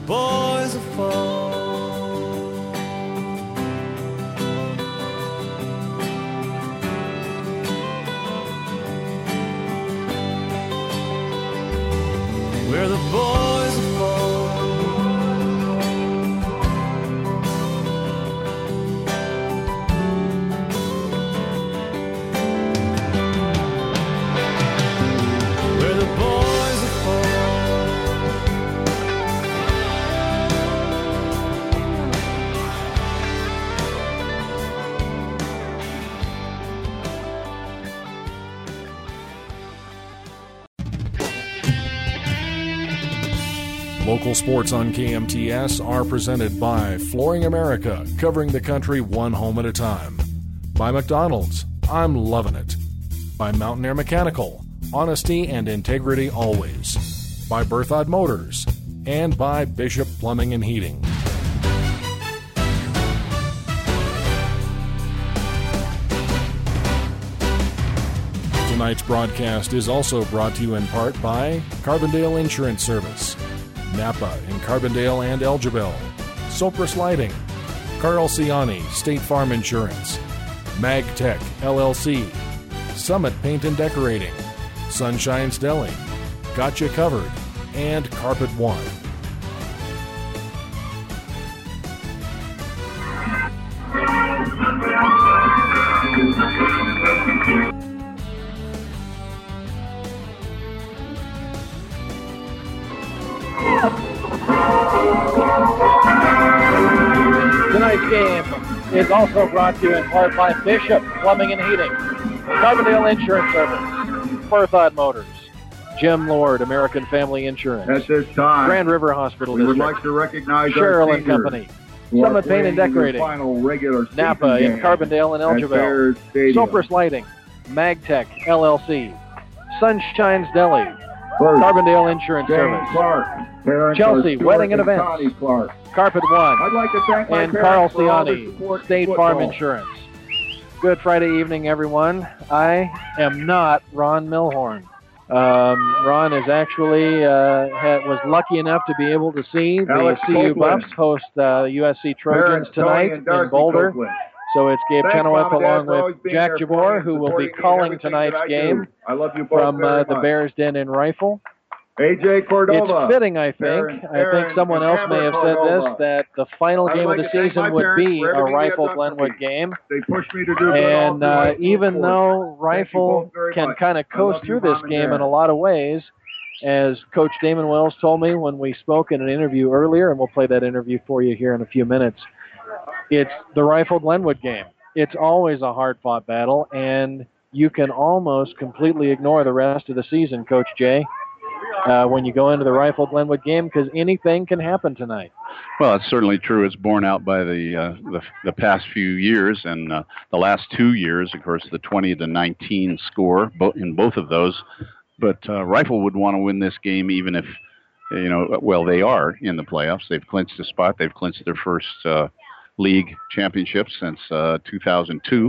boys are full. Where the boys are full. Where the boys are full. Local sports on KMTS are presented by Flooring America, covering the country one home at a time. By McDonald's, I'm loving it. By Mountain Air Mechanical, honesty and integrity always. By Berthod Motors. And by Bishop Plumbing and Heating. Tonight's broadcast is also brought to you in part by Carbondale Insurance Service, Napa in Carbondale and Elgibel, Sopris Lighting, Carl Ciani State Farm Insurance, MagTech LLC, Summit Paint and Decorating, Sunshine's Deli, Gotcha Covered, and Carpet One. Tonight's game is also brought to you in part by Bishop Plumbing and Heating, Carbondale Insurance Service, Berthod Motors, Jim Lord, American Family Insurance, at this time, Grand River Hospital we would District, like to recognize Sherrill our and seniors Company, who are Summit Paint and playing their Decorating, final regular season Napa in game Carbondale and at Elgibel, Bears Stadium. Sopris Lighting, MagTech LLC, Sunshine's Deli, First, Carbondale Insurance James Service, Clark, parents Chelsea are Stuart Wedding and Events, Connie Clark. Carpet One, I'd like to thank my and Carl parents for all their Ciani, support in State Farm football. Insurance. Good Friday evening, everyone. I am not Ron Milhorn. Ron is actually was lucky enough to be able to see the Alex CU Copeland. Buffs host USC Trojans Parents Tony tonight and Darcy in Boulder. Copeland. So it's Gabe Thanks, Chenoweth Mom and Dad, along for always with being Jack there for Jabor, me and who will be supporting me in calling everything tonight's that I game do. I love you both from very the much. Bears Den in Rifle. AJ Cordova. It's fitting, I think. I think someone else may have said this, that the final game of the season would be a Rifle-Glenwood game. They pushed me to do good And all through even though Thank you Rifle both very can much. kind of I coast love through you, this Mom and game Dad. in a lot of ways, as Coach Damon Wells told me when we spoke in an interview earlier, and we'll play that interview for you here in a few minutes, it's the Rifle-Glenwood game. It's always a hard-fought battle, and you can almost completely ignore the rest of the season, Coach Jay, when you go into the Rifle-Glenwood game, because anything can happen tonight. Well, it's certainly true. It's borne out by the past few years, and the last 2 years, of course, the 20-19 score in both of those. But Rifle would want to win this game, even if, well, they are in the playoffs. They've clinched a spot. They've clinched their first league championship since 2002,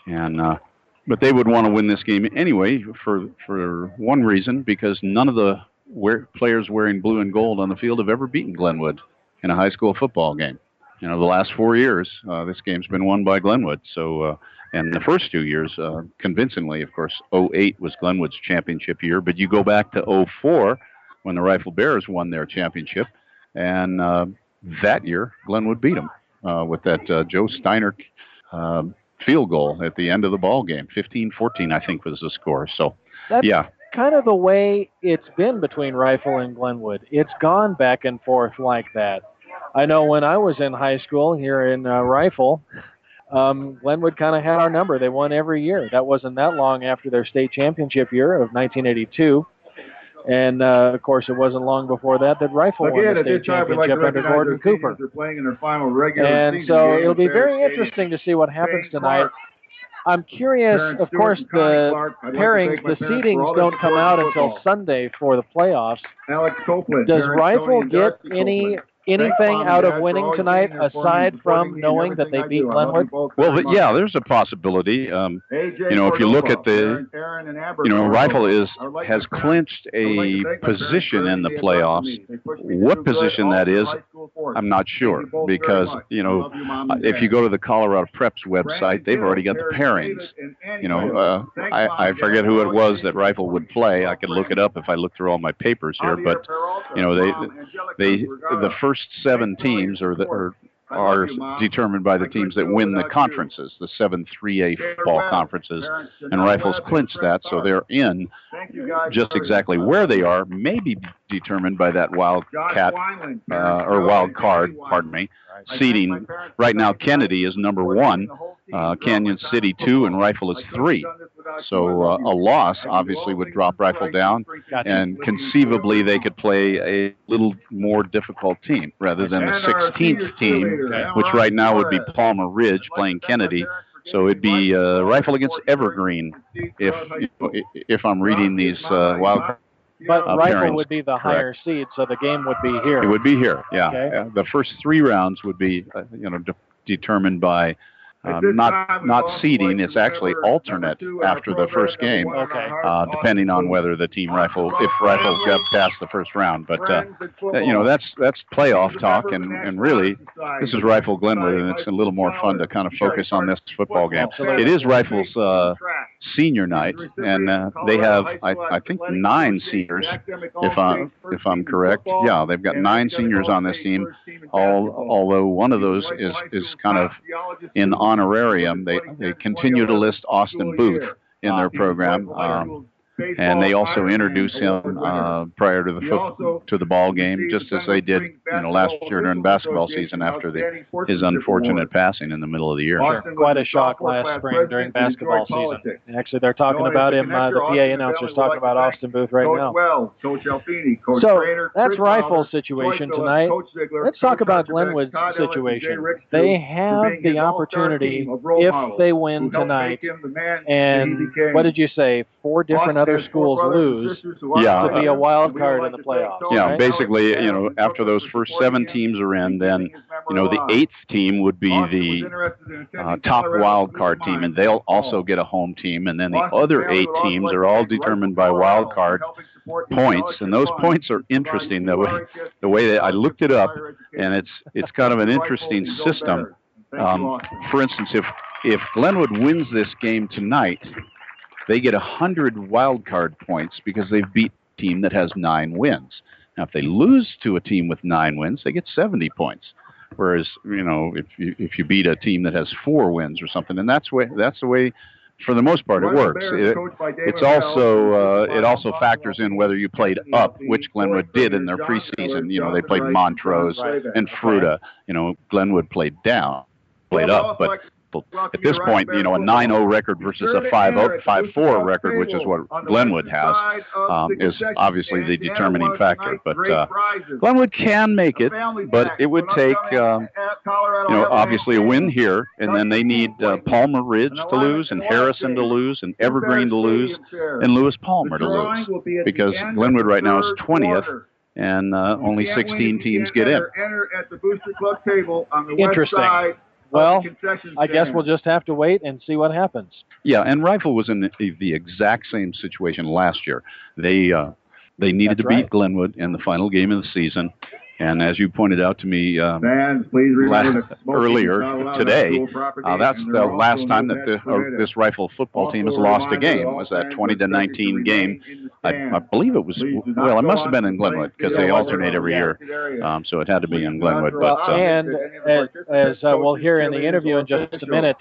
but they would want to win this game anyway for one reason, because none of the players wearing blue and gold on the field have ever beaten Glenwood in a high school football game. The last 4 years, this game's been won by Glenwood. So, and the first 2 years, convincingly, of course, 08 was Glenwood's championship year, but you go back to 04 when the Rifle Bears won their championship, and that year, Glenwood beat them with that Joe Steiner field goal at the end of the ball game. 15-14, I think, was the score. So, That's yeah. kind of the way it's been between Rifle and Glenwood. It's gone back and forth like that. I know when I was in high school here in Rifle, Glenwood kind of had our number. They won every year. That wasn't that long after their state championship year of 1982. And, of course, it wasn't long before that Rifle won the state championship under Gordon Cooper. Playing in their final regular And season so game it'll be at very Bears interesting to see what happens James tonight. Clark. I'm curious, Parents of Stuart course, and Connie the Clark. I'd like to pairings, thank my the parents for all seedings their don't come support out in until football. Sunday for the playoffs. Alex Copeland. Does parents Tony Rifle and get Darcy any Copeland. anything out of winning tonight aside from knowing that they beat Glenwood? Well, yeah, there's a possibility. If you look at Rifle has clinched a position in the playoffs. What position that is, I'm not sure, because if you go to the Colorado Preps website, they've already got the pairings. I forget who it was that Rifle would play. I could look it up if I look through all my papers here, but the first 7 teams are determined by the teams that win the conferences, the 7 3A football conferences, and Rifle's clinched that, so they're in. Just exactly where they are may be determined by that wild card, seeding. Right now, Kennedy is number 1, Canyon City 2, and Rifle is 3. So a loss obviously would drop Rifle down, and conceivably they could play a little more difficult team rather than the 16th team, which right now would be Palmer Ridge playing Kennedy. So it'd be Rifle against Evergreen if I'm reading these wild cards. But Rifle would be the higher seed, so the game would be here. It would be here, yeah. Okay. The first 3 rounds would be, determined by not seeding. It's actually alternate after the first game, depending on whether the team if Rifle got past the first round. But that's playoff talk, and really this is Rifle Glenwood, and it's a little more fun to kind of focus on this football game. It is Rifle's senior night, and they have I think 9 seniors, if I'm correct. Yeah, they've got 9 seniors on this team. Although one of those is kind of in honorarium. They continue to list Austin Booth in their program, and they also introduce him prior to the ball game, just as they did last year during basketball season after his unfortunate passing in the middle of the year. Sure. Quite a shock last spring during basketball season. Actually, they're talking about him. The PA announcer's talking about Austin Booth right now. So that's Rifle's situation tonight. Let's talk about Glenwood's situation. They have the opportunity, if they win tonight, and what did you say, 4 different other schools lose to be a wild card in the playoffs. Yeah, right? basically, after those first 7 teams are in, then, the 8th team would be the top wild card team, and they'll also get a home team, and then the other 8 teams are all determined by wild card points, and those points are interesting. The way that I looked it up, and it's kind of an interesting system. For instance, if Glenwood wins this game tonight, they get 100 wild card points because they've beat a team that has 9 wins. Now, if they lose to a team with 9 wins, they get 70 points. Whereas, if you beat a team that has 4 wins or something, and that's the way, for the most part, it works. It also factors in whether you played up, which Glenwood did in their preseason. They played Montrose and Fruta. Glenwood played up, but at this point, a 9-0 record versus a 5-4 record, which is what Glenwood has, is obviously the determining factor. But Glenwood can make it, but it would take, obviously a win here, and then they need Palmer Ridge to lose, and Harrison to lose, and Evergreen to lose, and Lewis Palmer to lose, because Glenwood right now is 20th. And only 16 teams get in. Interesting. Well, I guess we'll just have to wait and see what happens. Yeah, and Rifle was in the exact same situation last year. They needed to beat Glenwood in the final game of the season. And as you pointed out to me earlier today, that's the last time that this Rifle football team has lost a game. It was that 20-19 game. I believe it was, it must have been in Glenwood because they alternate every year. So it had to be in Glenwood. But, and as we'll hear in the interview in just a minute,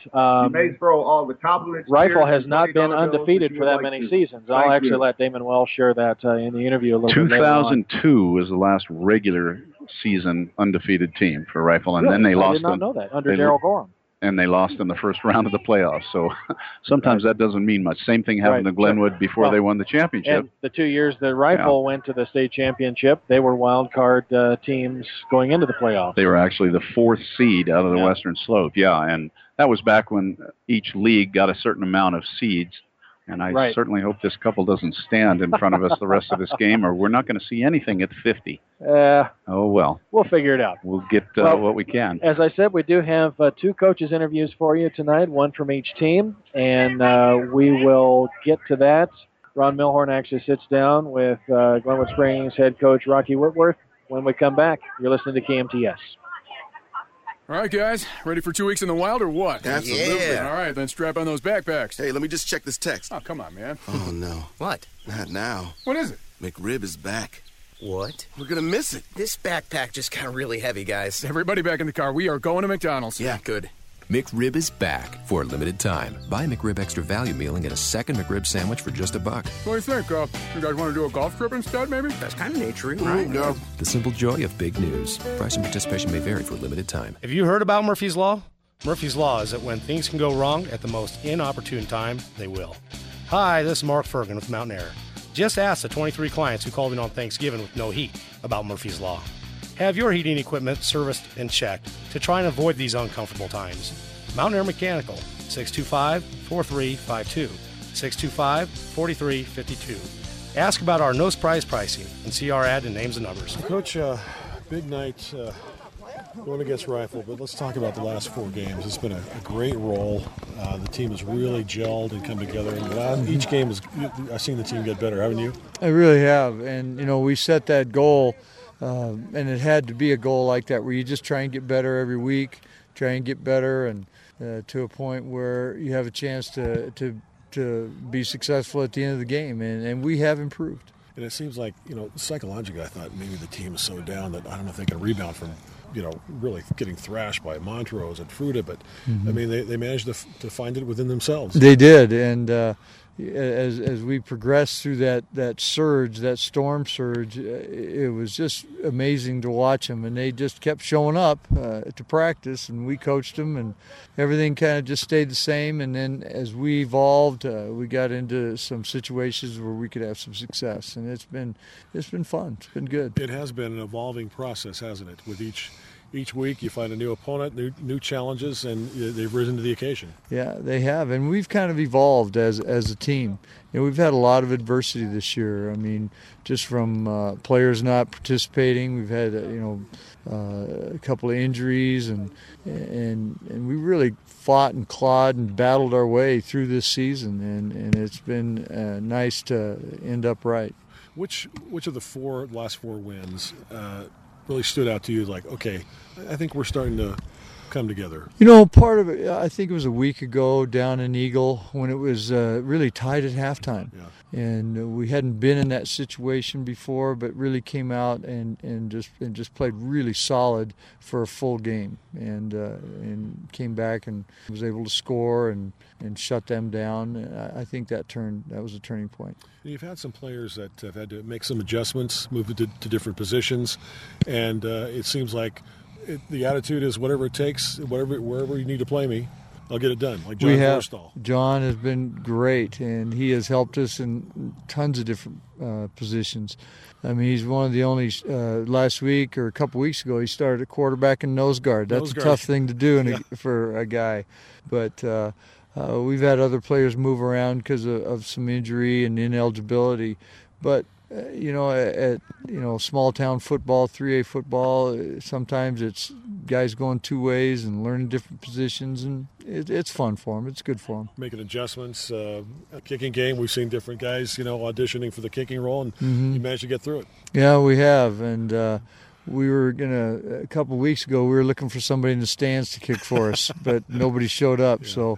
Rifle has not been undefeated for that many seasons. I'll actually let Damon Wells share that in the interview a little bit later on. 2002 was the last regular season undefeated team for Rifle, and then they lost. I did not know that, under Daryl Gorham. And they lost in the first round of the playoffs. So sometimes that doesn't mean much. Same thing happened to Glenwood before they won the championship. And the 2 years that Rifle went to the state championship, they were wild card teams going into the playoffs. They were actually the 4th seed out of the Western Slope. Yeah, and that was back when each league got a certain amount of seeds. And I Right. certainly hope this couple doesn't stand in front of us the rest of this game, or we're not going to see anything at 50. Oh, well. We'll figure it out. We'll get Well, what we can. As I said, we do have 2 coaches' interviews for you tonight, one from each team, and we will get to that. Ron Milhorn actually sits down with Glenwood Springs head coach Rocky Whitworth when we come back. You're listening to KMTS. All right, guys. Ready for 2 weeks in the wild or what? Absolutely. All right, then strap on those backpacks. Hey, let me just check this text. Oh, come on, man. Oh, no. What? Not now. What is it? McRib is back. What? We're going to miss it. This backpack just got really heavy, guys. Everybody back in the car. We are going to McDonald's. Yeah, good. McRib is back for a limited time. Buy McRib Extra Value Meal and get a second McRib sandwich for just $1. What do you think? You guys want to do a golf trip instead, maybe? That's kind of nature, right? No. The simple joy of big news. Price and participation may vary for a limited time. Have you heard about Murphy's Law? Murphy's Law is that when things can go wrong at the most inopportune time, they will. Hi, this is Mark Fergan with Mountain Air. Just ask the 23 clients who called in on Thanksgiving with no heat about Murphy's Law. Have your heating equipment serviced and checked to try and avoid these uncomfortable times. Mountain Air Mechanical, 625-4352, 625-4352. Ask about our no surprise pricing and see our ad in names and numbers. Coach, big night going against Rifle, but let's talk about the last 4 games. It's been a great roll. The team has really gelled and come together. And each game I've seen the team get better, haven't you? I really have. And, we set that goal, and it had to be a goal like that where you just try and get better every week, try and get better, and to a point where you have a chance to be successful at the end of the game. And we have improved. And it seems like, psychologically, I thought maybe the team is so down that I don't know if they can rebound from, really getting thrashed by Montrose and Fruta. But, I mean, they managed to find it within themselves. They did. And as we progressed through that surge, that storm surge, it was just amazing to watch them. And they just kept showing up to practice, and we coached them, and everything kind of just stayed the same. And then as we evolved, we got into some situations where we could have some success, and it's been fun. It's been good. It has been an evolving process, hasn't it? With each week you find a new opponent, new challenges, and they've risen to the occasion. Yeah, they have, and we've kind of evolved as a team. We've had a lot of adversity this year. I mean, just from players not participating, we've had a couple of injuries, and we really fought and clawed and battled our way through this season, and it's been nice to end up right. Which of the last four wins really stood out to you? Like, okay, I think we're starting to come together. Part of it, I think it was a week ago down in Eagle when it was really tied at halftime. Yeah. And we hadn't been in that situation before, but really came out and just played really solid for a full game, and came back and was able to score and shut them down. I think that was a turning point. You've had some players that have had to make some adjustments, move to different positions, and it seems like the attitude is whatever it takes, wherever you need to play me, I'll get it done. Like John Forstall. John has been great, and he has helped us in tons of different positions. I mean, he's one of the only, last week or a couple weeks ago, he started at quarterback and nose guard. That's a tough thing to do for a guy. But we've had other players move around because of some injury and ineligibility. But at small town football, 3A football, sometimes it's guys going two ways and learning different positions, and it's fun for them. It's good for them. Making adjustments. A kicking game, we've seen different guys, auditioning for the kicking role, and you managed to get through it. Yeah, we have, and we were a couple of weeks ago, we were looking for somebody in the stands to kick for us, but nobody showed up, so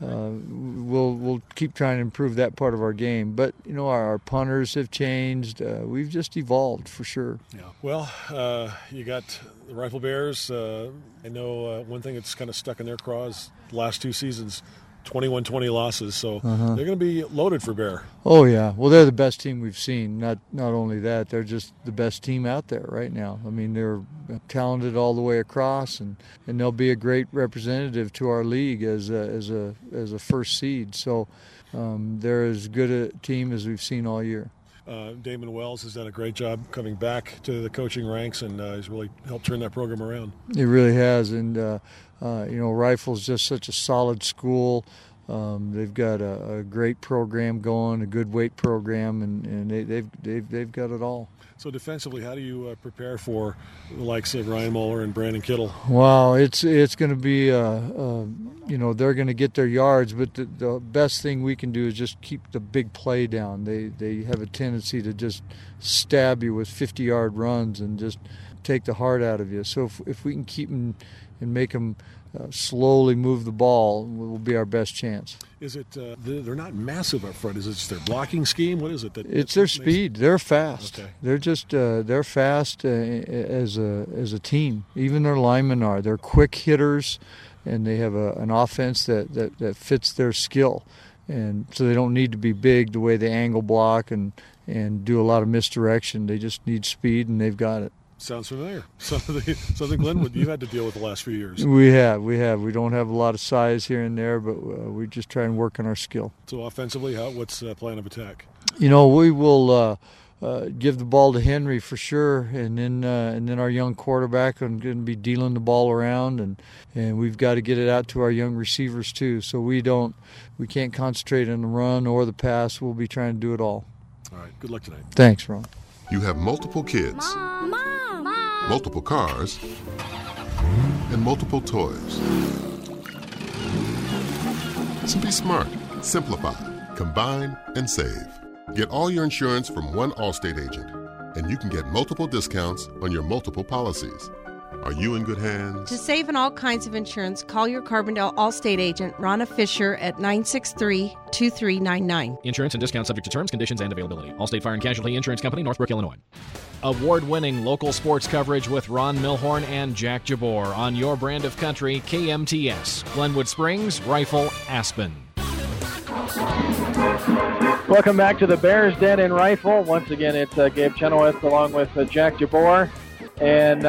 we'll keep trying to improve that part of our game. But our punters have changed. We've just evolved for sure. Yeah. Well, you got the Rifle Bears. I know one thing that's kind of stuck in their craws the last two seasons, 21-20 losses. So they're going to be loaded for Bear. Oh yeah. Well, they're the best team we've seen. Not only that, they're just the best team out there right now. I mean, they're talented all the way across, and they'll be a great representative to our league as a first seed. So they're as good a team as we've seen all year. Damon Wells has done a great job coming back to the coaching ranks, and he's really helped turn that program around. He really has, and Rifle's just such a solid school. They've got a great program going, a good weight program, and they've got it all. So defensively, how do you prepare for the likes of Ryan Moeller and Brandon Kittle? Well, it's going to be, they're going to get their yards, but the best thing we can do is just keep the big play down. They have a tendency to just stab you with 50-yard runs and just take the heart out of you. So if we can keep them and make them slowly move the ball, will be our best chance. Is it they're not massive up front? Is it just their blocking scheme? What is it? It's their speed. They're fast. Okay. They're just they're fast as a team. Even their linemen are. They're quick hitters, and they have an offense that fits their skill. And so they don't need to be big the way they angle block and do a lot of misdirection. They just need speed, and they've got it. Sounds familiar. Something Glenwood you've had to deal with the last few years. We have. We don't have a lot of size here and there, but we just try and work on our skill. So offensively, what's the plan of attack? We will give the ball to Henry for sure, and then our young quarterback is going to be dealing the ball around, and we've got to get it out to our young receivers too. So we can't concentrate on the run or the pass. We'll be trying to do it all. All right. Good luck tonight. Thanks, Ron. You have multiple kids, multiple cars, and multiple toys. So be smart, simplify, combine, and save. Get all your insurance from one Allstate agent, and you can get multiple discounts on your multiple policies. Are you in good hands? To save on all kinds of insurance, call your Carbondale Allstate agent, Ronna Fisher, at 963-2399. Insurance and discounts subject to terms, conditions, and availability. Allstate Fire and Casualty Insurance Company, Northbrook, Illinois. Award-winning local sports coverage with Ron Milhorn and Jack Jabor on your brand of country, KMTS. Glenwood Springs, Rifle, Aspen. Welcome back to the Bears Den in Rifle. Once again, it's Gabe Chenoweth along with Jack Jabor. And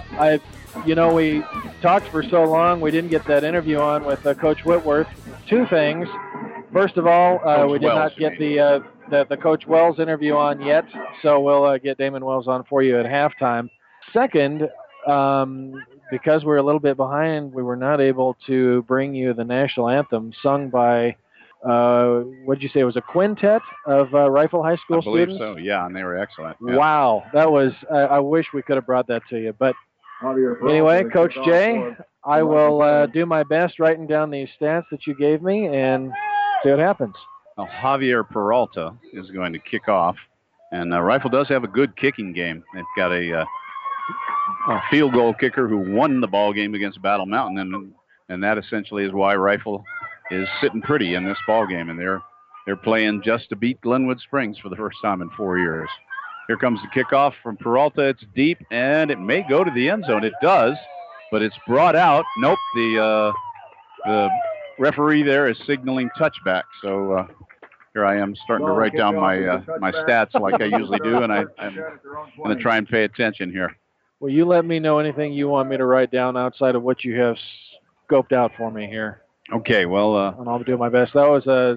we talked for so long, we didn't get that interview on with Coach Whitworth. Two things. First of all, we did not get the Coach Wells interview on yet, so we'll get Damon Wells on for you at halftime. Second, because we're a little bit behind, we were not able to bring you the national anthem sung by, what did you say, it was a quintet of Rifle High School students? I believe so, yeah, and they were excellent. Yeah. Wow, that was, I wish we could have brought that to you. But anyway, Coach Jay, I will do my best writing down these stats that you gave me and see what happens. Well, Javier Peralta is going to kick off, and Rifle does have a good kicking game. They've got a field goal kicker who won the ball game against Battle Mountain, and that essentially is why Rifle is sitting pretty in this ball game, and they're playing just to beat Glenwood Springs for the first time in 4 years. Here comes the kickoff from Peralta. It's deep, and it may go to the end zone. It does, but it's brought out. Nope, the referee there is signaling touchback. So here I am starting to write down my stats like I usually do, and I'm going to try and pay attention here. Well, you let me know anything you want me to write down outside of what you have scoped out for me here. Okay, well. And I'll do my best. That was a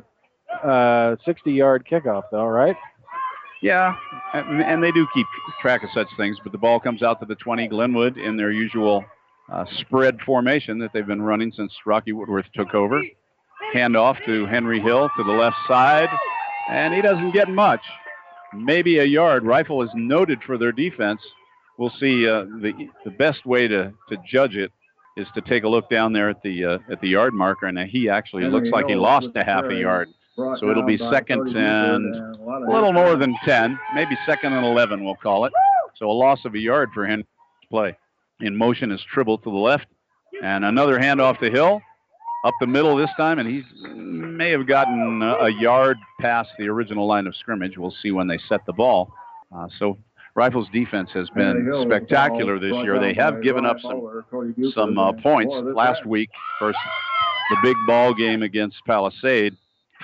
60-yard kickoff, though, right? Yeah, and they do keep track of such things, but the ball comes out to the 20, Glenwood, in their usual spread formation that they've been running since Rocky Woodworth took over. Handoff to Henry Hill to the left side, and he doesn't get much. Maybe a yard. Rifle is noted for their defense. We'll see. The best way to judge it is to take a look down there at the yard marker, and he actually looks like he lost a half a yard. So it'll be second and a little more than 10, maybe second and 11, we'll call it. So a loss of a yard for him to play. In motion is Tribble to the left, and another handoff to Hill. Up the middle this time, and he may have gotten a yard past the original line of scrimmage. We'll see when they set the ball. So Rifle's defense has been spectacular this year. They have given up some points last week. First, the big ball game against Palisade,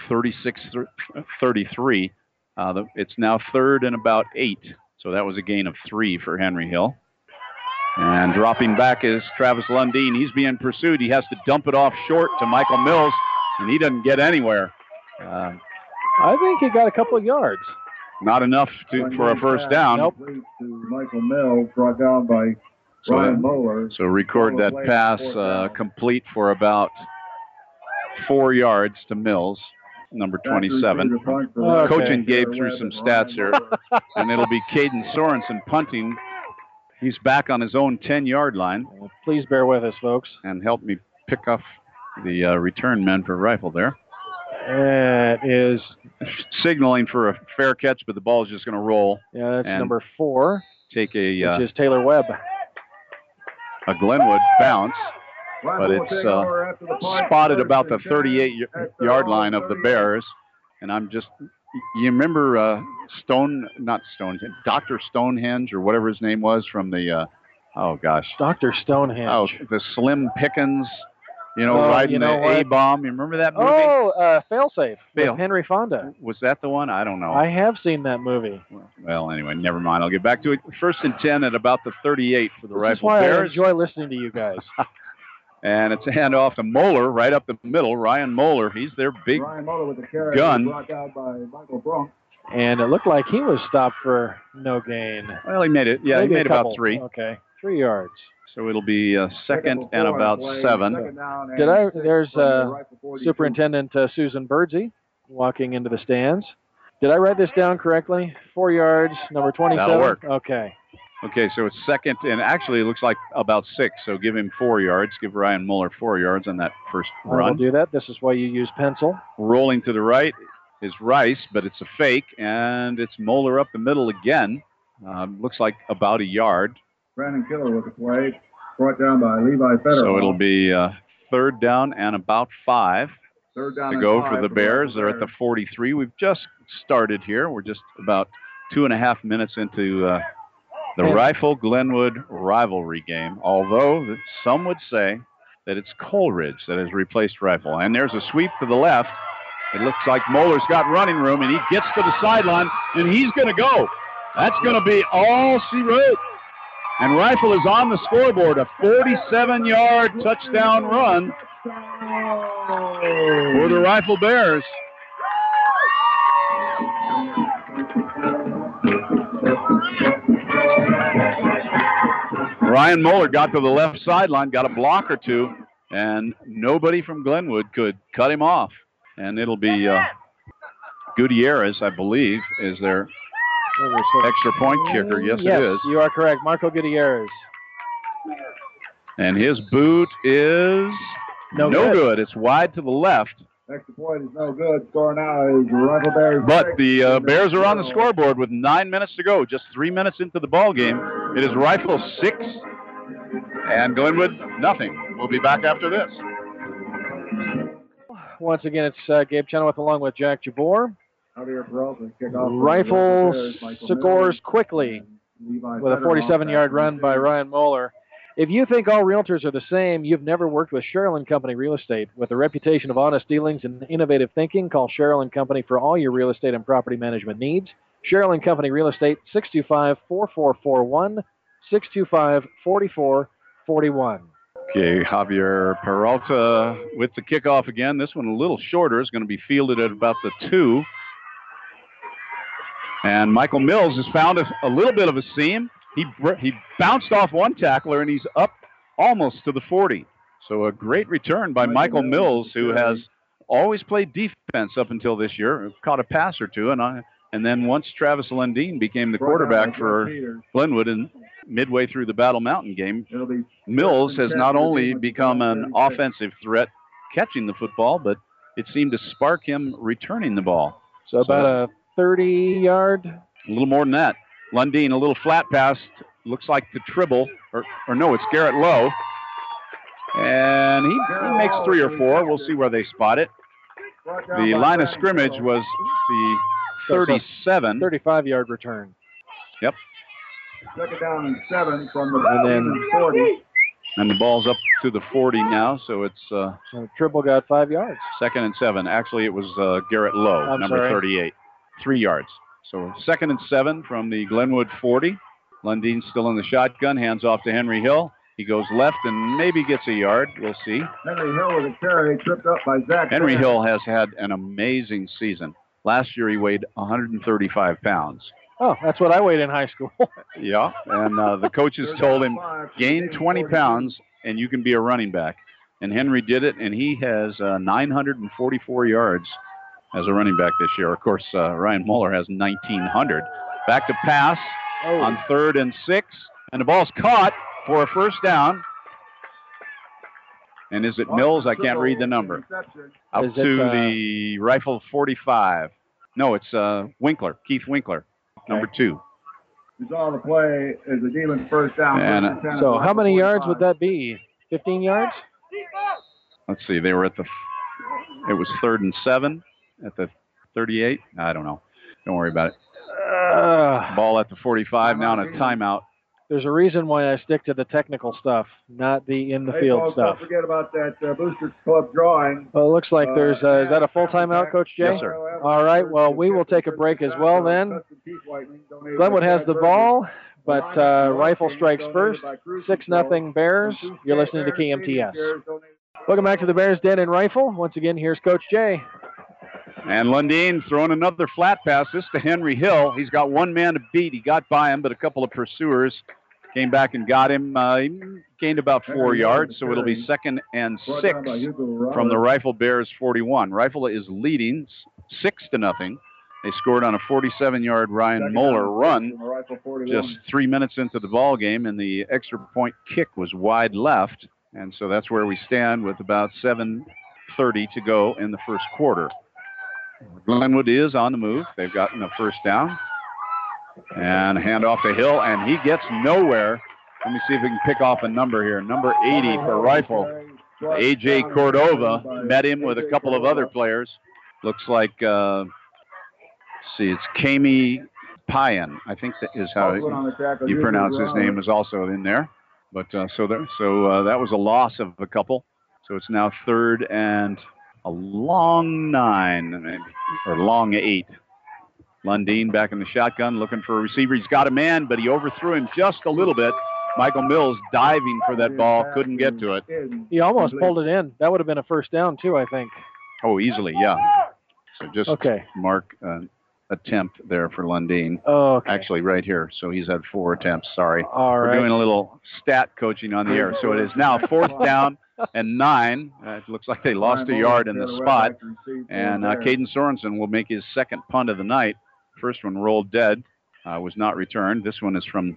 36-33. It's now third and about 8. So that was a gain of 3 for Henry Hill. And dropping back is Travis Lundeen. He's being pursued. He has to dump it off short to Michael Mills, and he doesn't get anywhere. I think he got a couple of yards. Not enough for a first down. Nope. Michael Mills brought down by Ryan Moeller. So record that pass complete for about 4 yards to Mills, number 27. Coach and Gabe threw some stats here, and it'll be Caden Sorensen punting. He's back on his own 10-yard line. Please bear with us, folks. And help me pick off the return men for Rifle there. It is signaling for a fair catch, but the ball is just going to roll. Yeah, that's number 4. Take a which is Taylor Webb. A Glenwood bounce, but it's spotted about the 38-yard line of the Bears. And I'm just, you remember Dr. Stonehenge or whatever his name was from the, Dr. Stonehenge. Oh, the Slim Pickens. Riding the A-bomb. You remember that movie? Oh, Failsafe with Henry Fonda. Was that the one? I don't know. I have seen that movie. Well, anyway, never mind. I'll get back to it. 1st and 10 at about the 38 for the Rifle Bears. Bears. I enjoy listening to you guys. And it's a handoff to Moeller right up the middle. Ryan Moeller, he's their big gun. Brought out by Michael Brunk. And it looked like he was stopped for no gain. Well, he made it. Yeah, Maybe he made about 3. Okay, 3 yards. So it'll be 2nd and about 7. There's Superintendent Susan Birdsey walking into the stands. Did I write this down correctly? 4 yards, number 27? That'll work. Okay. Okay, so it's 2nd, and actually it looks like about 6, so give him 4 yards. Give Ryan Mueller 4 yards on that first run. I will do that. This is why you use pencil. Rolling to the right is Rice, but it's a fake, and it's Mueller up the middle again. Looks like about a yard. Brandon Killer with the play, brought down by Levi Federer. So it'll be 3rd down and about 5 to go for the Bears. They're at the 43. We've just started here. We're just about 2.5 minutes into the Rifle-Glenwood rivalry game, although some would say that it's Coleridge that has replaced Rifle. And there's a sweep to the left. It looks like Moeller's got running room, and he gets to the sideline, and he's going to go. That's going to be all she wrote. And Rifle is on the scoreboard, a 47-yard touchdown run for the Rifle Bears. Ryan Moeller got to the left sideline, got a block or two, and nobody from Glenwood could cut him off. And it'll be Gutierrez, I believe, is their extra point kicker. Yes, it is. You are correct. Marco Gutierrez. And his boot is no good. It's wide to the left. Extra point is no good. Score now is Rifle Bears. But the Bears are on the scoreboard with 9 minutes to go. Just 3 minutes into the ball game. It is Rifle 6 and Glenwood nothing. We'll be back after this. Once again, it's Gabe Chenoweth along with Jack Jabor. Rifle scores quickly with a 47-yard run by Ryan Moeller. If you think all realtors are the same, you've never worked with Sherrill & Company Real Estate. With a reputation of honest dealings and innovative thinking, call Sherrill & Company for all your real estate and property management needs. Sherrill & Company Real Estate, 625-4441, 625-4441. Okay, Javier Peralta with the kickoff again. This one a little shorter. Is going to be fielded at about the 2. And Michael Mills has found a little bit of a seam. He bounced off one tackler, and he's up almost to the 40. So a great return by Michael Mills, who has always played defense up until this year. Caught a pass or two, and then once Travis Lundeen became the quarterback for Glenwood and midway through the Battle Mountain game, Mills has not only become an offensive threat catching the football, but it seemed to spark him returning the ball. So about a 30-yard? A little more than that. Lundeen, a little flat pass, looks like to Tribble, or no, it's Garrett Lowe. And he makes 3 or 4. We'll see where they spot it. The line of scrimmage was the 37. 35-yard return. Yep. 2nd down and 7 from the 40. And the ball's up to the 40 now, so it's... so Tribble got 5 yards. 2nd and 7. Actually, it was Garrett Lowe, number 38. 3 yards. So 2nd and 7 from the Glenwood 40. Lundeen still in the shotgun, hands off to Henry Hill. He goes left and maybe gets a yard. We'll see. Henry Hill with a carry, tripped up by Zach. Henry Hill has had an amazing season. Last year he weighed 135 pounds. Oh, that's what I weighed in high school. Yeah, and the coaches told him, gain 20 pounds and you can be a running back. And Henry did it, and he has 944 yards as a running back this year. Of course, Ryan Moeller has 1,900. Back to pass on 3rd and 6, and the ball's caught for a first down. And is it Mills? I can't read the number. Out to the Rifle 45. No, it's Winkler, Keith Winkler, number 2. He's on the play as a Demon first down. And, so how many yards would that be? 15 yards? Let's see. They were at it was 3rd and 7 at the 38. I don't know. Don't worry about it. Ball at the 45 now and a timeout. There's a reason why I stick to the technical stuff, not the in-the-field stuff. Don't forget about that Boosters Club drawing. Well, it looks like there's is that a full timeout, Coach Jay? Yes, sir. All right, well, we will take a break as well then. Glenwood has the ball, but Rifle strikes first. 6-0 Bears. You're listening to KMTS. Welcome back to the Bears Den and Rifle. Once again, here's Coach Jay. And Lundeen throwing another flat pass. This to Henry Hill. He's got one man to beat. He got by him, but a couple of pursuers came back and got him. He gained about 4 yards, so it'll be 2nd and 6 from the Rifle Bears 41. Rifle is leading 6-0. They scored on a 47-yard Ryan Moeller run just 3 minutes into the ball game, and the extra point kick was wide left. And so that's where we stand with about 7:30 to go in the first quarter. Glenwood is on the move. They've gotten a first down. And handoff to Hill, and he gets nowhere. Let me see if we can pick off a number here. Number 80 for Rifle. A.J. Cordova met him with a couple of other players. Looks like, it's Kami Payan. I think that is how you pronounce his name, is also in there. But so that was a loss of a couple. So it's now 3rd and a long 9, maybe, or long 8. Lundeen back in the shotgun, looking for a receiver. He's got a man, but he overthrew him just a little bit. Michael Mills diving for that ball, couldn't get to it. He almost pulled it in. That would have been a first down, too, I think. Oh, easily, yeah. So just mark attempt there for Lundeen. Oh, okay. Actually, right here. So he's had 4 attempts. Sorry. All right. We're doing a little stat coaching on the air. So it is now 4th down and 9. It looks like they lost a yard in the spot. And Caden Sorensen will make his 2nd punt of the night. First one rolled dead, was not returned. This one is from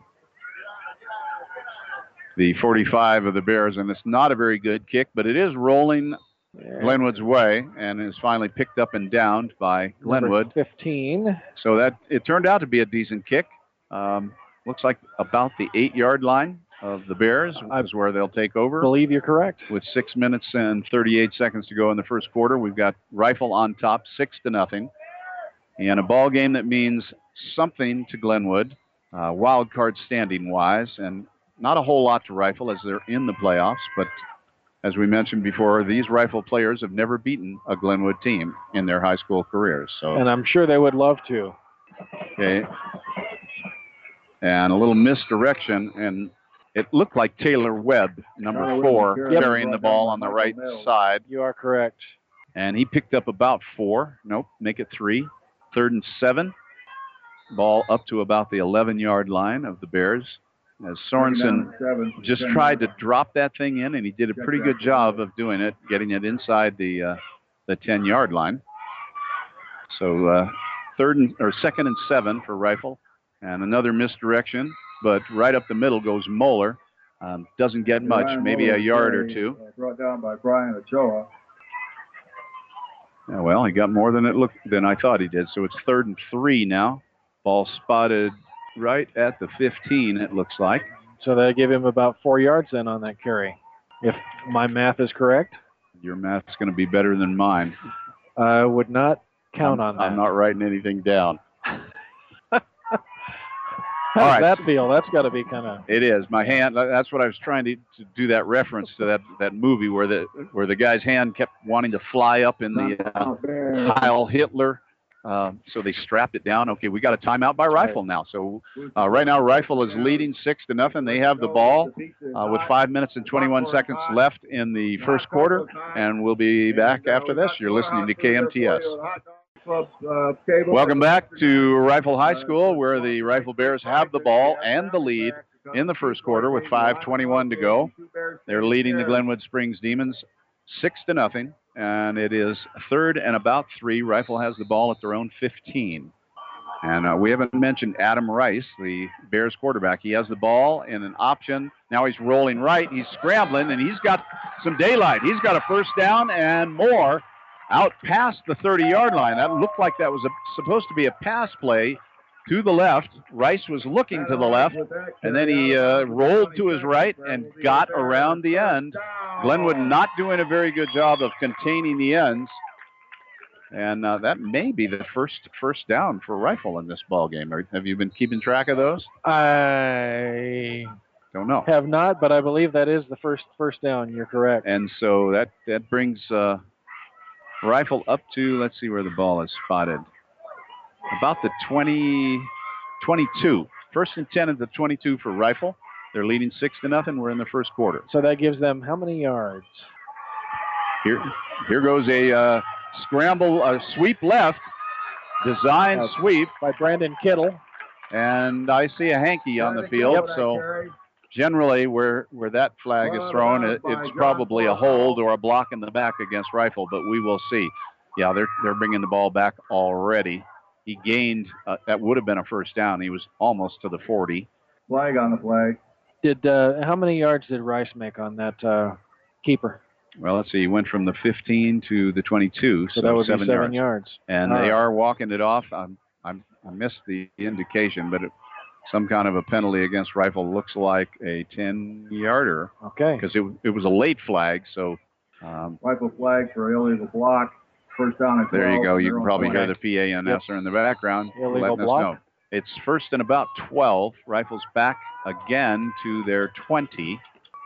the 45 of the Bears, and it's not a very good kick, but it is rolling Glenwood's way and is finally picked up and downed by Glenwood. Number 15. So that it turned out to be a decent kick. Looks like about the 8-yard line of the Bears is where they'll take over. I believe you're correct. With 6 minutes and 38 seconds to go in the first quarter, we've got Rifle on top, 6-0. And a ball game that means something to Glenwood, wild card standing wise, and not a whole lot to Rifle as they're in the playoffs. But as we mentioned before, these Rifle players have never beaten a Glenwood team in their high school careers. So, and I'm sure they would love to. Okay. And a little misdirection, and it looked like Taylor Webb, number 4, carrying the ball on the right side. You are correct. And he picked up about 4. Nope, make it 3. 3rd and 7. Ball up to about the 11-yard line of the Bears. As Sorensen just tried to drop that thing in, and he did a pretty good job of doing it, getting it inside the 10-yard line. So 2nd and 7 for Rifle. And another misdirection, but right up the middle goes Moeller. Doesn't get much, maybe a yard or 2. Brought down by Brian Ochoa. Yeah, well, he got more than I thought he did. So it's 3rd and 3 now. Ball spotted right at the 15, it looks like. So they give him about 4 yards then on that carry, if my math is correct. Your math's going to be better than mine. I would not count on that. I'm not writing anything down. How does that feel? That's got to be kind of... It is. My hand, that's what I was trying to do, that reference to that movie where the guy's hand kept wanting to fly up in the Heil Hitler. So they strapped it down. Okay, we got a timeout by Rifle now. So right now Rifle is leading 6-0. They have the ball with 5 minutes and 21 seconds left in the first quarter. And we'll be back after this. You're listening to KMTS. Welcome back to Rifle High School, where the Rifle Bears have the ball and the lead in the first quarter with 5:21 to go. They're leading the Glenwood Springs Demons 6-0, and it is 3rd and about 3. Rifle has the ball at their own 15. And we haven't mentioned Adam Rice, the Bears quarterback. He has the ball in an option. Now he's rolling right. He's scrambling, and he's got some daylight. He's got a first down and more out past the 30-yard line. That looked like that was supposed to be a pass play to the left. Rice was looking to the left, and then he rolled to his right and got around the end. Glenwood not doing a very good job of containing the ends. And that may be the first down for Rifle in this ball game. Have you been keeping track of those? I don't know. Have not, but I believe that is the first down. You're correct. And so that brings Rifle up to, let's see where the ball is spotted, about the 22. 1st and 10 at the 22 for Rifle. They're leading 6-0. We're in the first quarter. So that gives them how many yards? Here goes a scramble, a sweep left, design sweep by Brandon Kittle. And I see a hanky on the field. So generally where that flag is thrown, it's probably a hold or a block in the back against Rifle, but we will see. Yeah, they're bringing the ball back already. He gained, that would have been a first down. He was almost to the 40. Flag on the flag. How many yards did Rice make on that keeper? Well, let's see. He went from the 15 to the 22, so that would be 7 yards. And they are walking it off. I missed the indication, but some kind of a penalty against Rifle looks like a 10-yarder. Okay. Because it was a late flag, so. Rifle flag for illegal block. First down and 12. There you go. You can probably hear the PA announcer in the background illegal letting block. us know. It's 1st and about 12. Rifle's back again to their 20.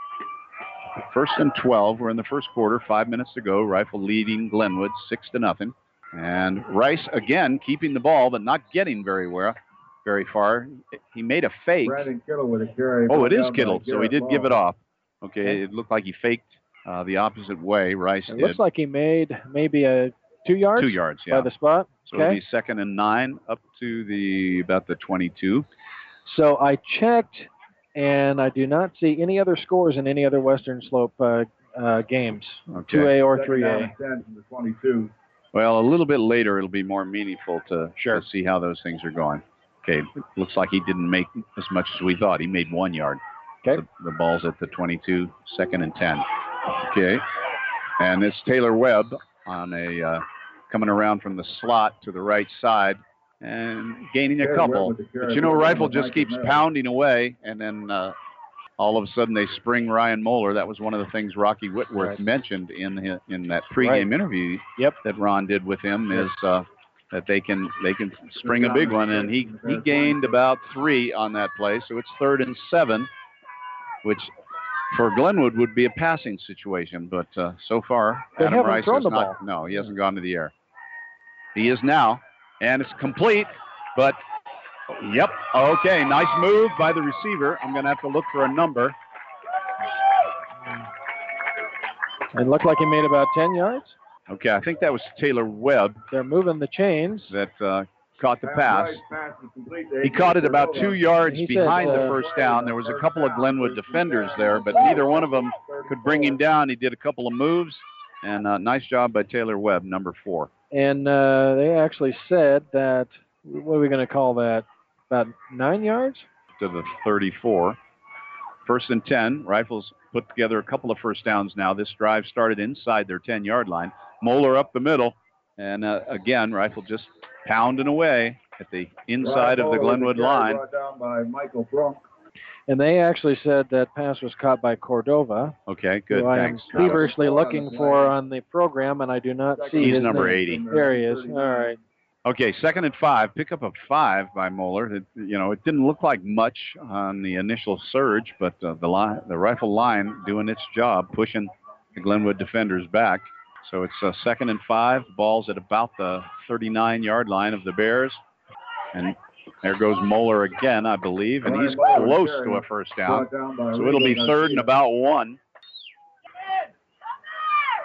1st and 12. We're in the first quarter. 5 minutes to go. Rifle leading Glenwood 6-0. And Rice again keeping the ball, but not getting very far. He made a fake. Brandon Kittle with a carry. Oh, it is Kittle. So he did give it off. Okay, it looked like he faked the opposite way. Rice did. Looks like he made maybe a 2 yards. 2 yards, yeah. By the spot. So it'll be 2nd and 9 up to about the 22. So I checked, and I do not see any other scores in any other Western Slope games, Okay. 2A or 2nd down 3A. and 10 from the 22. Well, a little bit later, it'll be more meaningful to see how those things are going. Okay, looks like he didn't make as much as we thought. He made 1 yard. Okay. The ball's at the 22, 2nd and 10. Okay, and it's Taylor Webb on a coming around from the slot to the right side and gaining a couple. But Rifle just keeps pounding away, and then all of a sudden they spring Ryan Moeller. That was one of the things Rocky Whitworth mentioned in that pregame interview that Ron did with him is that they can spring a big one, and he gained about 3 on that play. So it's 3rd and 7, which for Glenwood would be a passing situation, but so far Adam Rice has not. No, he hasn't gone to the air. He is now, and it's complete. But yep, okay, nice move by the receiver. I'm going to have to look for a number. It looked like he made about 10 yards. Okay, I think that was Taylor Webb. They're moving the chains. That caught the pass. He caught it about 2 yards behind the first down. There was a couple of Glenwood defenders there, but neither one of them could bring him down. He did a couple of moves, and nice job by Taylor Webb, number 4. And they actually said that, what are we going to call that, about 9 yards? To the 34. 1st and 10. Rifles put together a couple of first downs now. This drive started inside their 10-yard line. Moeller up the middle, and again, Rifle just pounding away at the inside of the Glenwood line. Brought down by Michael Brunk. And they actually said that pass was caught by Cordova. Okay, good, who thanks. I am feverishly looking for on the program, and I do not see He's his number name. 80. There he is. All right. Okay, 2nd and 5. Pick up a 5 by Moeller. It didn't look like much on the initial surge, but the Rifle line doing its job, pushing the Glenwood defenders back. So it's 2nd and 5. Ball's at about the 39-yard line of the Bears. And there goes Moeller again, I believe, and he's close to a first down. So it'll be 3rd and about 1.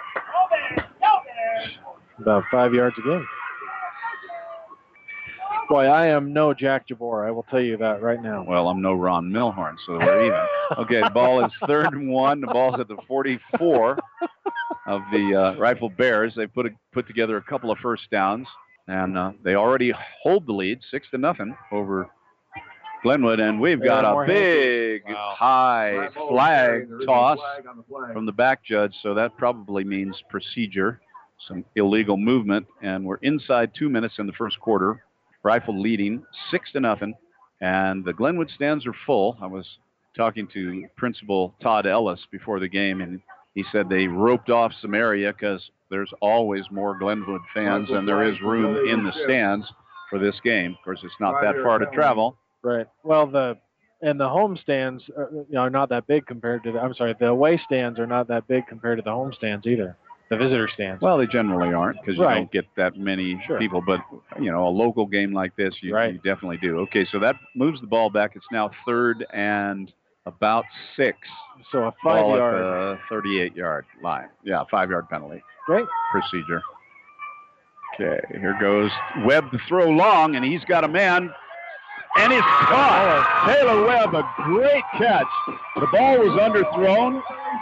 About 5 yards again. Boy, I am no Jack Jabor. I will tell you that right now. Well, I'm no Ron Milhorn, so we're even. Okay, the ball is 3rd and 1. The ball's at the 44 of the Rifle Bears. They put together a couple of first downs, and they already hold the lead, 6-0 over Glenwood. And we've got a big high flag toss from the back judge, so that probably means procedure, some illegal movement, and we're inside 2 minutes in the first quarter. Rifle leading 6-0, and the Glenwood stands are full. I was talking to Principal Todd Ellis before the game, and he said they roped off some area because there's always more Glenwood fans and there is room in the stands for this game. Of course, it's not that far to travel. Right. Well, the home stands are not that big compared to the away stands are not that big compared to the home stands either. The visitor stands. Well, they generally aren't because you don't get that many people. But, a local game like this, you definitely do. Okay, so that moves the ball back. It's now 3rd and about 6. So a 5-yard. 38-yard line. Yeah, 5-yard penalty. Great. Procedure. Okay, here goes Webb to throw long, and he's got a man. And it's caught. Taylor Webb, a great catch. The ball was underthrown.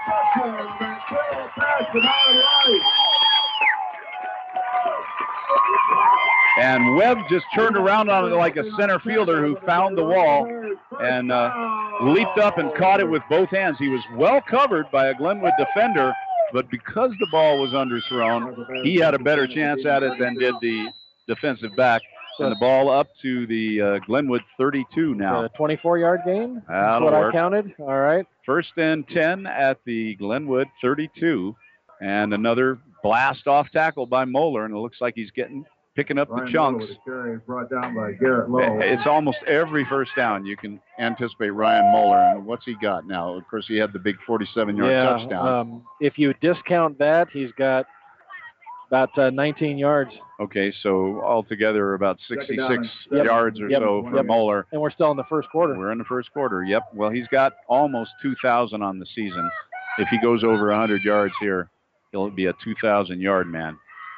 And Webb just turned around on it like a center fielder who found the wall and leaped up and caught it with both hands. He was well covered by a Glenwood defender, but because the ball was underthrown, he had a better chance at it than did the defensive back. And the ball up to the Glenwood 32 now. A 24-yard gain? That's what I counted. All right. 1st and 10 at the Glenwood 32. And another blast-off tackle by Moeller, and it looks like he's picking up the chunks. Brought down by Garrett Lowe. It's almost every first down you can anticipate Ryan Moeller. And what's he got now? Of course, he had the big 47-yard touchdown. If you discount that, he's got about 19 yards. Okay, so altogether about 66 yards or so for Moeller. And we're still in the first quarter. We're in the first quarter, yep. Well, he's got almost 2,000 on the season. If he goes over 100 yards here, he'll be a 2,000-yard man.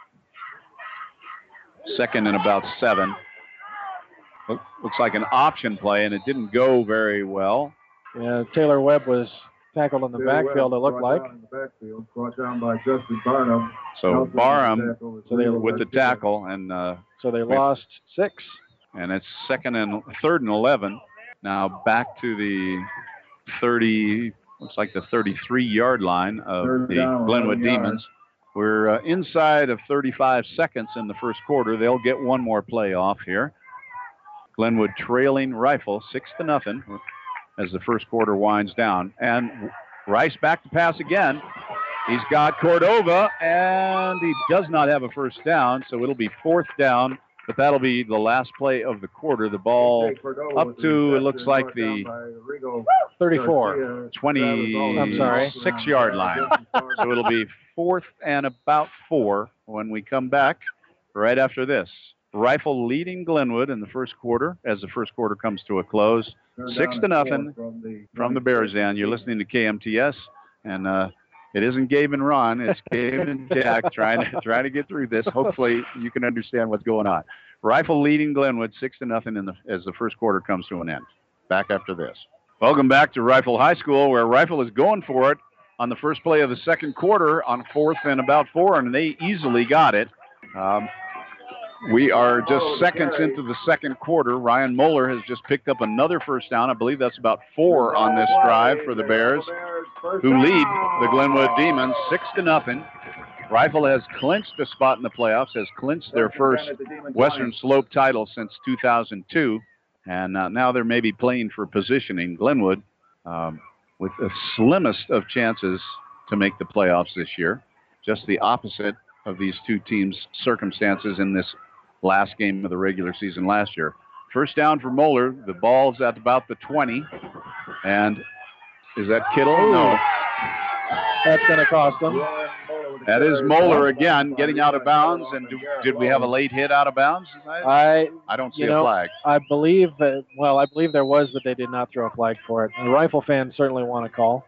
2nd and about 7. Looks like an option play, and it didn't go very well. Yeah, Taylor Webb was tackled in the backfield, it looked like. Brought down by Justin Barnum. So Barham with the tackle, and so they lost 6. And it's 3rd and 11. Now back to the 33-yard line of the Glenwood Demons. We're inside of 35 seconds in the first quarter. They'll get one more play off here. Glenwood trailing Rifle 6-0 as the first quarter winds down. And Rice back to pass again. He's got Cordova, and he does not have a first down, so it'll be 4th down, but that'll be the last play of the quarter. The ball up to, it looks like the 34. 26-yard line. So it'll be 4th and about 4 when we come back right after this. Rifle leading Glenwood in the first quarter as the first quarter comes to a close. 6-0 from the Bears end. You're listening to KMTS, and it isn't Gabe and Ron. It's Gabe and Jack trying to get through this. Hopefully you can understand what's going on. Rifle leading Glenwood 6-0 as the first quarter comes to an end. Back after this. Welcome back to Rifle High School, where Rifle is going for it on the first play of the second quarter on 4th and about 4, and they easily got it. We are just seconds into the second quarter. Ryan Moeller has just picked up another first down. I believe that's about 4 on this drive for the Bears, who lead the Glenwood Demons 6-0. Rifle has clinched a spot in the playoffs, has clinched their first Western Slope title since 2002, and now they're maybe playing for positioning. Glenwood with the slimmest of chances to make the playoffs this year, just the opposite of these two teams' circumstances in this last game of the regular season last year. First down for Moeller. The ball's at about the 20. And is that Kittle? No. That's going to cost them. That is Moeller again getting out of bounds. And did we have a late hit out of bounds? I don't see a flag. I believe there was, but they did not throw a flag for it. The Rifle fans certainly want to call.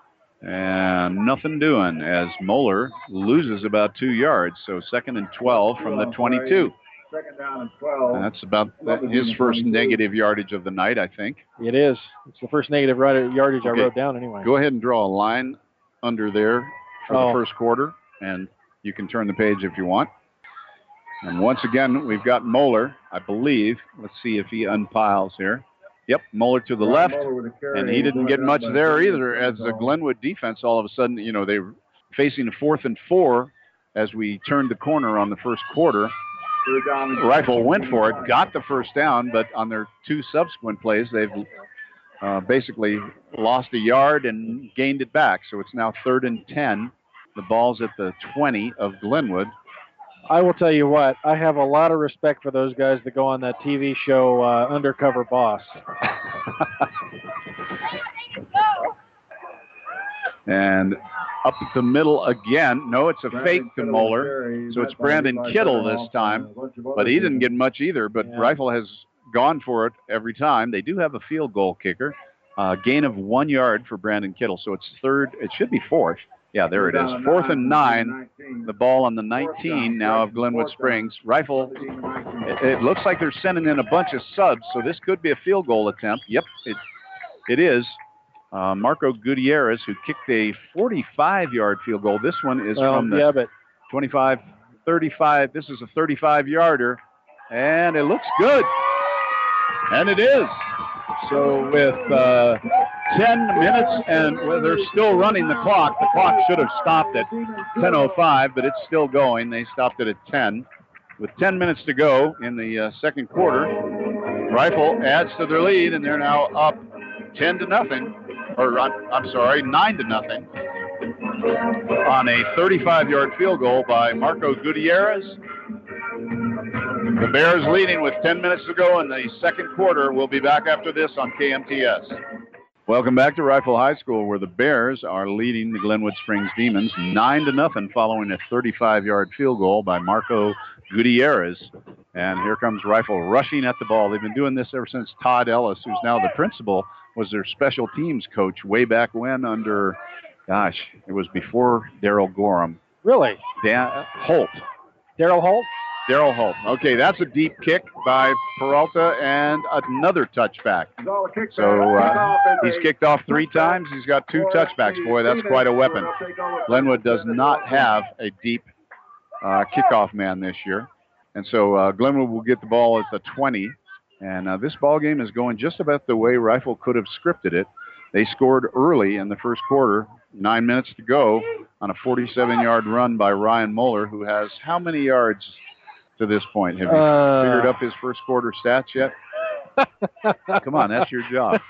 And nothing doing as Moeller loses about 2 yards. So 2nd and 12 from the 22. Second down and 12. And that's about his first negative yardage of the night, I think. It is. It's the first negative yardage I wrote down anyway. Go ahead and draw a line under there for the first quarter, and you can turn the page if you want. And once again, we've got Moeller, I believe. Let's see if he unpiles here. Yep, Moeller to the left, and he didn't get much there either as the Glenwood defense all of a sudden, you know, they were facing a 4th and 4 as we turned the corner on the first quarter. Rifle went for it, got the first down, but on their 2 subsequent plays, they've basically lost a yard and gained it back. So it's now 3rd and 10. The ball's at the 20 of Glenwood. I will tell you what, I have a lot of respect for those guys that go on that TV show, Undercover Boss. And up the middle again. No, it's a fake to Moeller. So it's Brandon Kittle this time. But he didn't get much either. But Rifle has gone for it every time. They do have a field goal kicker. Gain of 1 yard for Brandon Kittle. So it's 3rd. It should be 4th. Yeah, there it is. 4th and 9. The ball on the 19 now of Glenwood Springs. Rifle, it looks like they're sending in a bunch of subs. So this could be a field goal attempt. Yep, it is. Marco Gutierrez, who kicked a 45-yard field goal. This one is from the 25, 35. This is a 35-yarder, and it looks good. And it is. So with 10 minutes, and they're still running the clock. The clock should have stopped at 10:05, but it's still going. They stopped it at 10. With 10 minutes to go in the second quarter, Rifle adds to their lead, and they're now up 10-0. Or I'm sorry, 9-0 on a 35-yard field goal by Marco Gutierrez. The Bears leading with 10 minutes to go in the second quarter. We'll be back after this on KMTS. Welcome back to Rifle High School, where the Bears are leading the Glenwood Springs Demons 9-0 following a 35-yard field goal by Marco Gutierrez. And here comes Rifle rushing at the ball. They've been doing this ever since Todd Ellis, who's now the principal, was their special teams coach way back when under, it was before Daryl Gorham. Really? Holt. Daryl Holt? Daryl Holt. Okay, that's a deep kick by Peralta and another touchback. So he's kicked off 3 times. He's got 2 touchbacks. Boy, that's quite a weapon. Glenwood does not have a deep kickoff man this year. And so Glenwood will get the ball at the 20. And this ball game is going just about the way Rifle could have scripted it. They scored early in the first quarter, 9 minutes to go, on a 47-yard run by Ryan Moeller, who has how many yards to this point? Have you figured up his first quarter stats yet? Come on, that's your job.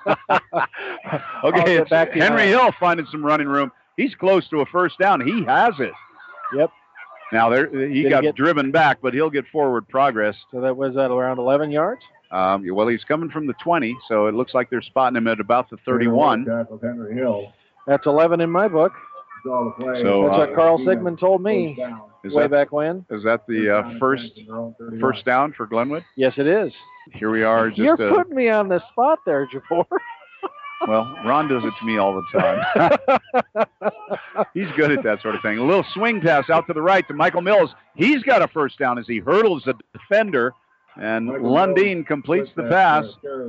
Okay, it's Henry Hill finding some running room. He's close to a first down. He has it. Yep. Now he got driven back, but he'll get forward progress. So that was that around 11 yards? Well, he's coming from the 20, so it looks like they're spotting him at about the 31. That's 11 in my book. So that's what Carl Sigmund told me way back when. Is that the first down for Glenwood? Yes, it is. Here we are. You're putting me on the spot there, Jabor. Well, Ron does it to me all the time. He's good at that sort of thing. A little swing pass out to the right to Michael Mills. He's got a first down as he hurdles the defender, and Lundeen completes the pass.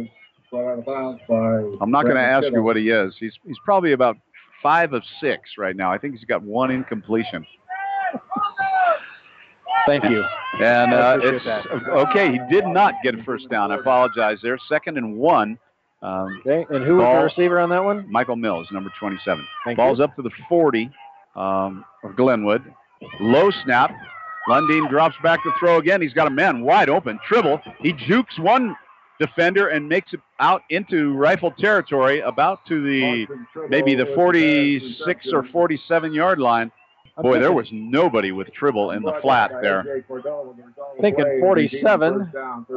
I'm not going to ask you what he is. He's probably about 5 of 6 right now. I think he's got 1 incompletion. Thank you. And it's okay. He did not get a first down. I apologize there. 2nd and 1. Okay, and who was the receiver on that one? Michael Mills, number 27. Ball's up to the 40 of Glenwood. Low snap. Lundeen drops back to throw again. He's got a man wide open. Tribble. He jukes one defender and makes it out into Rifle territory, about to maybe the 46 or 47-yard line. Boy, there was nobody with Tribble in the flat there. Thinking 47.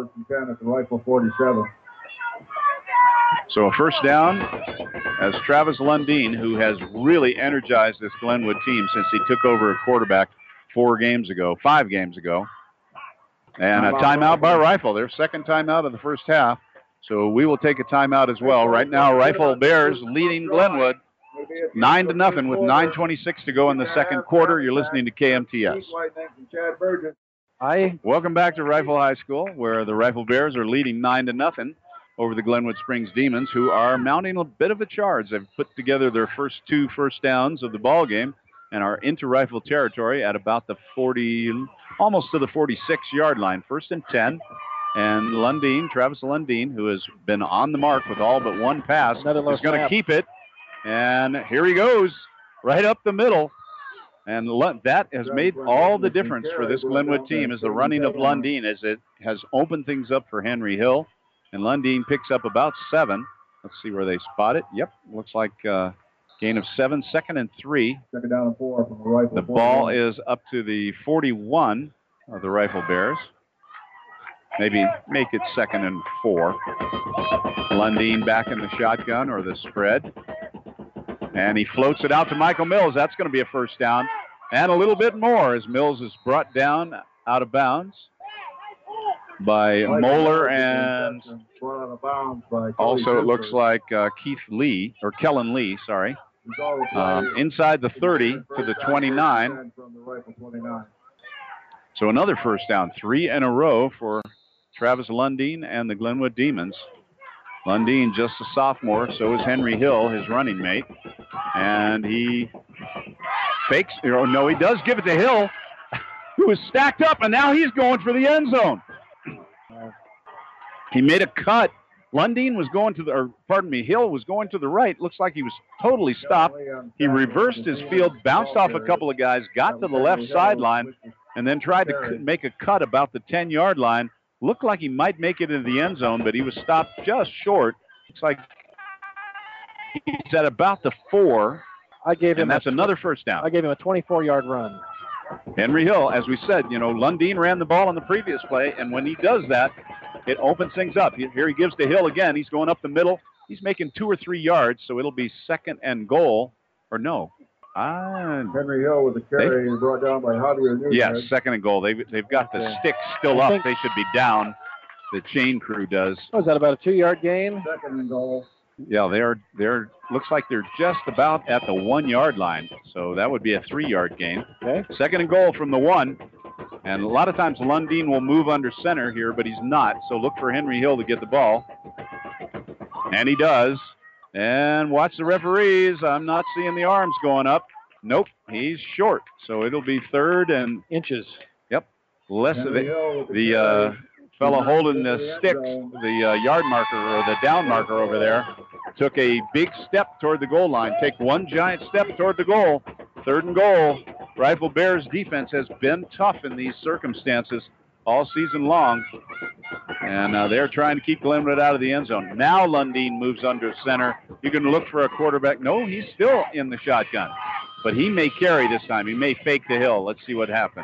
So a first down as Travis Lundeen, who has really energized this Glenwood team since he took over a quarterback 5 games ago. And a timeout by Rifle, their second timeout of the first half. So we will take a timeout as well. Right now, Rifle Bears leading Glenwood 9-0 with 9:26 to go in the second quarter. You're listening to KMTS. Welcome back to Rifle High School, where the Rifle Bears are leading 9-0 over the Glenwood Springs Demons, who are mounting a bit of a charge. They've put together their first 2 first downs of the ball game and are into Rifle territory at about the 40, almost to the 46-yard line. 1st and 10. And Lundeen, Travis Lundeen, who has been on the mark with all but one pass, is going to keep it. And here he goes, right up the middle. And that has made all the difference for this Glenwood team, is the running of Lundeen, as it has opened things up for Henry Hill. And Lundeen picks up about 7. Let's see where they spot it. Yep, looks like gain of 7, 2nd and 3. 2nd down and 4 from the Rifle. The ball is up to the 41 of the Rifle Bears. Maybe make it 2nd and 4. Lundeen back in the shotgun or the spread. And he floats it out to Michael Mills. That's going to be a first down. And a little bit more as Mills is brought down out of bounds by Moeller, and also it looks like Keith Lee, or Kellen Lee, sorry. Inside the 30 to the 29. So another first down, 3 in a row for Travis Lundeen and the Glenwood Demons. Lundeen just a sophomore, so is Henry Hill, his running mate. And he fakes, no, he does give it to Hill, who is stacked up, and now he's going for the end zone. He made a cut. Lundeen was going to Hill was going to the right. Looks like he was totally stopped. He reversed his field, bounced off a couple of guys, got to the left sideline, and then tried to make a cut about the 10-yard line. Looked like he might make it into the end zone, but he was stopped just short. Looks like he's at about the 4. And that's another first down. I gave him a 24-yard run. Henry Hill, as we said, Lundeen ran the ball on the previous play, and when he does that, it opens things up. Here he gives to Hill again. He's going up the middle. He's making 2 or 3 yards, so it'll be 2nd and goal. Or no. Henry Hill with the carry brought down by Javier Nunez. Yes, 2nd and goal. They've got the sticks still up. They should be down. The chain crew does. Oh, is that about a 2-yard gain? 2nd and goal. Yeah, they're looks like they're just about at the 1-yard line. So that would be a 3-yard gain. Okay. 2nd and goal from the 1. And a lot of times Lundeen will move under center here, but he's not. So look for Henry Hill to get the ball. And he does. And watch the referees. I'm not seeing the arms going up. Nope, he's short. So it'll be 3rd and inches. Yep. Less of it. The fellow holding the sticks, the yard marker or the down marker over there, took a big step toward the goal line. Take one giant step toward the goal. 3rd and goal. Rifle Bears defense has been tough in these circumstances all season long. And they're trying to keep Glenwood out of the end zone. Now Lundeen moves under center. You can look for a quarterback. No, he's still in the shotgun. But he may carry this time. He may fake the Hill. Let's see what happens.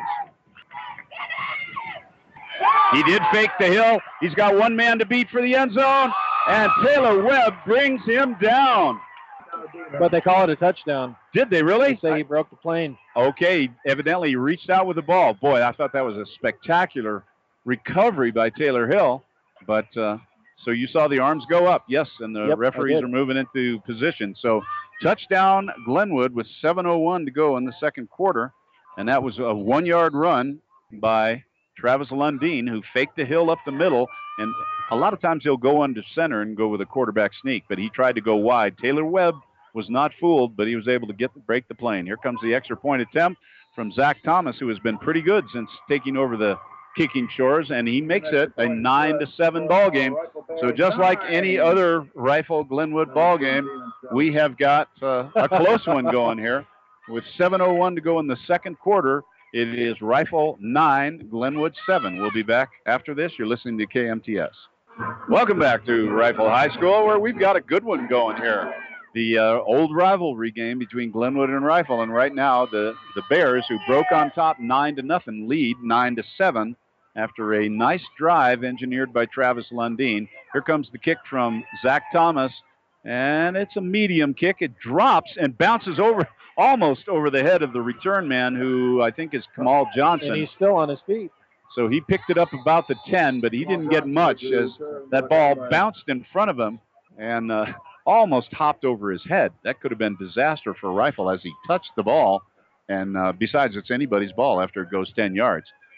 He did fake the Hill. He's got one man to beat for the end zone. And Taylor Webb brings him down. But they call it a touchdown. Did they really? They say he broke the plane. Okay, evidently he reached out with the ball. Boy, I thought that was a spectacular recovery by Taylor Hill. But so you saw the arms go up. Yes, and the referees are moving into position. So touchdown Glenwood with 7:01 to go in the second quarter. And that was a 1-yard run by Travis Lundeen, who faked the Hill up the middle. And a lot of times he'll go under center and go with a quarterback sneak, but he tried to go wide. Taylor Webb was not fooled, but he was able to break the plane. Here comes the extra point attempt from Zach Thomas, who has been pretty good since taking over the kicking chores, and he makes it a 9-7 ball game. So just like any other Rifle Glenwood ball game, we have got a close one going here. With 7:01 to go in the second quarter, it is Rifle 9, Glenwood 7. We'll be back after this. You're listening to KMTS. Welcome back to Rifle High School, where we've got a good one going here. The old rivalry game between Glenwood and Rifle, and right now the Bears, who broke on top 9-0, lead 9-7 after a nice drive engineered by Travis Lundeen. Here comes the kick from Zach Thomas, and it's a medium kick. It drops and bounces over, almost over the head of the return man, who I think is Kamal Johnson. And he's still on his feet. So he picked it up about the 10, but he didn't get much as that ball bounced in front of him and almost hopped over his head. That could have been disaster for Rifle as he touched the ball. And besides, it's anybody's ball after it goes 10 yards.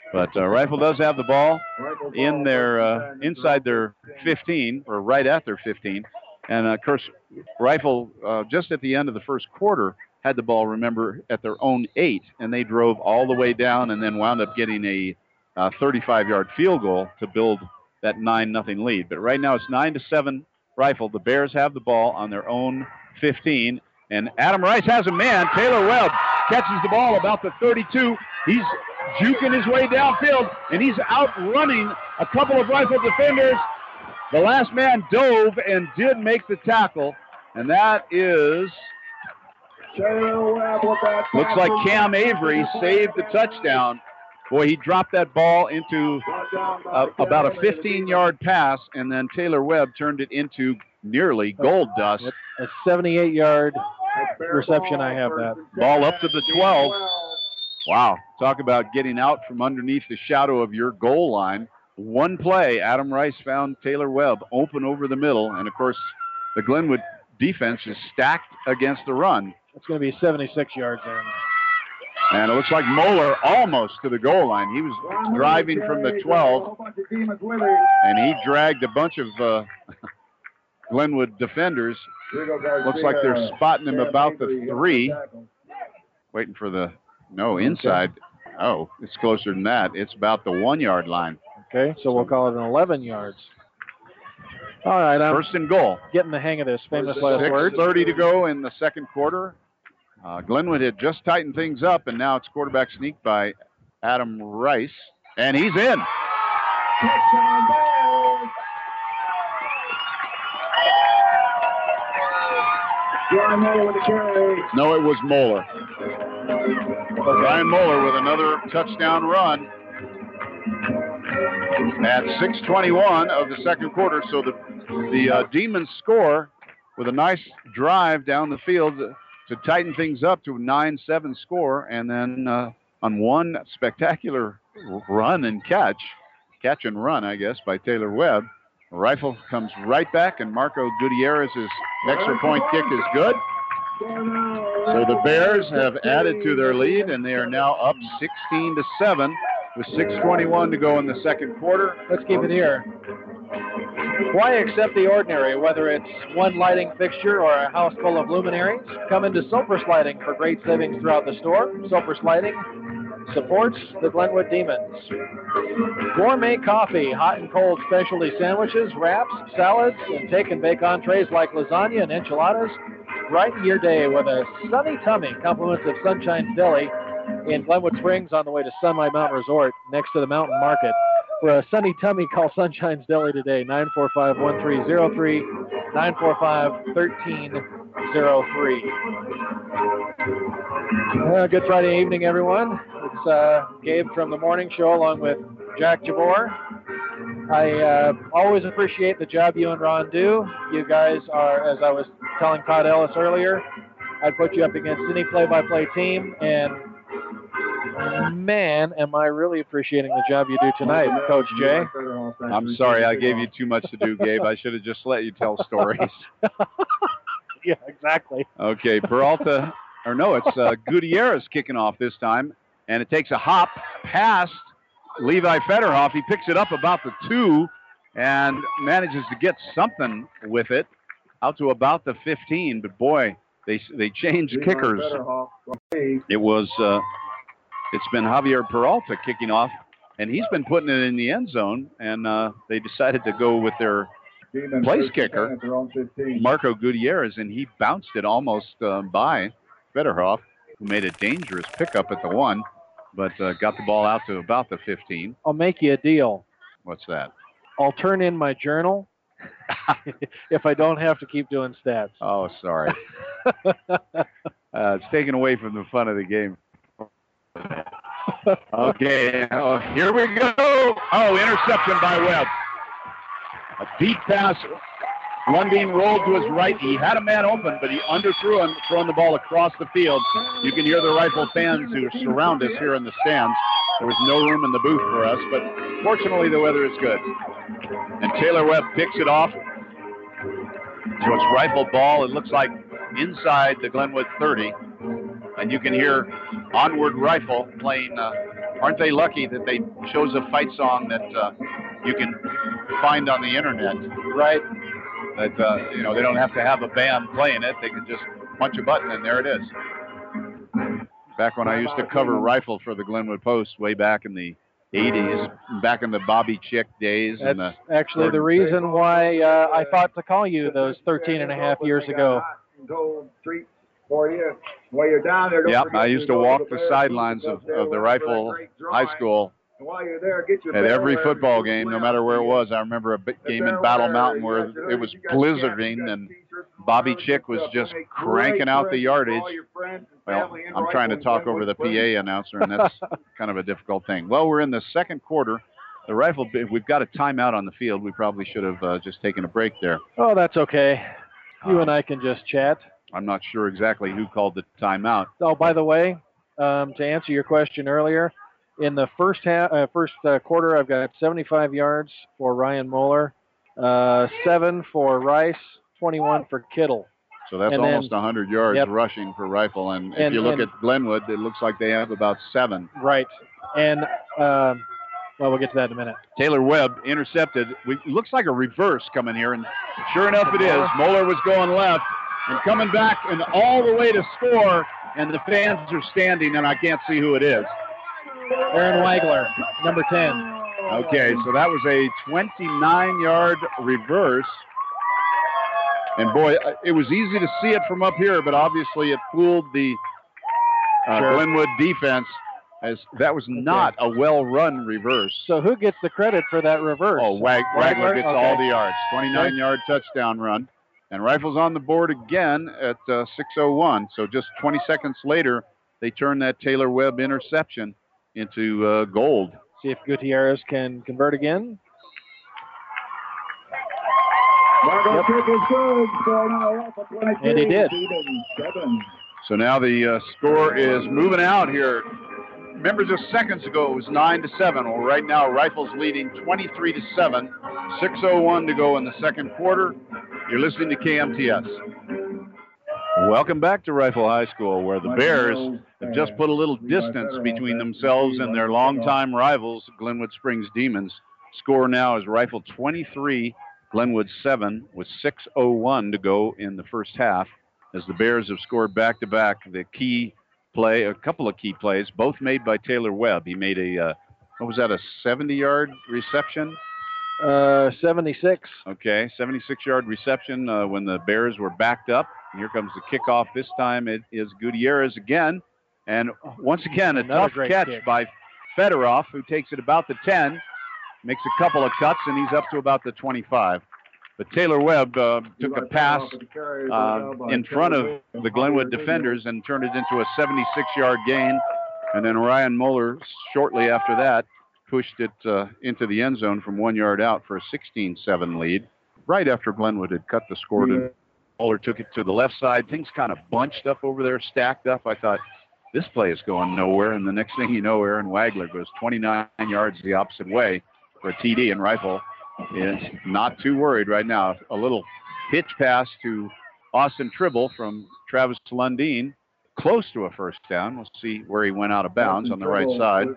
But Rifle does have the ball in their inside their 15, or right at their 15. And, of course, Rifle, just at the end of the first quarter, had the ball, remember, at their own 8, and they drove all the way down and then wound up getting a 35-yard field goal to build that 9-0 lead. But right now it's 9-7 Rifle. The Bears have the ball on their own 15, and Adam Rice has a man. Taylor Webb catches the ball about the 32. He's juking his way downfield, and he's outrunning a couple of Rifle defenders. The last man dove and did make the tackle, and that is, looks like Cam Avery saved the touchdown. Boy, he dropped that ball into about a 15-yard pass, and then Taylor Webb turned it into nearly gold dust. A 78-yard reception, I have that. Ball up to the 12. Wow, talk about getting out from underneath the shadow of your goal line. One play, Adam Rice found Taylor Webb open over the middle, and, of course, the Glenwood defense is stacked against the run. It's going to be 76 yards there. And it looks like Moeller almost to the goal line. He was driving from the 12, and he dragged a bunch of Glenwood defenders. Looks like they're spotting him about the 3. Waiting for the, no, inside. Oh, it's closer than that. It's about the 1-yard line. Okay, so we'll call it an 11 yards. All right, I'm first and goal. Getting the hang of this famous last word. 6:30 to go in the second quarter. Glenwood had just tightened things up, and now it's quarterback sneak by Adam Rice, and he's in. No, it was Moeller. Brian Moeller with another touchdown run at 6:21 of the second quarter. So the Demons score with a nice drive down the field to tighten things up to a 9-7 score, and then on one spectacular run and catch and run, I guess, by Taylor Webb, Rifle comes right back, and Marco Gutierrez's extra point kick is good. So the Bears have added to their lead, and they are now up 16-7 with 6:21 to go in the second quarter. Let's keep it here. Why accept the ordinary, whether it's one lighting fixture or a house full of luminaries? Come into Sopris Lighting for great savings throughout the store. Sopris Lighting supports the Glenwood Demons. Gourmet coffee, hot and cold specialty sandwiches, wraps, salads, and take and bake entrees like lasagna and enchiladas. Brighten your day with a sunny tummy. Compliments of Sunshine's Deli in Glenwood Springs on the way to Sunlight Mountain Resort next to the Mountain Market. For a sunny tummy, call Sunshine's Deli today, 945-1303, 945-1303. Good Friday evening, everyone. It's Gabe from the Morning Show along with Jack Jabor. I always appreciate the job you and Ron do. You guys are, as I was telling Todd Ellis earlier, I'd put you up against any play-by-play team, and man, am I really appreciating the job you do tonight, Coach Jay. I'm sorry, I gave you too much to do, Gabe. I should have just let you tell stories. Yeah, exactly. Okay, Peralta, or no, it's Gutierrez kicking off this time, and it takes a hop past Levi Federhoff. He picks it up about the 2 and manages to get something with it out to about the 15, but boy, they changed kickers. It was... It's been Javier Peralta kicking off, and he's been putting it in the end zone, and they decided to go with their place kicker, Marco Gutierrez, and he bounced it almost by Federhoff, who made a dangerous pickup at the 1, but got the ball out to about the 15. I'll make you a deal. What's that? I'll turn in my journal if I don't have to keep doing stats. Oh, sorry. It's taken away from the fun of the game. Okay, here we go. Oh, interception by Webb. A deep pass. One being rolled to his right. He had a man open, but he underthrew him, throwing the ball across the field. You can hear the Rifle fans who surround us here in the stands. There was no room in the booth for us, but fortunately the weather is good. And Taylor Webb picks it off. So it's Rifle ball. It looks like inside the Glenwood 30. And you can hear Onward Rifle playing aren't they lucky that they chose a fight song that you can find on the internet? Right. That they don't have to have a band playing it. They can just punch a button and there it is. Back when I used to cover rifle for the Glenwood Post way back in the 80s, back in the Bobby Chick days. That's actually the reason why I thought to call you those 13 and a half years ago. For you while you're down there. Yep, I used to walk the sidelines of the Rifle High School while you're there, get your at every football game, no matter where it was. I remember a big game in Battle Mountain where it was blizzarding and Bobby Chick was just cranking out the yardage. Well, I'm trying to talk over the PA announcer, and that's kind of a difficult thing. Well, we're in the second quarter. The Rifle, we've got a timeout on the field. We probably should have just taken a break there. Oh, that's okay. You and I can just chat. I'm not sure exactly who called the timeout. Oh, by the way, to answer your question earlier, in the first quarter, I've got 75 yards for Ryan Moeller, 7 for Rice, 21 for Kittle. So that's almost 100 yards rushing for Rifle. And if you look at Glenwood, it looks like they have about 7. Right. And, well, we'll get to that in a minute. Taylor Webb intercepted. Looks like a reverse coming here, and sure enough it is. Moeller was going left and coming back and all the way to score, and the fans are standing, and I can't see who it is. Aaron Wagler, number 10. Okay, so that was a 29-yard reverse. And, boy, it was easy to see it from up here, but obviously it fooled the Glenwood defense, as that was not a well-run reverse. So who gets the credit for that reverse? Oh, Wagler gets all the yards. 29-yard touchdown run. And Rifle's on the board again at 6:01. So just 20 seconds later, they turn that Taylor Webb interception into gold. See if Gutierrez can convert again. And he did. So now the score is moving out here. Remember, just seconds ago it was 9-7. Well, right now Rifle's leading 23-7. 6:01 to go in the second quarter. You're listening to KMTS. Welcome back to Rifle High School, where the Bears have just put a little distance between themselves and their longtime rivals, Glenwood Springs Demons. Score now is Rifle 23, Glenwood 7, with 6:01 to go in the first half, as the Bears have scored back-to-back. The key play, a couple of key plays, both made by Taylor Webb. He made a, what was that, a 70-yard reception? 76. Okay, 76-yard reception when the Bears were backed up. And here comes the kickoff. This time it is Gutierrez again. And once again, a tough catch by Fedorov, who takes it about the 10, makes a couple of cuts, and he's up to about the 25. But Taylor Webb took a pass in front of the Glenwood defenders and turned it into a 76-yard gain. And then Ryan Moeller, shortly after that, pushed it into the end zone from 1 yard out for a 16-7 lead. Right after Glenwood had cut the score, Moeller took it to the left side. Things kind of bunched up over there, stacked up. I thought, this play is going nowhere. And the next thing you know, Aaron Wagler goes 29 yards the opposite way for a TD, and Rifle is not too worried right now. A little pitch pass to Austin Tribble from Travis Lundeen, close to a first down. We'll see where he went out of bounds on the right side.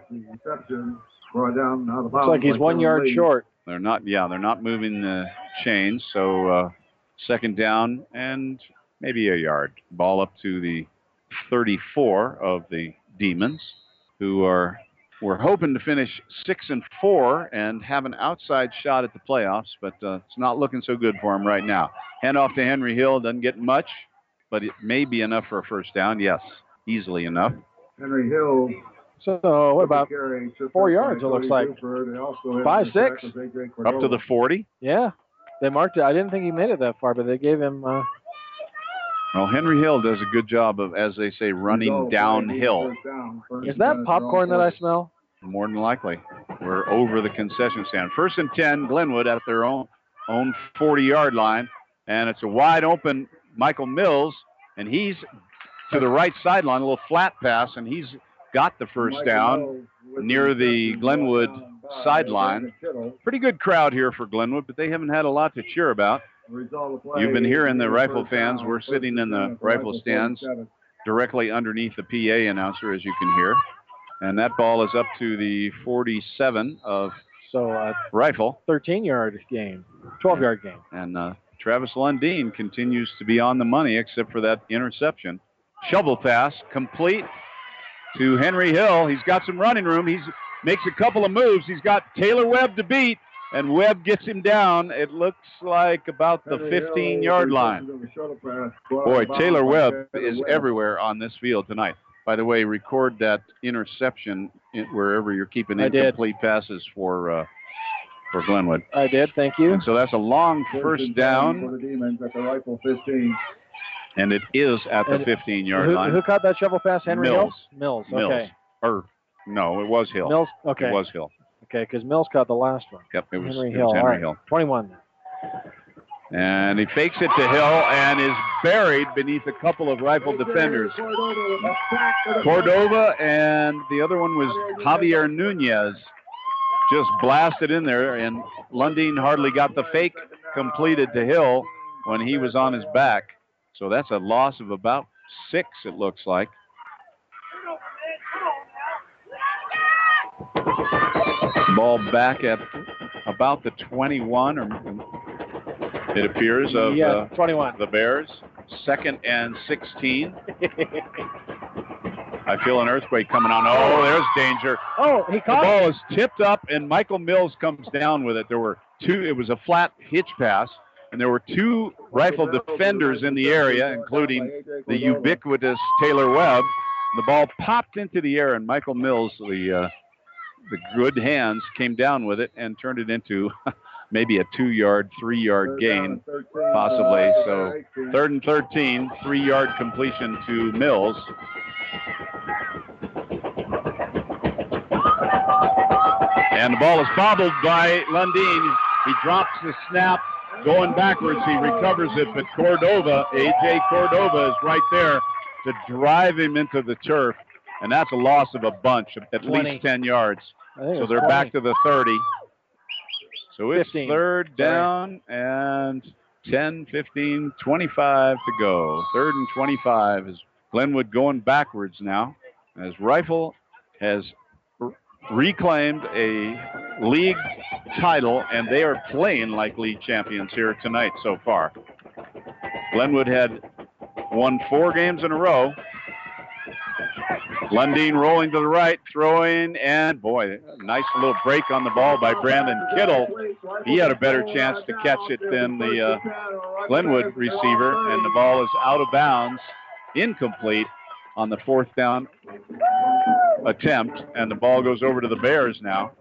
Looks like he's 1 yard short. They're not moving the chains, so second down and maybe a yard. Ball up to the 34 of the Demons, who we're hoping to finish 6-4 and have an outside shot at the playoffs, but it's not looking so good for them right now. Handoff to Henry Hill, doesn't get much, but it may be enough for a first down. Yes, easily enough. Henry Hill. So what about 4 yards, it looks like? 5, 6. Up to the 40? Yeah, they marked it. I didn't think he made it that far, but they gave him... Well, Henry Hill does a good job of, as they say, running downhill. Is that popcorn that I smell? More than likely. We're over the concession stand. 1st and 10, Glenwood at their own 40-yard line. And it's a wide open Michael Mills, and he's to the right sideline, a little flat pass, and he's got the first down near the Glenwood sideline. Pretty good crowd here for Glenwood, but they haven't had a lot to cheer about. You've been hearing the Rifle fans. We're sitting in the Rifle stands directly underneath the PA announcer, as you can hear. And that ball is up to the 47 of Rifle. 13-yard game, 12-yard game. And Travis Lundeen continues to be on the money except for that interception. Shovel pass complete to Henry Hill. He's got some running room. He makes a couple of moves. He's got Taylor Webb to beat, and Webb gets him down. It looks like about the 15-yard line. Boy, Taylor Webb is everywhere on this field tonight. By the way, record that interception wherever you're keeping incomplete passes for Glenwood. I did, thank you. And so that's a long first down. For the Demons at the Rifle 15. And it is at the 15-yard line. Who caught that shovel pass? Henry Mills. Hill? Mills, okay. No, it was Hill. Mills, okay. It was Hill. Okay, because Mills caught the last one. Yep, it was Henry Hill. Hill. 21. And he fakes it to Hill and is buried beneath a couple of Rifle defenders. Cordova and the other one was Javier Nunez. Just blasted in there, and Lundeen hardly got the fake completed to Hill when he was on his back. So that's a loss of about 6, it looks like. Ball back at about the 21, or it appears, of 21. The Bears. 2nd and 16. I feel an earthquake coming on. Oh, there's danger. Oh, he caught it. The ball it. is tipped up, and Michael Mills comes down with it. There were 2. It was a flat hitch pass, and there were 2 Rifle defenders in the area, including the ubiquitous Taylor Webb. The ball popped into the air, and Michael Mills, the good hands, came down with it and turned it into maybe a 2-yard, 3-yard gain, possibly. So 3rd and 13, 3-yard completion to Mills. And the ball is bobbled by Lundeen. He drops the snap. Going backwards, he recovers it, but Cordova, A.J. Cordova, is right there to drive him into the turf, and that's a loss of a bunch, at 20. least 10 yards. So they're 20. back to the 30. So it's 15. 3rd down and 10, 15, 25 to go. 3rd and 25 is Glenwood going backwards now, as Rifle has reclaimed a league title, and they are playing like league champions here tonight so far. Glenwood had won 4 games in a row. Lundeen rolling to the right, throwing, and boy, nice little break on the ball by Brandon Kittle. He had a better chance to catch it than the Glenwood receiver, and the ball is out of bounds, incomplete on the 4th down attempt, and the ball goes over to the Bears now.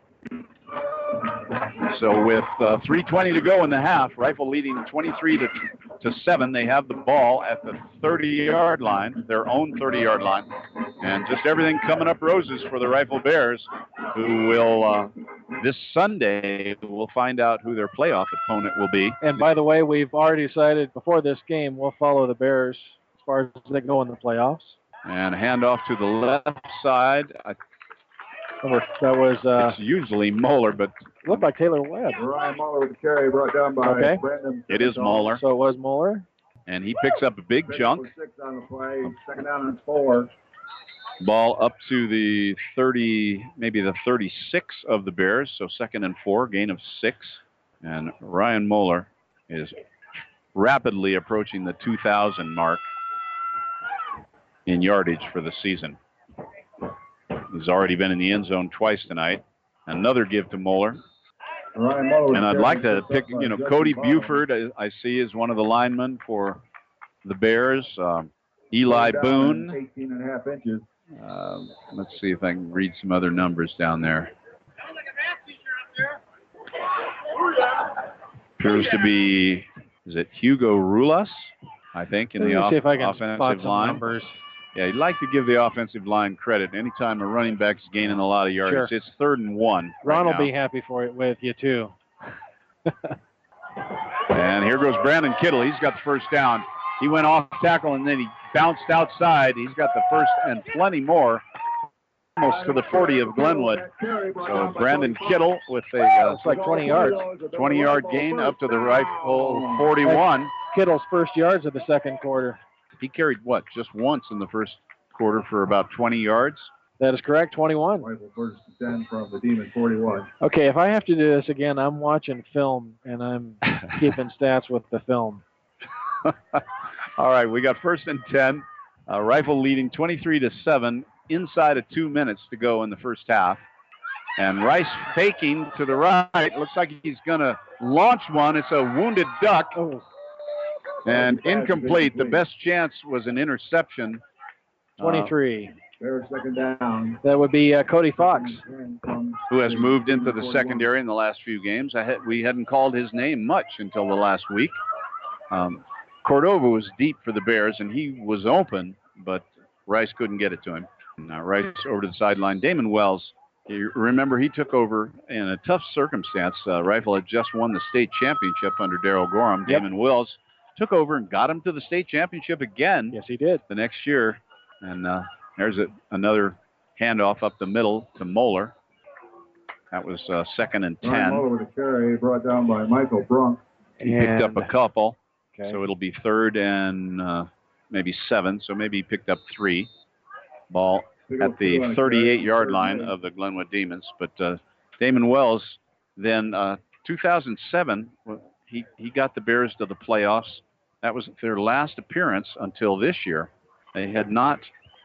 So with 3:20 to go in the half, Rifle leading 23-7. They have the ball at the 30-yard line, their own 30-yard line, and just everything coming up roses for the Rifle Bears, who will this Sunday we'll find out who their playoff opponent will be. And by the way, we've already decided before this game we'll follow the Bears as far as they go in the playoffs. And a handoff to the left side. That was it's usually Moeller, but looked like Taylor Webb. Ryan Moeller with the carry brought down by Brandon. It is Moeller. So it was Moeller. And he picks up a big chunk. 6 on the play. 2nd down and 4. Ball up to the 30, maybe the 36 of the Bears. So 2nd and 4, gain of 6. And Ryan Moeller is rapidly approaching the 2,000 mark in yardage for the season. He's already been in the end zone twice tonight. Another give to Moeller. And I'd like to pick, Cody Buford, I see, is one of the linemen for the Bears. Eli Boone. 18.5 inches. Let's see if I can read some other numbers down there. Appears to be, is it Hugo Rulas, I think, in the offensive line. Numbers. Yeah, you'd like to give the offensive line credit. Anytime a running back's gaining a lot of yards, It's 3rd and 1. Ron will be happy with you, too. And here goes Brandon Kittle. He's got the first down. He went off tackle, and then he bounced outside. He's got the first and plenty more, almost to the 40 of Glenwood. So Brandon Kittle with a it's like 20 yards. 20-yard gain up to the Rifle 41. Kittle's first yards of the second quarter. He carried, just once in the first quarter for about 20 yards? That is correct, 21. Rifle first to 10 from the Demon 41. Okay, if I have to do this again, I'm watching film and I'm keeping stats with the film. All right, we got first and 10. Rifle leading 23-7 inside of 2 minutes to go in the first half. And Rice faking to the right. Looks like he's going to launch one. It's a wounded duck. And incomplete. The best chance was an interception. 23. Bears second down. That would be Cody Fox, who has moved into the secondary in the last few games. We hadn't called his name much until the last week. Cordova was deep for the Bears, and he was open, but Rice couldn't get it to him. Now Rice over to the sideline. Damon Wells, you remember he took over in a tough circumstance. Rifle had just won the state championship under Darryl Gorham. Yep. Damon Wells took over and got him to the state championship again. Yes, he did. The next year. And there's another handoff up the middle to Moeller. That was second and 10. Moeller with a carry brought down by Michael Brunk. He picked up a couple. Okay. So it'll be third and maybe 7. So maybe he picked up 3. Ball at the 38-yard line of the Glenwood Demons. But Damon Wells, then 2007, he got the Bears to the playoffs. That was their last appearance until this year. They had not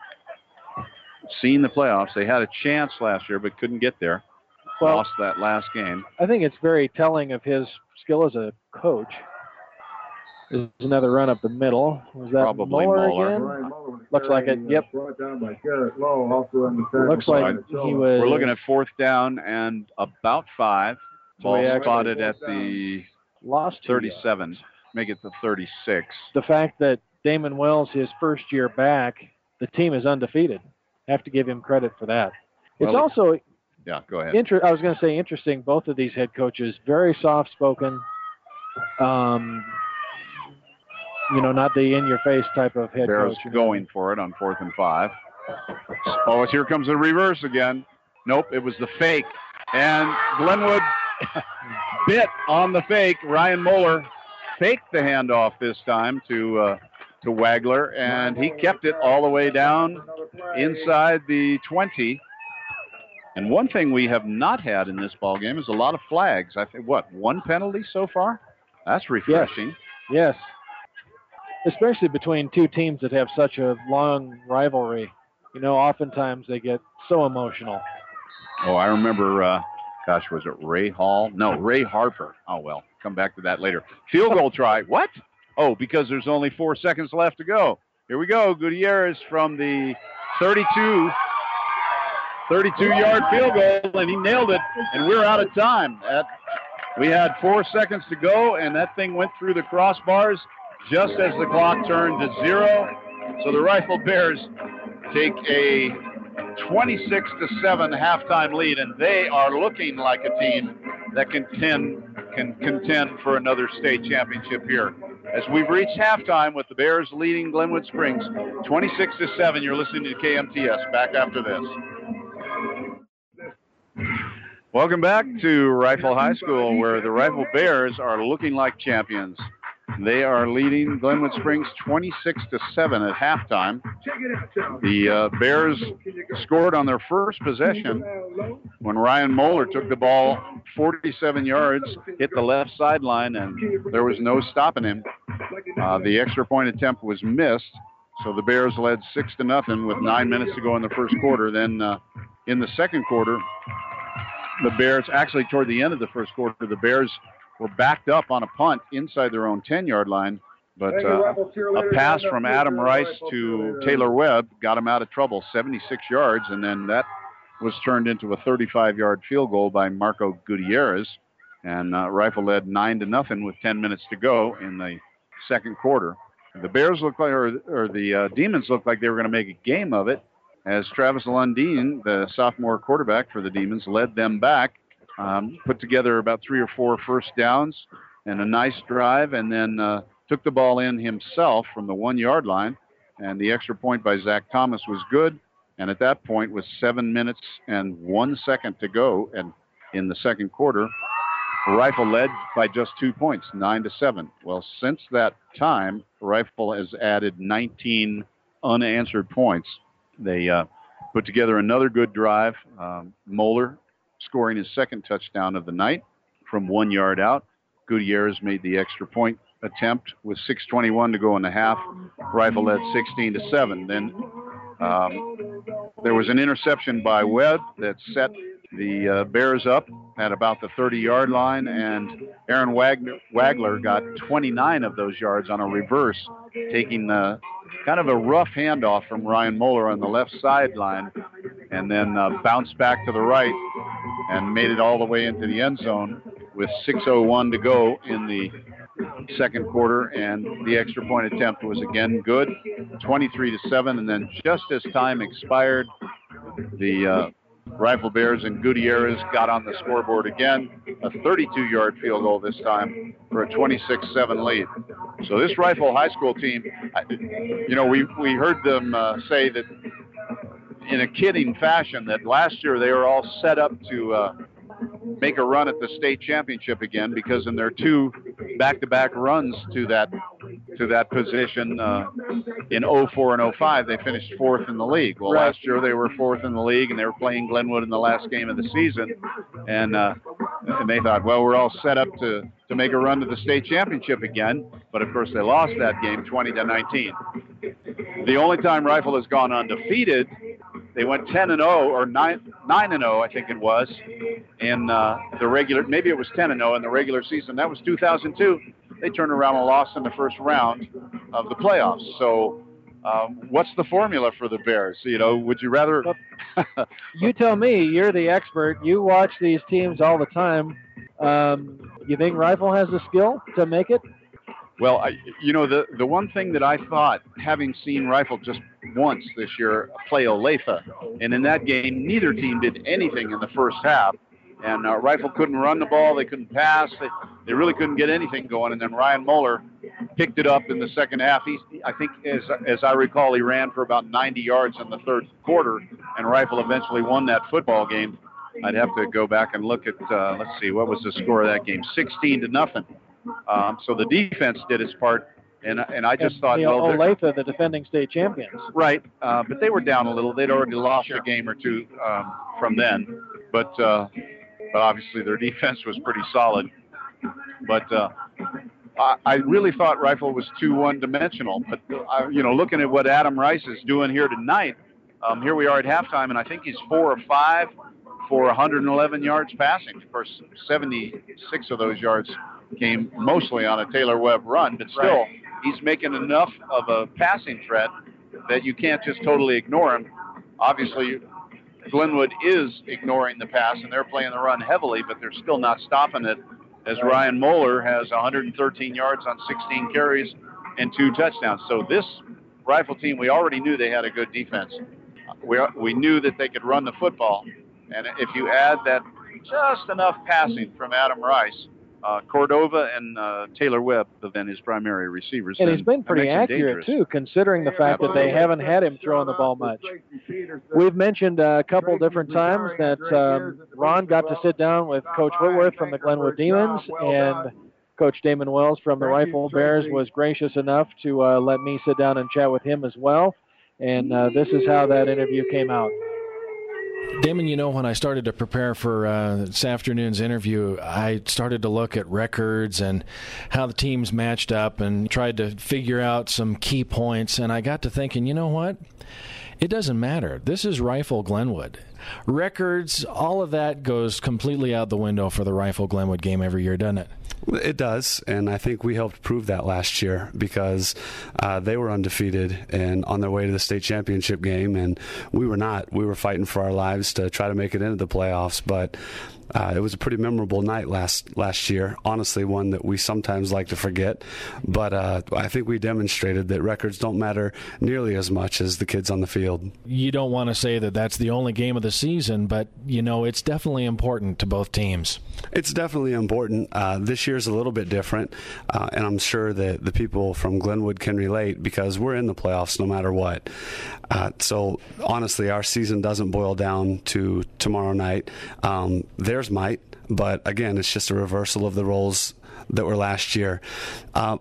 seen the playoffs. They had a chance last year but couldn't get there. Well, lost that last game. I think it's very telling of his skill as a coach. There's another run up the middle. Was that probably Moeller again? Looks like it. Yep. Brought down by Garrett Lowe, also on the looks like he was. We're looking at fourth down and about 5. Ball spotted at the 37. Make it the 36. The fact that Damon Wells, his first year back, the team is undefeated. Have to give him credit for that. It's also yeah. Go ahead. I was going to say interesting. Both of these head coaches very soft-spoken. Not the in-your-face type of head Bears coach. Going for it on 4th and 5. Oh, here comes the reverse again. Nope, it was the fake, and Glenwood bit on the fake. Ryan Moeller faked the handoff this time to Wagler, and he kept it all the way down inside the 20. And one thing we have not had in this ball game is a lot of flags. I think, 1 penalty so far? That's refreshing. Yes. Especially between two teams that have such a long rivalry. Oftentimes they get so emotional. Oh, I remember, was it Ray Hall? No, Ray Harper. Oh, well, come back to that later. Field goal try. What? Oh, because there's only 4 seconds left to go. Here we go. Gutierrez from the 32-yard field goal, and he nailed it, and we're out of time. We had 4 seconds to go, and that thing went through the crossbars just as the clock turned to 0. So the Rifle Bears take a 26-7 halftime lead, and they are looking like a team that can contend for another state championship here. As we've reached halftime with the Bears leading Glenwood Springs 26-7, you're listening to KMTS. Back after this. Welcome back to Rifle High School, where the Rifle Bears are looking like champions. They are leading Glenwood Springs 26-7 at halftime. The Bears scored on their first possession when Ryan Moeller took the ball 47 yards, hit the left sideline, and there was no stopping him. The extra point attempt was missed, so the Bears led 6-0 with 9 minutes to go in the first quarter. Then in the second quarter, the Bears, actually toward the end of the first quarter, the Bears were backed up on a punt inside their own 10-yard line, but a pass from Adam Rice to Taylor Webb got him out of trouble, 76 yards, and then that was turned into a 35-yard field goal by Marco Gutierrez, and Rifle led 9-0 with 10 minutes to go in the second quarter. The Bears looked like, or the Demons looked like they were going to make a game of it, as Travis Lundeen, the sophomore quarterback for the Demons, led them back. Put together about 3 or 4 first downs and a nice drive, and then took the ball in himself from the 1-yard line, and the extra point by Zach Thomas was good. And at that point, with 7 minutes and 1 second to go, and in the second quarter, Rifle led by just 2 points, 9-7. Well, since that time, Rifle has added 19 unanswered points. They put together another good drive. Moeller scoring his second touchdown of the night from 1 yard out. Gutierrez made the extra point attempt with 6:21 to go in the half. Rifle led 16-7. Then there was an interception by Webb that set the Bears up at about the 30-yard line, and Aaron Wagler got 29 of those yards on a reverse, taking kind of a rough handoff from Ryan Moeller on the left sideline, and then bounced back to the right and made it all the way into the end zone with 6:01 to go in the second quarter, and the extra point attempt was again good, 23-7, and then just as time expired, the Rifle Bears and Gutierrez got on the scoreboard again, a 32-yard field goal this time for a 26-7 lead. So this Rifle High School team, we heard them say that in a kidding fashion that last year they were all set up to make a run at the state championship again, because in their two back-to-back runs to that position in 04 and 05, they finished fourth in the league. Well, last year they were fourth in the league, and they were playing Glenwood in the last game of the season, and they thought, well, we're all set up to make a run to the state championship again. But of course, they lost that game 20-19. The only time Rifle has gone undefeated, they went 10-0 or 9-0, I think it was, in the regular. Maybe it was 10-0 in the regular season. That was 2002. They turned around and lost in the first round of the playoffs. So, what's the formula for the Bears? Would you rather? You tell me. You're the expert. You watch these teams all the time. You think Rifle has the skill to make it? Well, the one thing that I thought, having seen Rifle just once this year play Olathe, and in that game, neither team did anything in the first half, and Rifle couldn't run the ball, they couldn't pass, they really couldn't get anything going, and then Ryan Moeller picked it up in the second half. I think, as I recall, he ran for about 90 yards in the third quarter, and Rifle eventually won that football game. I'd have to go back and look at, let's see, what was the score of that game? 16-0. So the defense did its part, and I just thought, Olathe, the defending state champions. Right, but they were down a little. They'd already lost a game or two from then, but obviously their defense was pretty solid. But I really thought Rifle was too one-dimensional. But looking at what Adam Rice is doing here tonight, here we are at halftime, and I think he's 4 of 5 for 111 yards passing. Of course, 76 of those yards came mostly on a Taylor Webb run, but still, he's making enough of a passing threat that you can't just totally ignore him. Obviously, Glenwood is ignoring the pass, and they're playing the run heavily, but they're still not stopping it, as Ryan Moeller has 113 yards on 16 carries and 2 touchdowns. So this Rifle team, we already knew they had a good defense. We knew that they could run the football, and if you add that just enough passing from Adam Rice, Cordova and Taylor Webb have been his primary receivers. And he's been pretty accurate, too, considering the fact that they haven't had him throwing the ball much. We've mentioned a couple different times that Ron got to sit down with Coach Whitworth from the Glenwood Demons, and Coach Damon Wells from the Rifle Bears was gracious enough to let me sit down and chat with him as well. And this is how that interview came out. Damon, when I started to prepare for this afternoon's interview, I started to look at records and how the teams matched up and tried to figure out some key points, and I got to thinking, you know what? It doesn't matter. This is Rifle Glenwood. Records, all of that goes completely out the window for the Rifle Glenwood game every year, doesn't it? It does, and I think we helped prove that last year because they were undefeated and on their way to the state championship game, and we were not. We were fighting for our lives to try to make it into the playoffs, but it was a pretty memorable night last year. Honestly, one that we sometimes like to forget, but I think we demonstrated that records don't matter nearly as much as the kids on the field. You don't want to say that that's the only game of the season, but it's definitely important to both teams. It's definitely important. This year's a little bit different, and I'm sure that the people from Glenwood can relate because we're in the playoffs no matter what. So honestly, our season doesn't boil down to tomorrow night. Theirs might, but again, it's just a reversal of the roles that were last year.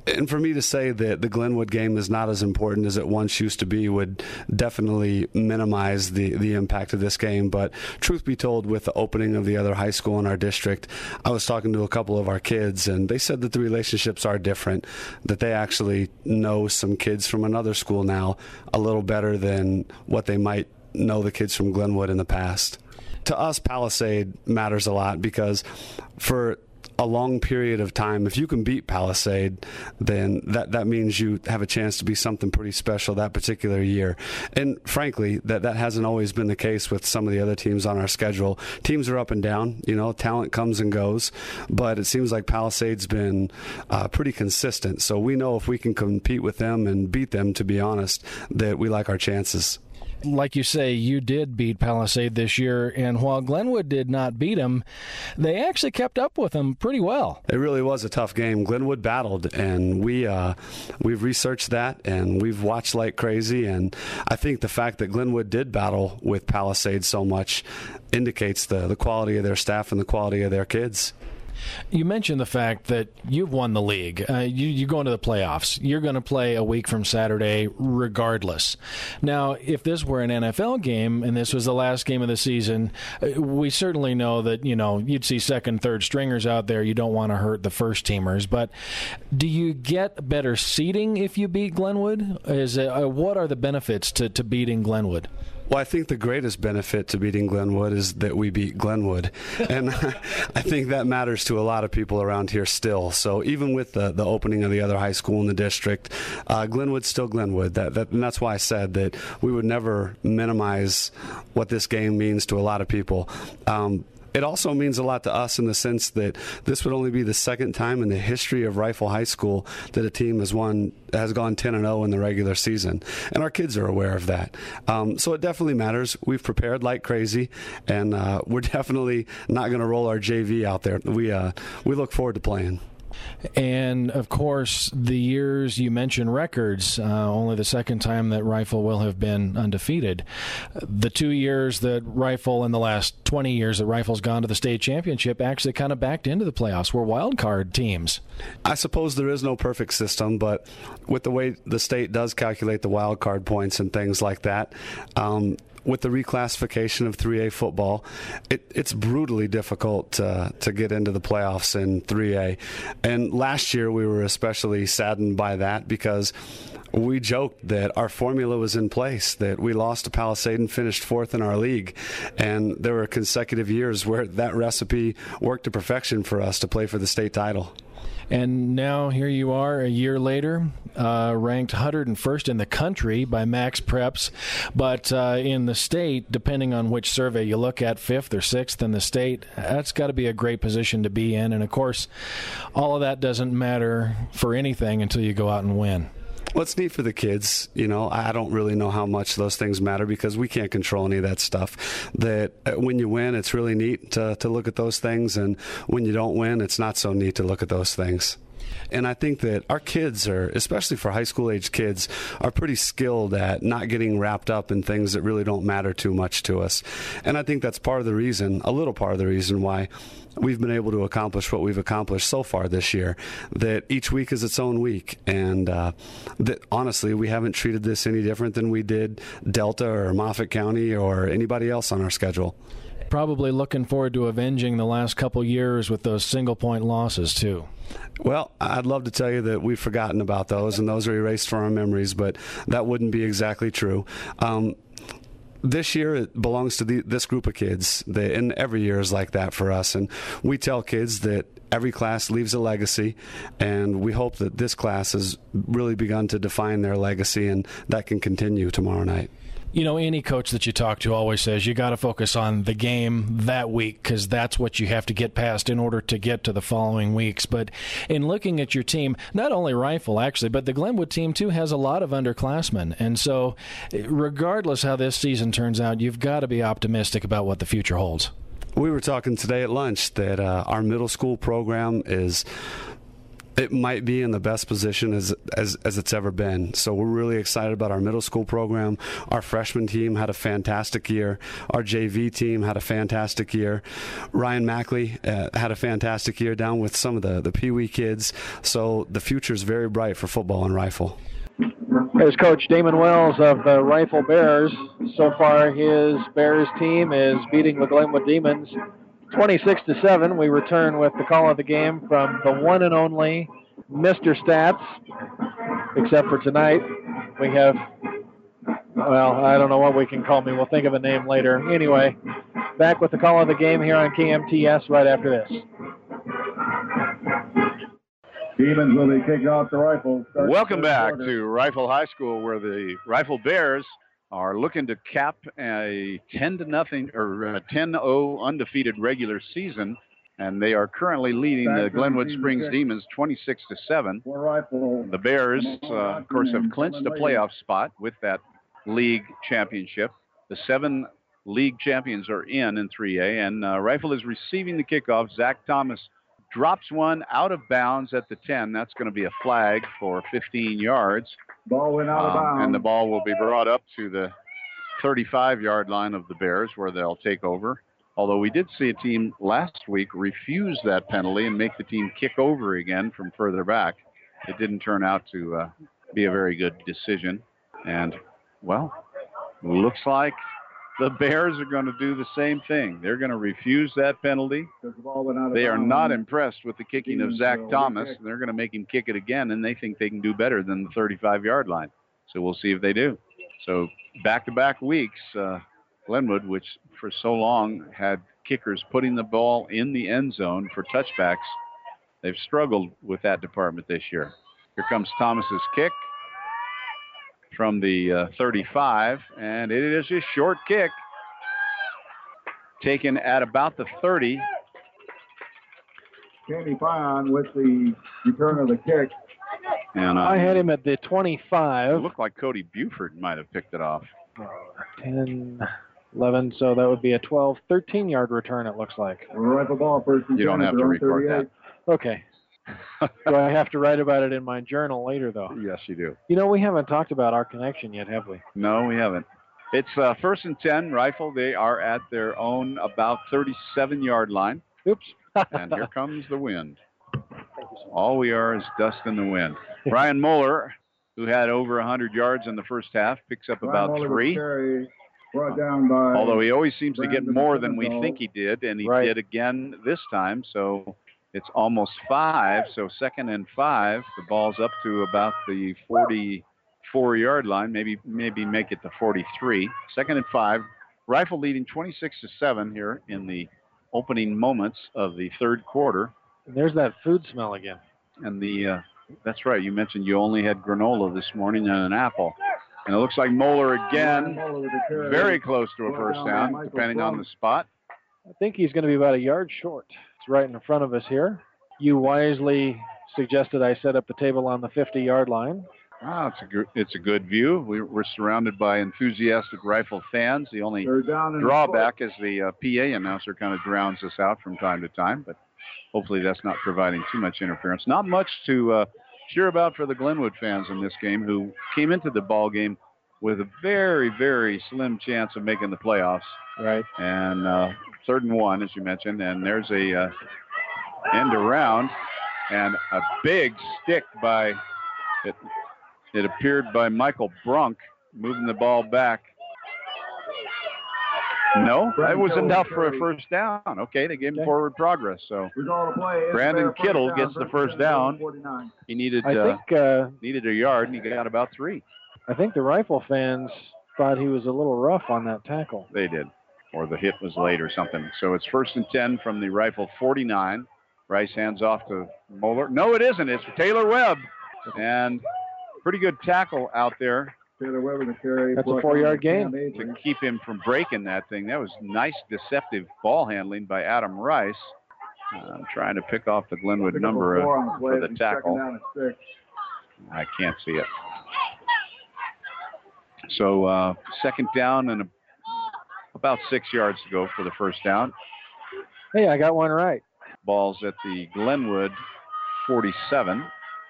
And for me to say that the Glenwood game is not as important as it once used to be would definitely minimize the impact of this game. But truth be told, with the opening of the other high school in our district, I was talking to a couple of our kids, and they said that the relationships are different, that they actually know some kids from another school now a little better than what they might know the kids from Glenwood in the past. To us, Palisade matters a lot because for a long period of time, if you can beat Palisade, then that means you have a chance to be something pretty special that particular year. And frankly, that hasn't always been the case with some of the other teams on our schedule. Teams are up and down, talent comes and goes, but it seems like Palisade's been pretty consistent. So we know if we can compete with them and beat them, to be honest, that we like our chances. Like you say, you did beat Palisade this year, and while Glenwood did not beat them, they actually kept up with them pretty well. It really was a tough game. Glenwood battled, and we've researched that, and we've watched like crazy, and I think the fact that Glenwood did battle with Palisade so much indicates the quality of their staff and the quality of their kids. You mentioned the fact that you've won the league. You go into the playoffs. You're going to play a week from Saturday regardless. Now, if this were an NFL game and this was the last game of the season, we certainly know that, you'd see second, third stringers out there. You don't want to hurt the first teamers. But do you get better seeding if you beat Glenwood? What are the benefits to beating Glenwood? Well, I think the greatest benefit to beating Glenwood is that we beat Glenwood. And I think that matters to a lot of people around here still. So even with the opening of the other high school in the district, Glenwood's still Glenwood. And that's why I said that we would never minimize what this game means to a lot of people. It also means a lot to us in the sense that this would only be the second time in the history of Rifle High School that a team has gone 10-0 in the regular season, and our kids are aware of that. So it definitely matters. We've prepared like crazy, and we're definitely not going to roll our JV out there. We look forward to playing. And, of course, the years you mentioned records, only the second time that Rifle will have been undefeated. The 2 years that Rifle, in the last 20 years that Rifle's gone to the state championship, actually kind of backed into the playoffs. We're wild card teams. I suppose there is no perfect system, but with the way the state does calculate the wild card points and things like that, with the reclassification of 3A football, it's brutally difficult to get into the playoffs in 3A. And last year we were especially saddened by that because we joked that our formula was in place, that we lost to Palisade and finished fourth in our league. And there were consecutive years where that recipe worked to perfection for us to play for the state title. And now here you are a year later, ranked 101st in the country by Max Preps, but in the state, depending on which survey you look at, 5th or 6th in the state. That's got to be a great position to be in. And, of course, all of that doesn't matter for anything until you go out and win. Well, it's neat for the kids. I don't really know how much those things matter because we can't control any of that stuff. That when you win, it's really neat to look at those things, and when you don't win, it's not so neat to look at those things. And I think that our kids are, especially for high school age kids, are pretty skilled at not getting wrapped up in things that really don't matter too much to us. And I think that's a little part of the reason why we've been able to accomplish what we've accomplished so far this year, that each week is its own week, and that honestly we haven't treated this any different than we did Delta or Moffett County or anybody else on our schedule. Probably looking forward to avenging the last couple years with those single-point losses, too. Well, I'd love to tell you that we've forgotten about those, and those are erased from our memories, but that wouldn't be exactly true. This year, it belongs to this group of kids, and every year is like that for us. And we tell kids that every class leaves a legacy, and we hope that this class has really begun to define their legacy, and that can continue tomorrow night. Any coach that you talk to always says you got to focus on the game that week because that's what you have to get past in order to get to the following weeks. But in looking at your team, not only Rifle actually, but the Glenwood team too has a lot of underclassmen. And so regardless how this season turns out, you've got to be optimistic about what the future holds. We were talking today at lunch that our middle school program is It might be in the best position as it's ever been. So we're really excited about our middle school program. Our freshman team had a fantastic year. Our JV team had a fantastic year. Ryan Mackley had a fantastic year down with some of the Pee Wee kids. So the future is very bright for football and Rifle. There's Coach Damon Wells of the Rifle Bears. So far, his Bears team is beating the Glenwood Demons 26-7. We return with the call of the game from the one and only Mr. Stats. Except for tonight, we have, well, I don't know what we can call me. We'll think of a name later. Anyway, back with the call of the game here on KMTS right after this. Demons will be kicking off the Rifle. Welcome back to Rifle High School, where the Rifle Bears are looking to cap a 10-0 or 10-0 undefeated regular season, and they are currently leading the Glenwood Springs Demons 26-7. The Bears, of course, have clinched a playoff spot with that league championship. The 7 league champions are in 3A, and Rifle is receiving the kickoff. Zach Thomas drops one out of bounds at the 10. That's going to be a flag for 15 yards. Ball went out of bounds. And the ball will be brought up to the 35-yard line of the Bears, where they'll take over. Although we did see a team last week refuse that penalty and make the team kick over again from further back. It didn't turn out to be a very good decision. And, well, looks like the Bears are going to do the same thing. They're going to refuse that penalty. They are not impressed with the kicking of Zach Thomas. And they're going to make him kick it again, and they think they can do better than the 35-yard line. So we'll see if they do. So back-to-back weeks, Glenwood, which for so long had kickers putting the ball in the end zone for touchbacks, they've struggled with that department this year. Here comes Thomas's kick from the 35, and it is a short kick taken at about the 30. Candy Pion with the return of the kick. And I had him at the 25. It looked like Cody Buford might have picked it off. 10, 11, so that would be a 12, 13-yard return, it looks like. Rifle ball person. You don't have to record that. Okay. Do I have to write about it in my journal later, though? Yes, you do. You know, we haven't talked about our connection yet, have we? No, we haven't. It's 1st and 10, Rifle. They are at their own about 37-yard line. Oops. And here comes the wind. All we are is dust in the wind. Brian Moeller, who had over 100 yards in the first half, picks up about 3. Brought down by although he always seems to get more than we think he did, and he did again this time. So it's almost 5. So 2nd and 5. The ball's up to about the 44-yard line. Maybe make it to 43. 2nd and 5. Rifle leading 26-7 here in the opening moments of the third quarter. And there's that food smell again. And that's right. You mentioned you only had granola this morning and an apple. And it looks like Moeller again, very close to a first down, depending on the spot. I think he's going to be about a yard short. It's right in front of us here. You wisely suggested I set up the table on the 50-yard line. It's a good view. We're surrounded by enthusiastic Rifle fans. The only drawback is the PA announcer kind of drowns us out from time to time, but hopefully that's not providing too much interference. Not much to cheer about for the Glenwood fans in this game, who came into the ball game with a very, very slim chance of making the playoffs. Right. And 3rd and 1, as you mentioned, and there's a end around and a big stick by it appeared by Michael Brunk, moving the ball back. No, that was enough for a first down. Okay, they gave him forward progress. So Brandon Kittle gets the first down. He needed needed a yard, and he got about 3. I think the Rifle fans thought he was a little rough on that tackle. They did, or the hit was late or something. So it's 1st and 10 from the Rifle 49. Rice hands off to Moeller. No, it isn't. It's Taylor Webb, and pretty good tackle out there. Taylor Webb with a carry. That's a 4-yard gain. To keep him from breaking that thing. That was nice, deceptive ball handling by Adam Rice. I'm trying to pick off the Glenwood number for the tackle. I can't see it. So 2nd down and about 6 yards to go for the first down. Hey, I got one right. Ball's at the Glenwood 47.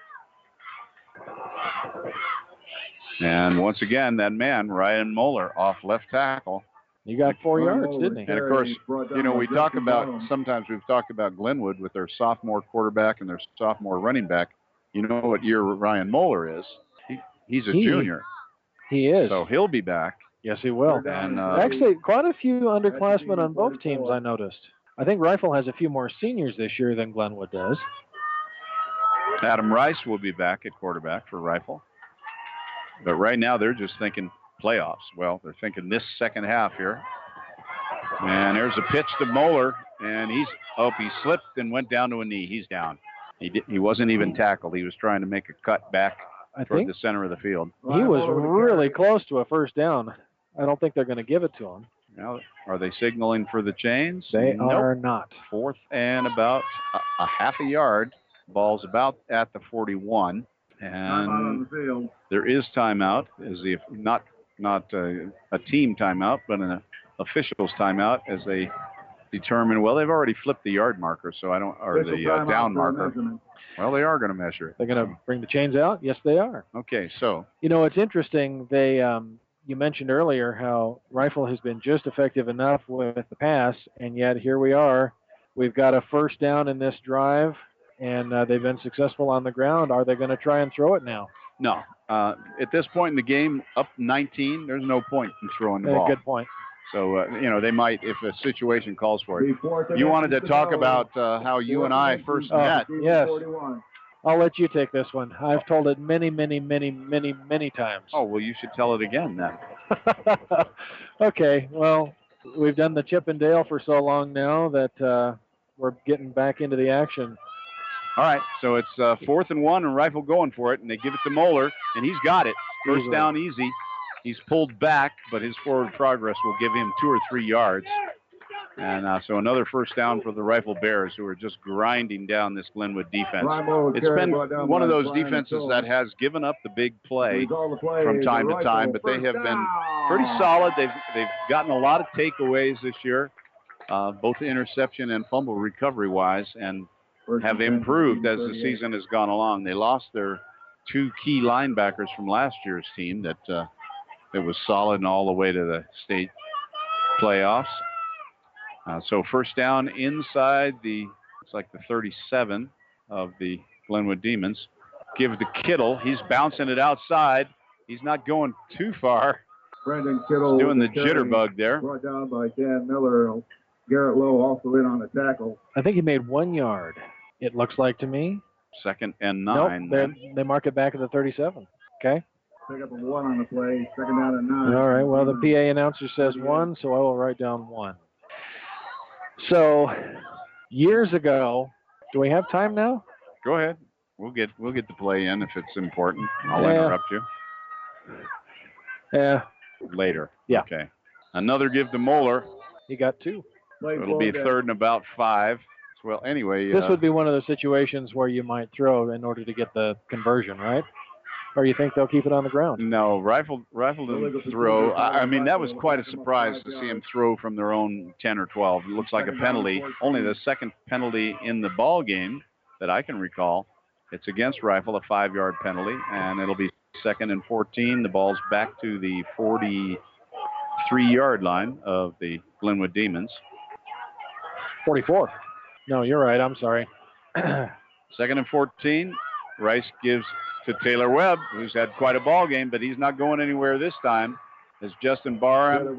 And once again, that man, Ryan Moeller, off left tackle. He got 4 yards, didn't he? And, of course, we talk about, sometimes we've talked about Glenwood with their sophomore quarterback and their sophomore running back. You know what year Ryan Moeller is? He's a junior. He is. So he'll be back. Yes, he will. And actually, quite a few underclassmen on both teams, I noticed. I think Rifle has a few more seniors this year than Glenwood does. Adam Rice will be back at quarterback for Rifle. But right now, they're just thinking playoffs. Well, they're thinking this second half here. And there's a pitch to Moeller, and he slipped and went down to a knee. He's down. He wasn't even tackled. He was trying to make a cut back toward the center of the field. He was really close to a first down. I don't think they're going to give it to him. Now, are they signaling for the chains? They are not. 4th and about a half a yard. Ball's about at the 41. And there is timeout, not a team timeout, but an official's timeout as they determine. Well, they've already flipped the yard marker, so the down marker. Well, they are going to measure it. They're going to bring the chains out? Yes, they are. Okay, so. It's interesting. They you mentioned earlier how Rifle has been just effective enough with the pass, and yet here we are. We've got a first down in this drive, and they've been successful on the ground. Are they going to try and throw it now? No. At this point in the game, up 19, there's no point in throwing the ball. Good point. So, they might, if a situation calls for it. You wanted to talk about how you and I first met. Yes. I'll let you take this one. I've told it many, many, many, many, many times. Oh, well, you should tell it again then. Okay. Well, we've done the Chip and Dale for so long now that we're getting back into the action. All right. So it's 4th and 1 and Rifle going for it, and they give it to Moeller, and he's got it. First down easy. He's pulled back, but his forward progress will give him 2 or 3 yards. And so another first down for the Rifle Bears, who are just grinding down this Glenwood defense. It's been one of those defenses that has given up the big play from time to time, but they have been pretty solid. They've gotten a lot of takeaways this year, both interception and fumble recovery-wise, and have improved as the season has gone along. They lost their 2 key linebackers from last year's team that was solid and all the way to the state playoffs. So first down inside it's like the 37 of the Glenwood Demons. Give it to Kittle. He's bouncing it outside. He's not going too far. Brendan Kittle doing the jitterbug there. Brought down by Dan Miller. Garrett Lowe also in on the tackle. I think he made 1 yard, it looks like to me. 2nd and 9. Nope, they mark it back at the 37. Okay. Pick up a 1 on the play. 2nd down and 9. All right. Well, the PA announcer says 1, so I will write down 1. So, years ago, do we have time now? Go ahead. We'll get the play in if it's important. I'll interrupt you. Yeah. Later. Yeah. Okay. Another give to Moeller. He got 2. It'll be 3rd and about 5. Well, anyway. This would be one of those situations where you might throw in order to get the conversion, right? Or you think they'll keep it on the ground? No, Rifle didn't throw. I mean, that was quite a surprise to see him throw from their own 10 or 12. It looks like a penalty. Only the second penalty in the ball game that I can recall. It's against Rifle, a 5-yard penalty, and it'll be 2nd and 14. The ball's back to the 43-yard line of the Glenwood Demons. 44. No, you're right. I'm sorry. 2nd and 14. Rice gives to Taylor Webb, who's had quite a ball game, but he's not going anywhere this time, as Justin Barham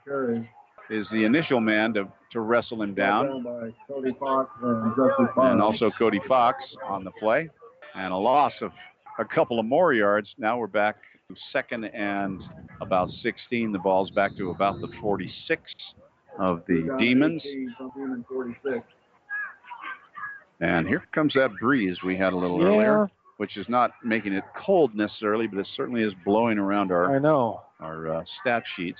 is the initial man to wrestle him down. By Cody Fox and also Cody Fox on the play. And a loss of a couple of more yards. Now we're back to 2nd and about 16. The ball's back to about the 46 of the Demons. And here comes that breeze we had a little earlier, which is not making it cold necessarily, but it certainly is blowing around our stat sheets.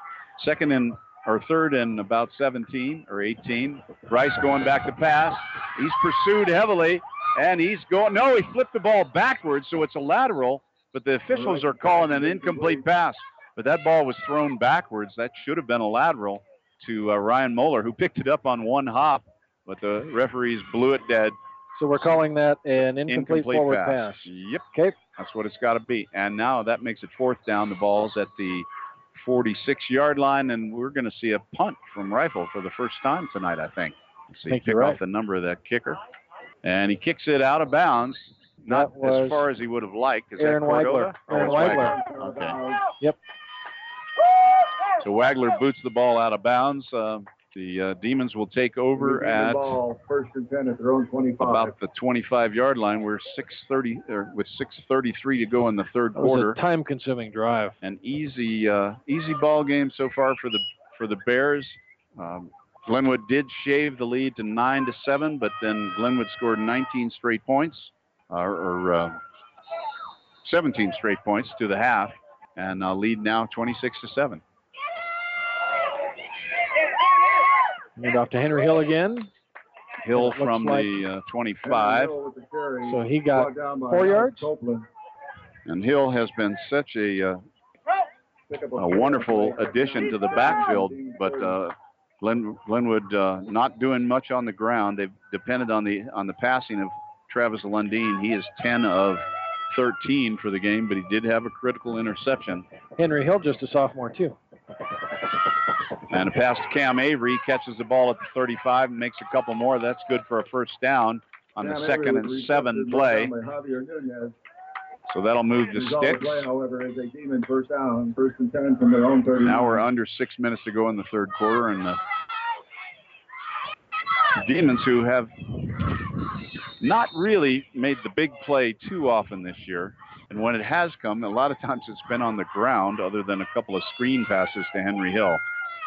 3rd and about 17 or 18. Rice going back to pass. He's pursued heavily, and he's going. No, he flipped the ball backwards, so it's a lateral, but the officials are calling an incomplete pass. But that ball was thrown backwards. That should have been a lateral to Ryan Moeller, who picked it up on one hop, but the referees blew it dead. So we're calling that an incomplete forward pass. Yep. Okay. That's what it's got to be. And now that makes it 4th down. The ball's at the 46-yard line, and we're going to see a punt from Rifle for the first time tonight, I think. Let's see, pick off the number of that kicker. And he kicks it out of bounds. Not as far as he would have liked. Is Aaron that Cordova? Aaron Weigler. Okay. Yep. So Wagler boots the ball out of bounds. The Demons will take over at ball, 1st and 10 at their own 25. About the 25-yard line. We're with 6:33 to go in the third quarter. It was a time-consuming drive. An easy ball game so far for the Bears. Glenwood did shave the lead to 9-7, but then Glenwood scored 19 straight points, or 17 straight points to the half, and lead now 26-7. Hand off to Henry Hill again. Hill from the 25. So he got 4 yards. And Hill has been such a wonderful addition to the backfield, but Glenwood not doing much on the ground. They've depended on the passing of Travis Lundeen. He is 10 of 13 for the game, but he did have a critical interception. Henry Hill, just a sophomore, too. And a pass to Cam Avery, catches the ball at the 35 and makes a couple more. That's good for a first down on the 2nd and 7 play. So that'll move the sticks. However, as a Demon first down, 1st and 10 from their own 30. Now we're under 6 minutes to go in the third quarter, and the Demons, who have not really made the big play too often this year, and when it has come, a lot of times it's been on the ground other than a couple of screen passes to Henry Hill.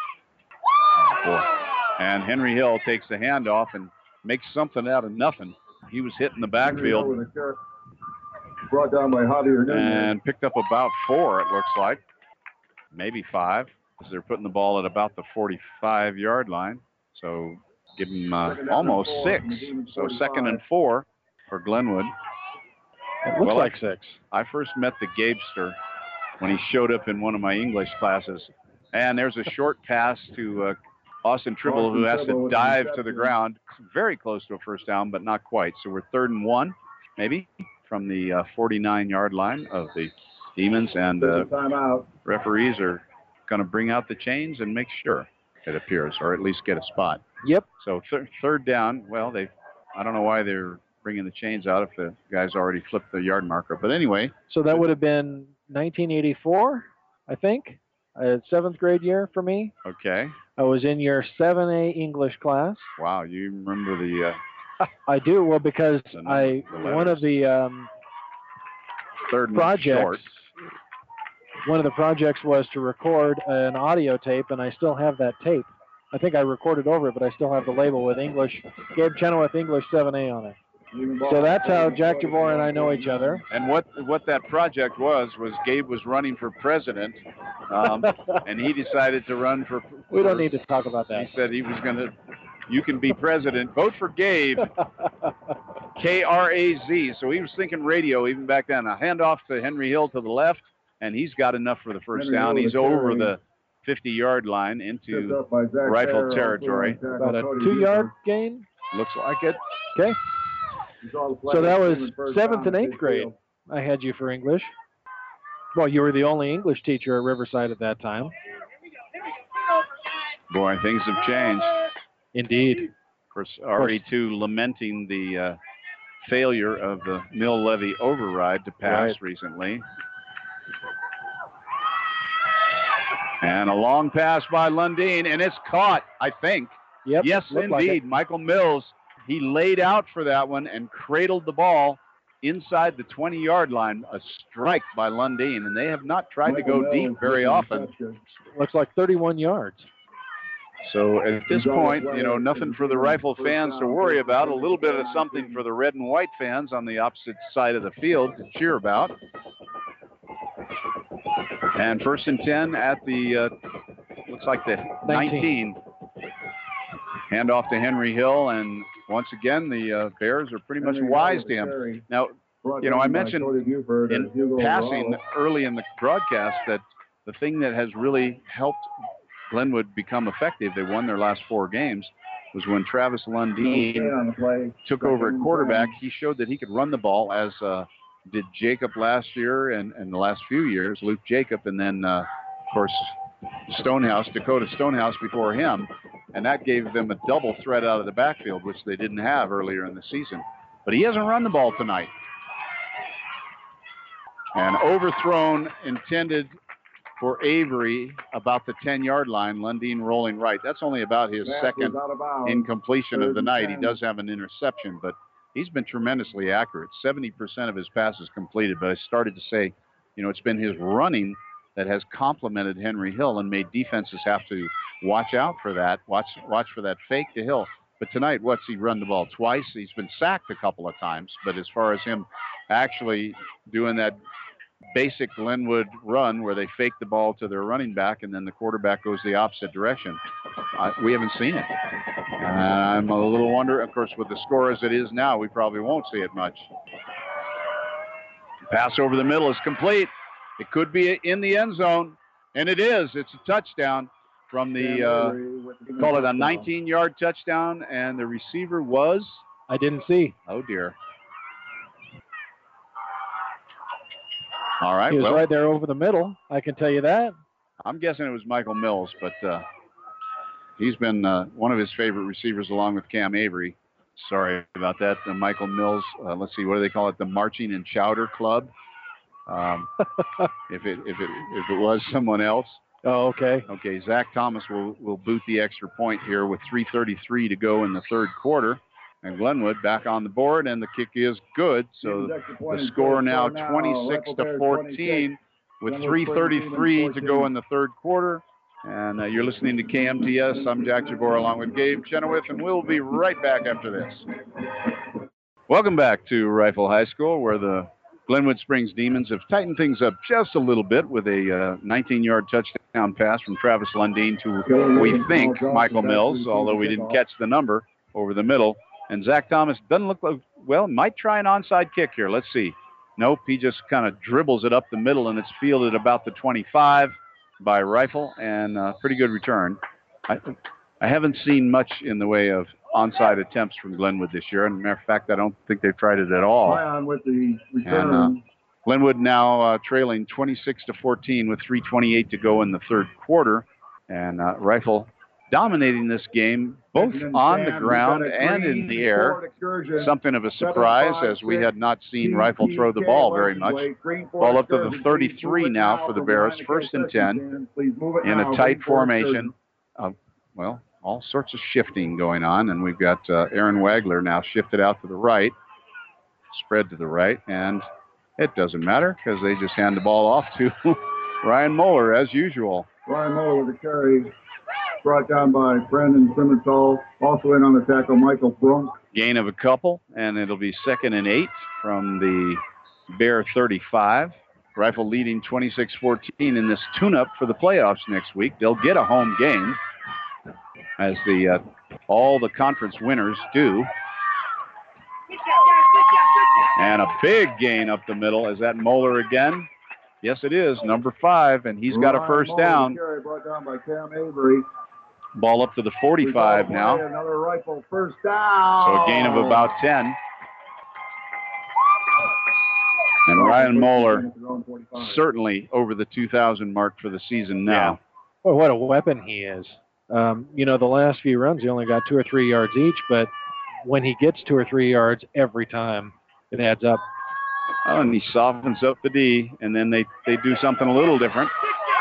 And Henry Hill takes the handoff and makes something out of nothing. He was hit in the backfield. Brought down by Javier and picked up about 4, it looks like. Maybe 5. Because they're putting the ball at about the 45-yard line. So give him almost 6. So 2nd and 4 for Glenwood. It looks like 6. I first met the Gabester when he showed up in one of my English classes. And there's a short pass to Austin Tribble, who has to dive to the ground. Very close to a first down, but not quite. So we're 3rd and 1, maybe, from the 49-yard line of the Demons. And referees are going to bring out the chains and make sure, it appears, or at least get a spot. Yep. So 3rd down, well, I don't know why they're bringing the chains out if the guy's already flipped the yard marker. But anyway. So that would have been 1984, I think. 7th grade year for me. Okay. I was in your 7A English class. Wow, you remember the... I do, well, because one of the projects, one of the projects was to record an audio tape, and I still have that tape. I think I recorded over it, but I still have the label with English, Gabe Chenoweth English 7A on it. So that's how Jack Javor and I know each other. And what that project was Gabe was running for president, and he decided to run for... We don't need to talk about that. He said he was going to... You can be president. Vote for Gabe. K-R-A-Z. So he was thinking radio even back then. A handoff to Henry Hill to the left, and he's got enough for the first down. He's over the 50-yard line into Rifle territory. About a 2-yard gain? Looks like it. Okay. So that was 7th and 8th grade. I had you for English. Well, you were the only English teacher at Riverside at that time. Boy, things have changed. Indeed. Of course, RE2 lamenting the failure of the mill levy override to pass recently. And a long pass by Lundeen, and it's caught, I think. Yep. Yes, indeed. Like Michael Mills, he laid out for that one and cradled the ball inside the 20-yard line. A strike by Lundeen, and they have not tried to go deep very often. Looks like 31 yards. So at this point, nothing for the Rifle fans to worry about. A little bit of something for the red and white fans on the opposite side of the field to cheer about. And 1st and 10 at the, looks like the 19. Handoff to Henry Hill, and once again, the Bears are pretty much wise to him. Now, I mentioned in passing early in the broadcast that the thing that has really helped Glenwood become effective, they won their last 4 games, was when Travis Lundeen took over at quarterback. He showed that he could run the ball, as did Jacob last year and the last few years, Luke Jacob, and then, of course, Dakota Stonehouse before him. And that gave them a double threat out of the backfield, which they didn't have earlier in the season. But he hasn't run the ball tonight. And overthrown, intended for Avery about the 10-yard line. Lundeen rolling right. That's only about his second incompletion of the night. He does have an interception, but he's been tremendously accurate. 70% of his passes completed. But I started to say, it's been his running that has complemented Henry Hill and made defenses have to watch out for that. Watch for that fake to Hill. But tonight, what's he run the ball twice? He's been sacked a couple of times. But as far as him actually doing that basic Glenwood run where they fake the ball to their running back and then the quarterback goes the opposite direction, we haven't seen it. I'm a little wonder, of course, with the score as it is now, we probably won't see it much. Pass over the middle is complete. It could be in the end zone, and it is. It's a touchdown from the, call it a 19-yard touchdown, and the receiver was? I didn't see. Oh, dear. All right. He was right there over the middle. I can tell you that. I'm guessing it was Michael Mills, but he's been one of his favorite receivers along with Cam Avery. Sorry about that. Michael Mills, let's see, what do they call it? The Marching and Chowder Club. If it was someone else. Oh, okay. Okay, Zach Thomas will boot the extra point here with 3:33 to go in the third quarter. And Glenwood back on the board, and the kick is good. So the score now 26-14 with 3:33 to go in the third quarter. And you're listening to KMTS. I'm Jack Jabor along with Gabe Chenoweth, and we'll be right back after this. Welcome back to Rifle High School, where the Glenwood Springs Demons have tightened things up just a little bit with a 19-yard touchdown pass from Travis Lundeen to, we think, Michael Mills, although we didn't catch the number over the middle. And Zach Thomas doesn't look like, might try an onside kick here. Let's see. Nope, he just kind of dribbles it up the middle, and it's fielded about the 25 by Rifle, and pretty good return. I haven't seen much in the way of onside attempts from Glenwood this year. And as a matter of fact, I don't think they've tried it at all. With the return. And Glenwood now trailing 26-14 with 3:28 to go in the third quarter. And Rifle dominating this game, both on the ground and in the air. Something of a surprise, as we had not seen Rifle throw the ball very much. Ball up to the 33 now for the Bears, 1st and 10 in a tight formation. All sorts of shifting going on, and we've got Aaron Wagler now shifted out to the right, spread to the right, and it doesn't matter because they just hand the ball off to Ryan Moeller as usual. Ryan Moeller with the carry. Brought down by Brandon Simmenthal. Also in on the tackle, Michael Brunk. Gain of a couple, and it'll be 2nd and 8 from the Bear 35. Rifle leading 26-14 in this tune-up for the playoffs next week. They'll get a home game, as all the conference winners do. And a big gain up the middle. Is that Moeller again? Yes, it is. Number 5, and he's got a first down. Brought down by Cam Avery. Ball up to the 45 now. Another Rifle first down. So a gain of about 10. And Ryan Moeller certainly over the 2,000 mark for the season now. Yeah. Well, what a weapon he is. The last few runs, he only got 2 or 3 yards each, but when he gets 2 or 3 yards every time, it adds up. Oh, and he softens up the D, and then they do something a little different.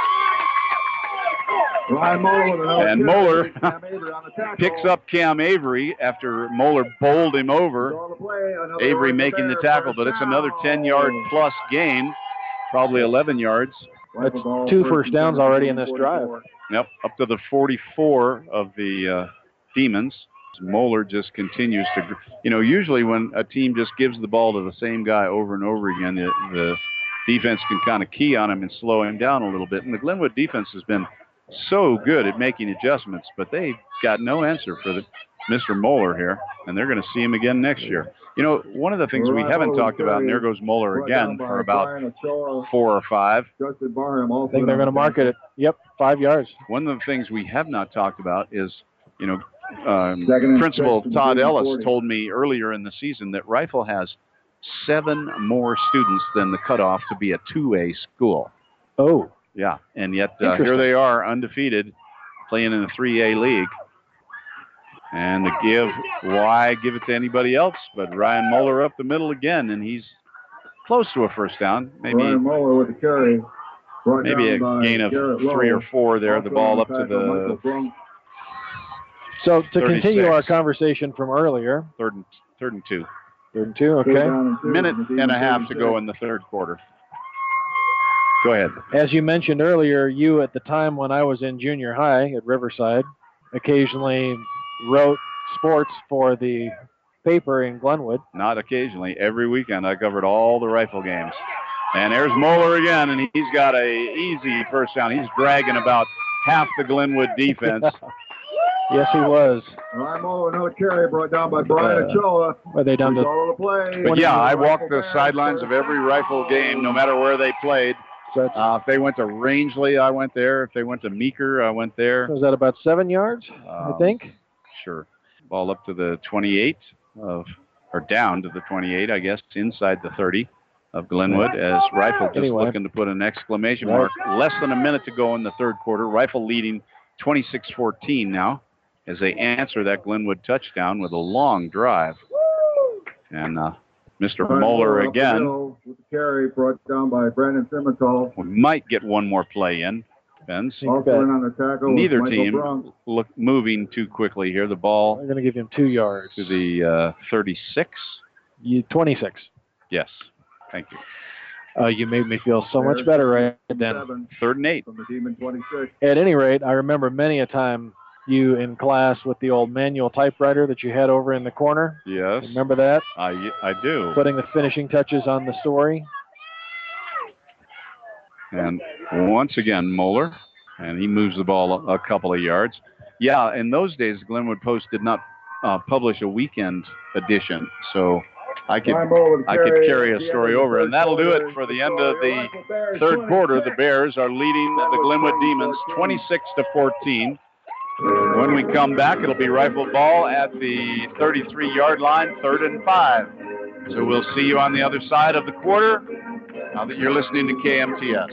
And Moeller picks up Cam Avery after Moeller bowled him over. Avery making the tackle, but it's another 10-yard plus gain, probably 11 yards. That's 2 first downs already in this drive. Yep, up to the 44 of the Demons. Moeller just continues to, usually when a team just gives the ball to the same guy over and over again, the defense can kind of key on him and slow him down a little bit. And the Glenwood defense has been so good at making adjustments, but they got no answer for Mr. Moeller here, and they're going to see him again next year. One of the things we haven't talked about, and there goes Moeller again for about 4 or 5. I think they're going to mark it at, 5 yards. One of the things we have not talked about is, Principal Todd Ellis told me earlier in the season that Rifle has 7 more students than the cutoff to be a 2A school. Oh. Yeah, and yet here they are, undefeated, playing in a 3A league. And why give it to anybody else but Ryan Moeller up the middle again, and he's close to a first down. Maybe Ryan Moeller with the carry. Maybe a gain of 3 or 4 there. The ball up to the... So to continue our conversation from earlier. Third and 2. 3rd and 2, okay. Minute and a half to go in the third quarter. Go ahead. As you mentioned earlier, you at the time when I was in junior high at Riverside occasionally wrote sports for the paper in Glenwood. Not occasionally. Every weekend I covered all the Rifle games. And there's Moeller again, and he's got a easy first down. He's dragging about half the Glenwood defense. Yes, he was. Ryan Moeller, another carry brought down by Brian Ochoa. Are they down to the play? But yeah, I walked the sidelines of every Rifle game, no matter where they played. If they went to Rangeley, I went there. If they went to Meeker, I went there. Was that about 7 yards, I think? Sure. Ball up to the 28 or down to the 28, I guess, inside the 30 of Glenwood as Rifle just looking to put an exclamation mark. Less than a minute to go in the third quarter. Rifle leading 26-14 now as they answer that Glenwood touchdown with a long drive. And Mr. Moeller again. With the carry brought down by Brandon Simmenthal. We might get one more play in. Depends. Also in on the tackle. Neither team moving too quickly here. The ball. They're going to give him 2 yards. To the 36? 26. Yes. Thank you. You made me feel so much better right then. 3rd and 8. From the Demon 26. At any rate, I remember many a time you in class with the old manual typewriter that you had over in the corner. Yes. Remember that? I do. Putting the finishing touches on the story. And once again, Moeller, and he moves the ball a couple of yards. Yeah, in those days, Glenwood Post did not publish a weekend edition, so I could carry a story over, and that'll do it for the end of the third quarter. The Bears are leading the Glenwood Demons 26-14. When we come back, it'll be Rifle ball at the 33-yard line, 3rd and 5. So we'll see you on the other side of the quarter. Now that you're listening to KMTS.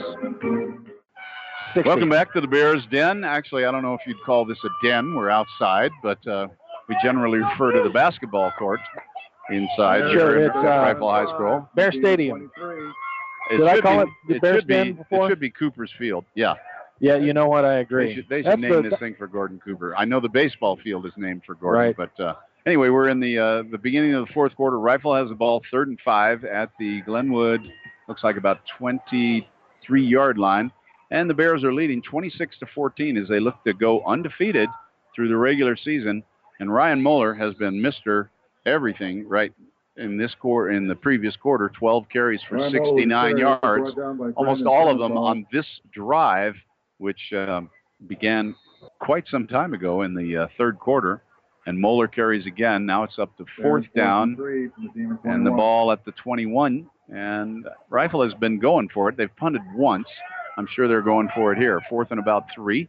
60. Welcome back to the Bears Den. Actually, I don't know if you'd call this a den. We're outside, but we generally refer to the basketball court inside. Sure, it's Rifle High School. Bear Stadium. Did I call it the Bears Den before? It should be Cooper's Field. Yeah. Yeah, you know what? I agree. They should name this thing for Gordon Cooper. I know the baseball field is named for Gordon, but anyway, we're in the beginning of the fourth quarter. Rifle has the ball, 3rd and 5 at the Glenwood, looks like about 23-yard line. And the Bears are leading 26-14 as they look to go undefeated through the regular season. And Ryan Moeller has been Mr. Everything right in this quarter. In the previous quarter, 12 carries for 69 yards, almost all of them on this drive, which began quite some time ago in the third quarter. And Moeller carries again. Now it's up to 4th down, and the ball at the 21. And Rifle has been going for it. They've punted once. I'm sure they're going for it here. 4th and about 3.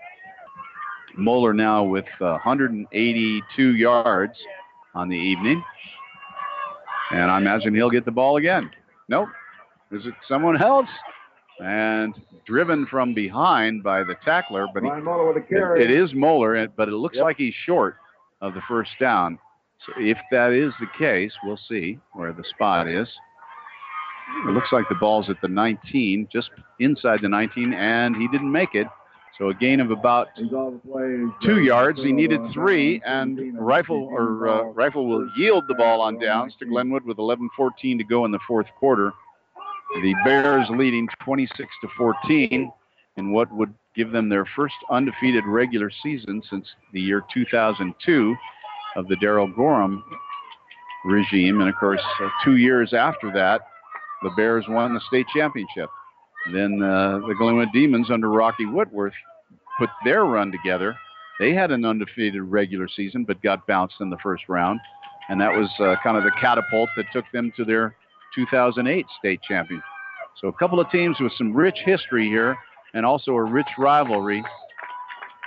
Moeller now with 182 yards on the evening. And I imagine he'll get the ball again. Nope. Is it someone else? And driven from behind by the tackler. But it is Moeller, but it looks like he's short of the first down. So if that is the case, we'll see where the spot is. It looks like the ball's at the 19, just inside the 19, and he didn't make it. So a gain of about 2 yards. He needed 3, and Rifle will yield the ball on downs to Glenwood with 11:14 to go in the fourth quarter. The Bears leading 26-14 in what would give them their first undefeated regular season since the year 2002 of the Darrell Gorham regime. And, of course, 2 years after that, the Bears won the state championship. Then the Glenwood Demons under Rocky Whitworth put their run together. They had an undefeated regular season but got bounced in the first round. And that was kind of the catapult that took them to their 2008 state champion. So a couple of teams with some rich history here and also a rich rivalry.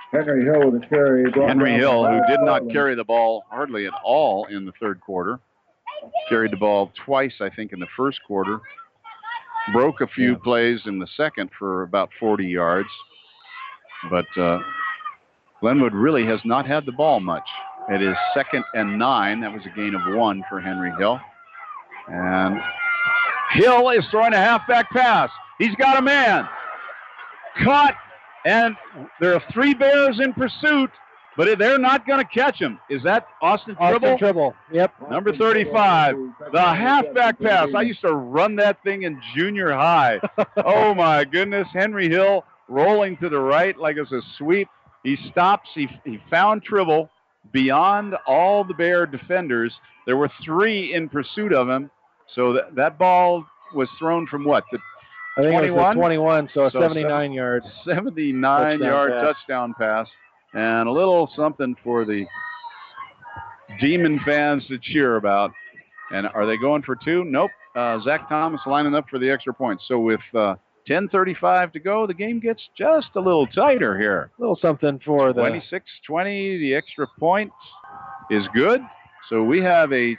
Henry Hill with a carry. Henry Hill, who did not carry the ball hardly at all in the third quarter. Carried the ball twice, I think, in the first quarter. Broke a few plays in the second for about 40 yards. But Glenwood really has not had the ball much. It is 2nd and 9. That was a gain of 1 for Henry Hill. And Hill is throwing a halfback pass. He's got a man. Caught. And there are 3 Bears in pursuit, but they're not going to catch him. Is that Austin Tribble? Austin Tribble, yep. Number 35. The halfback pass. I used to run that thing in junior high. Oh, my goodness. Henry Hill rolling to the right like it's a sweep. He stops. He found Tribble beyond all the Bear defenders. There were 3 in pursuit of him. So that ball was thrown from what? I think 21? It was 21, so 79 yards. 79-yard touchdown pass. And a little something for the Demon fans to cheer about. And are they going for 2? Nope. Zach Thomas lining up for the extra point. So with 10:35 to go, the game gets just a little tighter here. A little something for the 26-20. The extra point is good. So we have a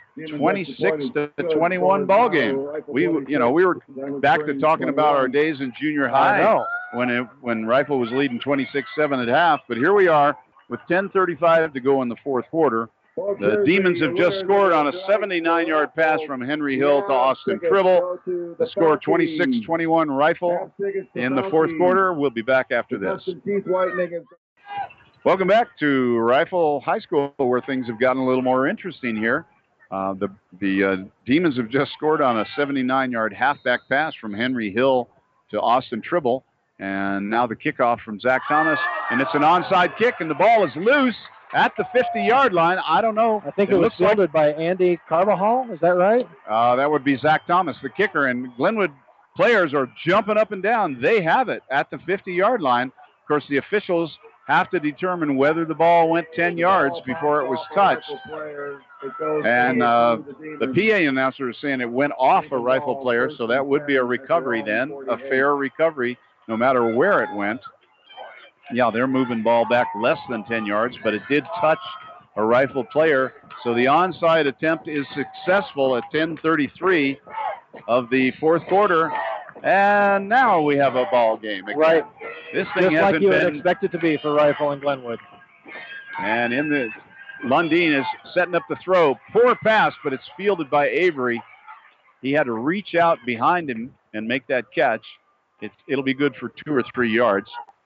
26-21 ball game. We were back to talking about our days in junior high when Rifle was leading 26-7 at half. But here we are with 10:35 to go in the fourth quarter. The Demons have just scored on a 79-yard pass from Henry Hill to Austin Tribble. The score 26-21 Rifle in the fourth quarter. We'll be back after this. Welcome back to Rifle High School, where things have gotten a little more interesting here. The Demons have just scored on a 79-yard halfback pass from Henry Hill to Austin Tribble. And now the kickoff from Zach Thomas. And it's an onside kick, and the ball is loose at the 50-yard line. I don't know. I think it was fielded by Andy Carvajal. Is that right? That would be Zach Thomas, the kicker. And Glenwood players are jumping up and down. They have it at the 50-yard line. Of course, the officials have to determine whether the ball went 10 yards before it was touched. And the PA announcer is saying it went off a Rifle player, so that would be a recovery then, a fair recovery, no matter where it went. Yeah, they're moving ball back less than 10 yards, but it did touch a Rifle player. So the onside attempt is successful at 10:33 of the fourth quarter. And now we have a ball game again. Right. This thing just hasn't like you been would expect it to be for Rifle and Glenwood. And Lundeen is setting up the throw. Poor pass, but it's fielded by Avery. He had to reach out behind him and make that catch. It'll be good for 2 or 3 yards.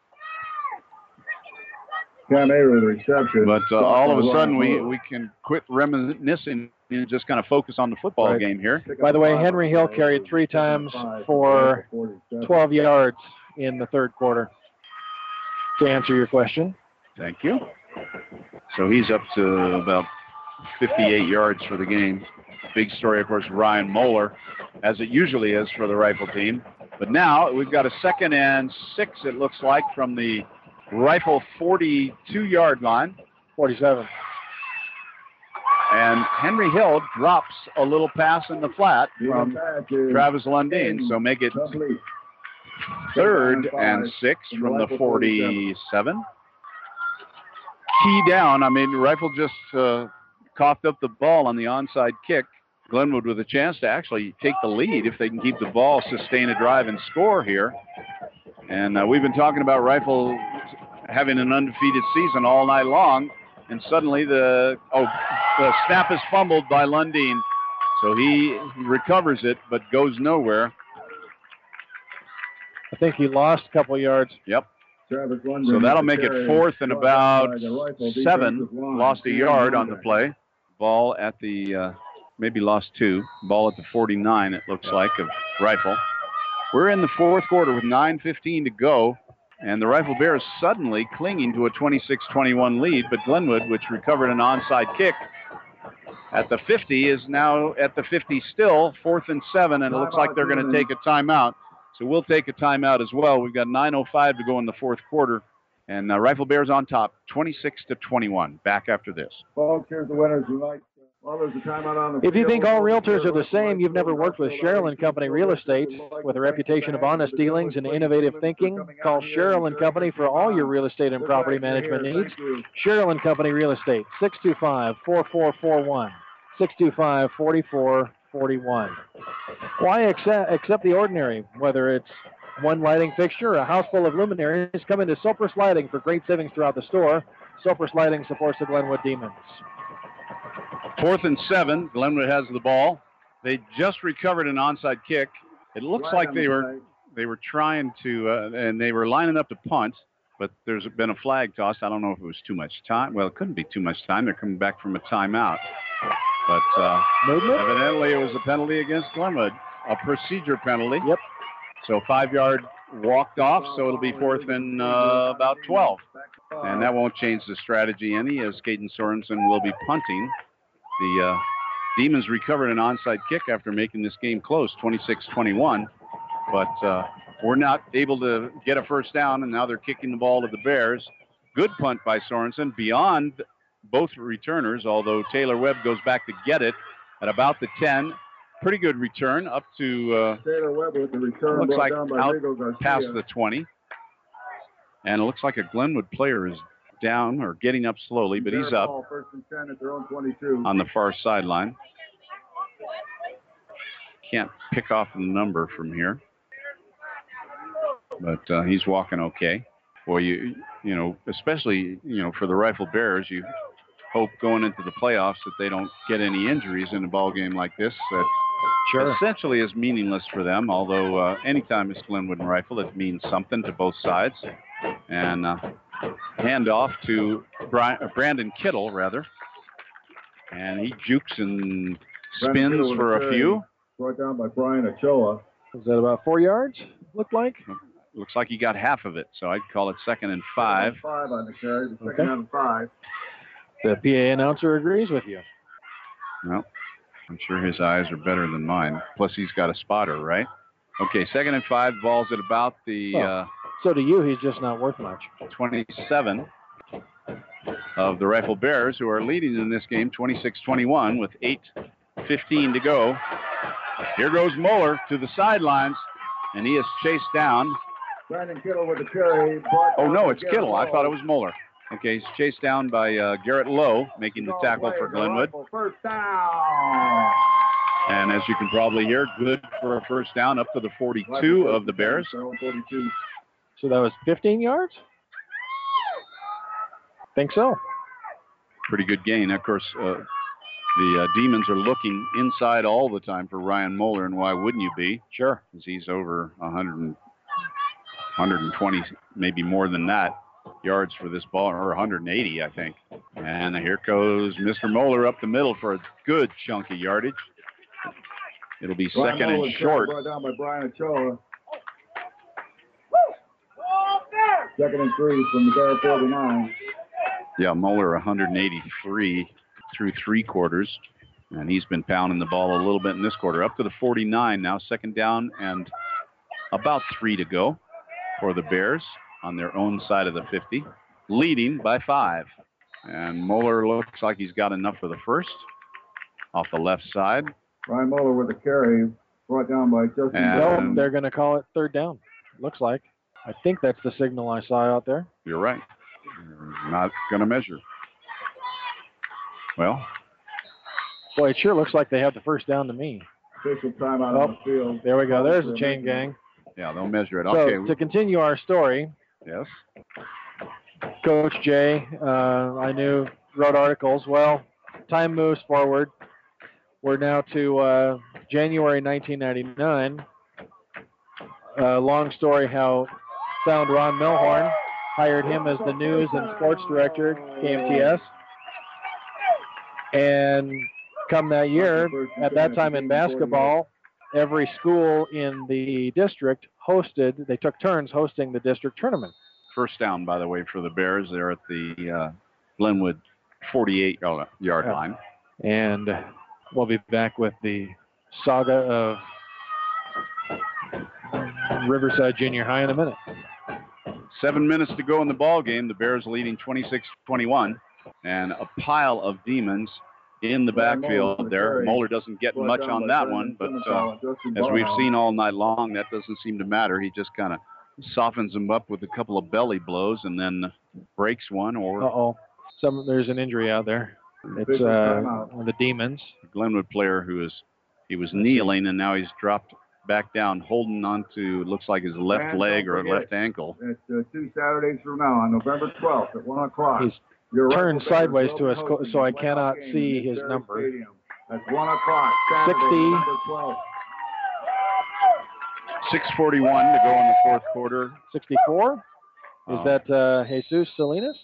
Cam Avery, the reception. But all of a sudden, we can quit reminiscing and just kind of focus on the football game here. By the way, Henry Hill carried 3 times for 12 yards in the third quarter, to answer your question. Thank you. So he's up to about 58 yards for the game. Big story, of course, Ryan Moeller, as it usually is for the Rifle team. But now we've got a 2nd and 6, it looks like, from the Rifle 42-yard line. 47. And Henry Hill drops a little pass in the flat from Travis Lundeen. So make it 3rd and 6 from the 47. Key down. I mean, Rifle just coughed up the ball on the onside kick. Glenwood with a chance to actually take the lead if they can keep the ball, sustain a drive, and score here. And we've been talking about Rifle having an undefeated season all night long. And suddenly the snap is fumbled by Lundeen. So he recovers it, but goes nowhere. I think he lost a couple yards. Yep. So that'll make it 4th and about 7. Lost a yard on the play. Ball at the, maybe lost 2. Ball at the 49, it looks like, of Rifle. We're in the fourth quarter with 9:15 to go. And the Rifle Bears suddenly clinging to a 26-21 lead, but Glenwood, which recovered an onside kick at the 50, is now at the 50 still, 4th and 7, and it looks like they're going to take a timeout. So we'll take a timeout as well. We've got 9:05 to go in the fourth quarter, and Rifle Bears on top, 26-21. Back after this. Folks, here's the winners tonight. Well, there's a timeout on the If you field. think all realtors are the same, you've never worked with Sherrill & Company Real Estate. With a reputation of honest dealings and innovative thinking, call Sherrill & Company for all your real estate and property management needs. Sherrill & Company Real Estate, 625-4441, 625-4441. Why accept the ordinary? Whether it's one lighting fixture or a house full of luminaries, come into Sopris Lighting for great savings throughout the store. Sopris Lighting supports the Glenwood Demons. 4th and 7. Glenwood has the ball. They just recovered an onside kick. It looks like they were trying to, and they were lining up to punt, but there's been a flag tossed. I don't know if it was too much time. Well, it couldn't be too much time. They're coming back from a timeout. But evidently it was a penalty against Glenwood, a procedure penalty. Yep. So 5-yard walked off, so it'll be 4th and about 12. And that won't change the strategy any, as Caden Sorensen will be punting. The Demons recovered an onside kick after making this game close, 26-21. But we're not able to get a first down, and now they're kicking the ball to the Bears. Good punt by Sorensen beyond both returners, although Taylor Webb goes back to get it at about the 10. Pretty good return up to Taylor Webb with the return. looks like down by out Rigo Garcia. past the 20. And it looks like a Glenwood player is down or getting up slowly, but he's up Ball, 1st and 10 at their own 22. on the far sideline. Can't pick off the number from here, but he's walking okay. Boy, you know, especially, you know, for the Rifle Bears, you hope going into the playoffs that they don't get any injuries in a ball game like this. That essentially is meaningless for them, although anytime it's Glenwood and Rifle, it means something to both sides. And hand off to Brandon Kittle, rather. And he jukes and spins for a few. Brought down by Brian Ochoa. Was that about 4 yards, looked like? Looks like he got half of it, so I'd call it 2nd and 5. 5 on the carry, the 2nd and 5. The PA announcer agrees with you. Well, I'm sure his eyes are better than mine. Plus, he's got a spotter, right? Okay, 2nd and 5, ball's at about the... so to you, he's just not worth much. 27 of the Rifle Bears, who are leading in this game 26-21 with 8:15 to go. Here goes Moeller to the sidelines, and he is chased down. Brandon Kittle with the carry. Oh, no, it's Kittle. I thought it was Moeller. Okay, he's chased down by Garrett Lowe, making the tackle for Glenwood. First down. And as you can probably hear, good for a first down up to the 42 of the Bears. 42. So that was 15 yards? Think so. Pretty good gain. Of course, the Demons are looking inside all the time for Ryan Moeller, and why wouldn't you be? Sure. Because he's over 120, maybe more than that, yards for this ball, or 180, I think. And here goes Mr. Moeller up the middle for a good chunk of yardage. It'll be second and short. Brought down by Brian Ochoa. 2nd and 3 from the Bear 49. Yeah, Moeller 183 through 3 quarters. And he's been pounding the ball a little bit in this quarter. Up to the 49 now, 2nd down and about 3 to go for the Bears on their own side of the 50, leading by 5. And Moeller looks like he's got enough for the first off the left side. Ryan Moeller with the carry, brought down by Justin. No, they're going to call it 3rd down, looks like. I think that's the signal I saw out there. You're right. You're not going to measure. Well. Boy, it sure looks like they have the first down to me. Official timeout on the field. There we go. There's the chain gang. Yeah, they'll measure it. So Okay. to continue our story. Yes. Coach Jay, I knew, wrote articles. Well, time moves forward. We're now to January 1999. Long story how found Ron Milhorn, hired him as the news and sports director at KMTS. And come that year, at that time in basketball, every school in the district they took turns hosting the district tournament. First down, by the way, for the Bears. They're at the Glenwood 48-yard line. And we'll be back with the saga of Riverside Junior High in a minute. 7 minutes to go in the ball game. The Bears leading 26-21. And a pile of Demons in the backfield there. Moeller doesn't get much on that one, but as we've seen all night long, that doesn't seem to matter. He just kind of softens him up with a couple of belly blows and then breaks one. Or there's an injury out there. It's one of the Demons. A Glenwood player he was kneeling, and now he's dropped back down, holding on to, looks like his left leg or left ankle. It's 2 Saturdays from now on November 12th at 1 o'clock. He's turned sideways to us, so I cannot see his number. At 1 o'clock, Saturday, 60. November 12th. 6:41 to go in the fourth quarter. 64? Is that Jesus Salinas?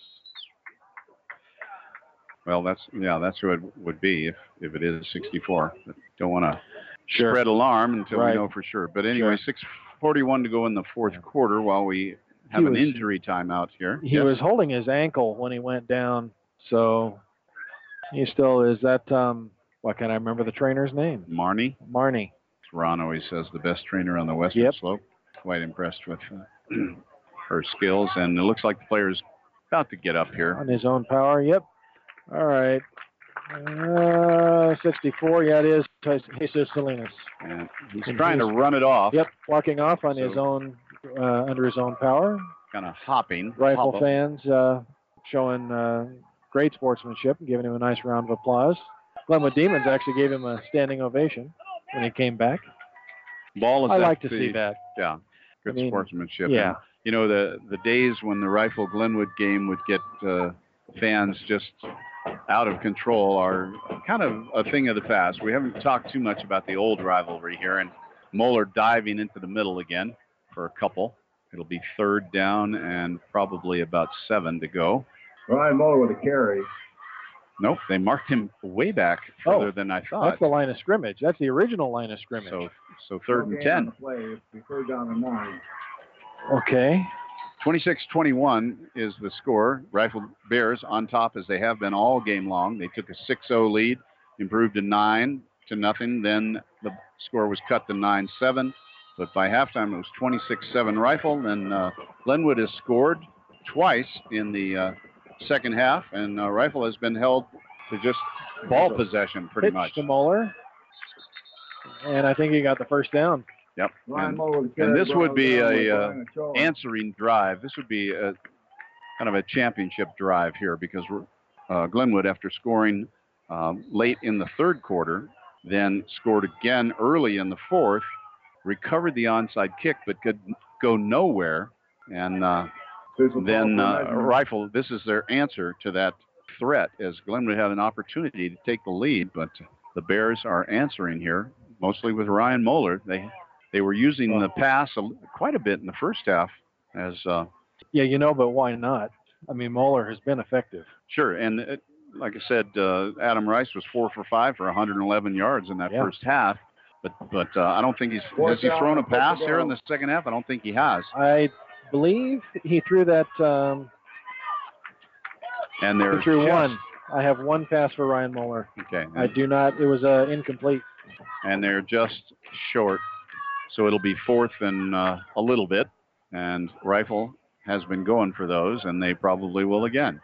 Well, that's who it would be if it is 64. But don't want to spread alarm until we know for sure. But anyway, 6:41 to go in the fourth quarter while we have an injury timeout here. He was holding his ankle when he went down, so he still is. That what can I remember the trainer's name? Marnie. Ron always says the best trainer on the western slope. Quite impressed with her skills, and it looks like the player's about to get up here. On his own power, yep. All right. 64, yeah, it is Jesus Salinas. And he's trying to run it off. Yep, walking off on his own, under his own power. Kind of hopping. Rifle fans showing great sportsmanship and giving him a nice round of applause. Glenwood Demons actually gave him a standing ovation when he came back. Ball is I like to see that. Yeah, good sportsmanship. Yeah. And, you know, the days when the Rifle Glenwood game would get fans just out of control are kind of a thing of the past. We haven't talked too much about the old rivalry here, and Moeller diving into the middle again for a couple. It'll be third down and probably about 7 to go. Ryan Moeller with a carry. Nope, they marked him way back further than I thought. That's the line of scrimmage. That's the original line of scrimmage. So third and 10. Third down and 9. Okay. 26-21 is the score. Rifle Bears on top as they have been all game long. They took a 6-0 lead, improved to 9-0. Then the score was cut to 9-7. But by halftime, it was 26-7 Rifle. And Glenwood has scored twice in the second half. And Rifle has been held to just ball possession pretty much. To Moeller. And I think he got the first down. Yep, and this would be a answering drive. This would be a kind of a championship drive here because Glenwood, after scoring late in the third quarter, then scored again early in the fourth, recovered the onside kick but could go nowhere, and then Rifle, this is their answer to that threat as Glenwood had an opportunity to take the lead, but the Bears are answering here, mostly with Ryan Moeller. They were using the pass quite a bit in the first half as... yeah, but why not? I mean, Moeller has been effective. Sure, and like I said, Adam Rice was 4 for 5 for 111 yards in that first half, but I don't think has he thrown a pass here in the second half? I don't think he has. I believe he threw that... and he threw one. I have one pass for Ryan Moeller. Okay. I do not... It was incomplete. And they're just short. So it'll be fourth and a little bit, and Rifle has been going for those, and they probably will again.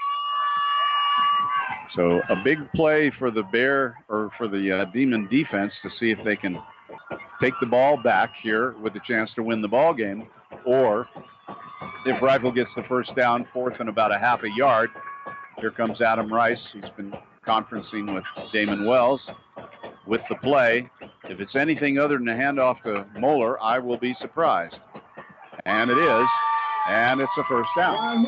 So a big play for the Demon defense to see if they can take the ball back here with a chance to win the ball game, or if Rifle gets the first down, fourth and about a half a yard. Here comes Adam Rice. He's been conferencing with Damon Wells with the play. If it's anything other than a handoff to Moeller, I will be surprised. And it is. And it's a first down.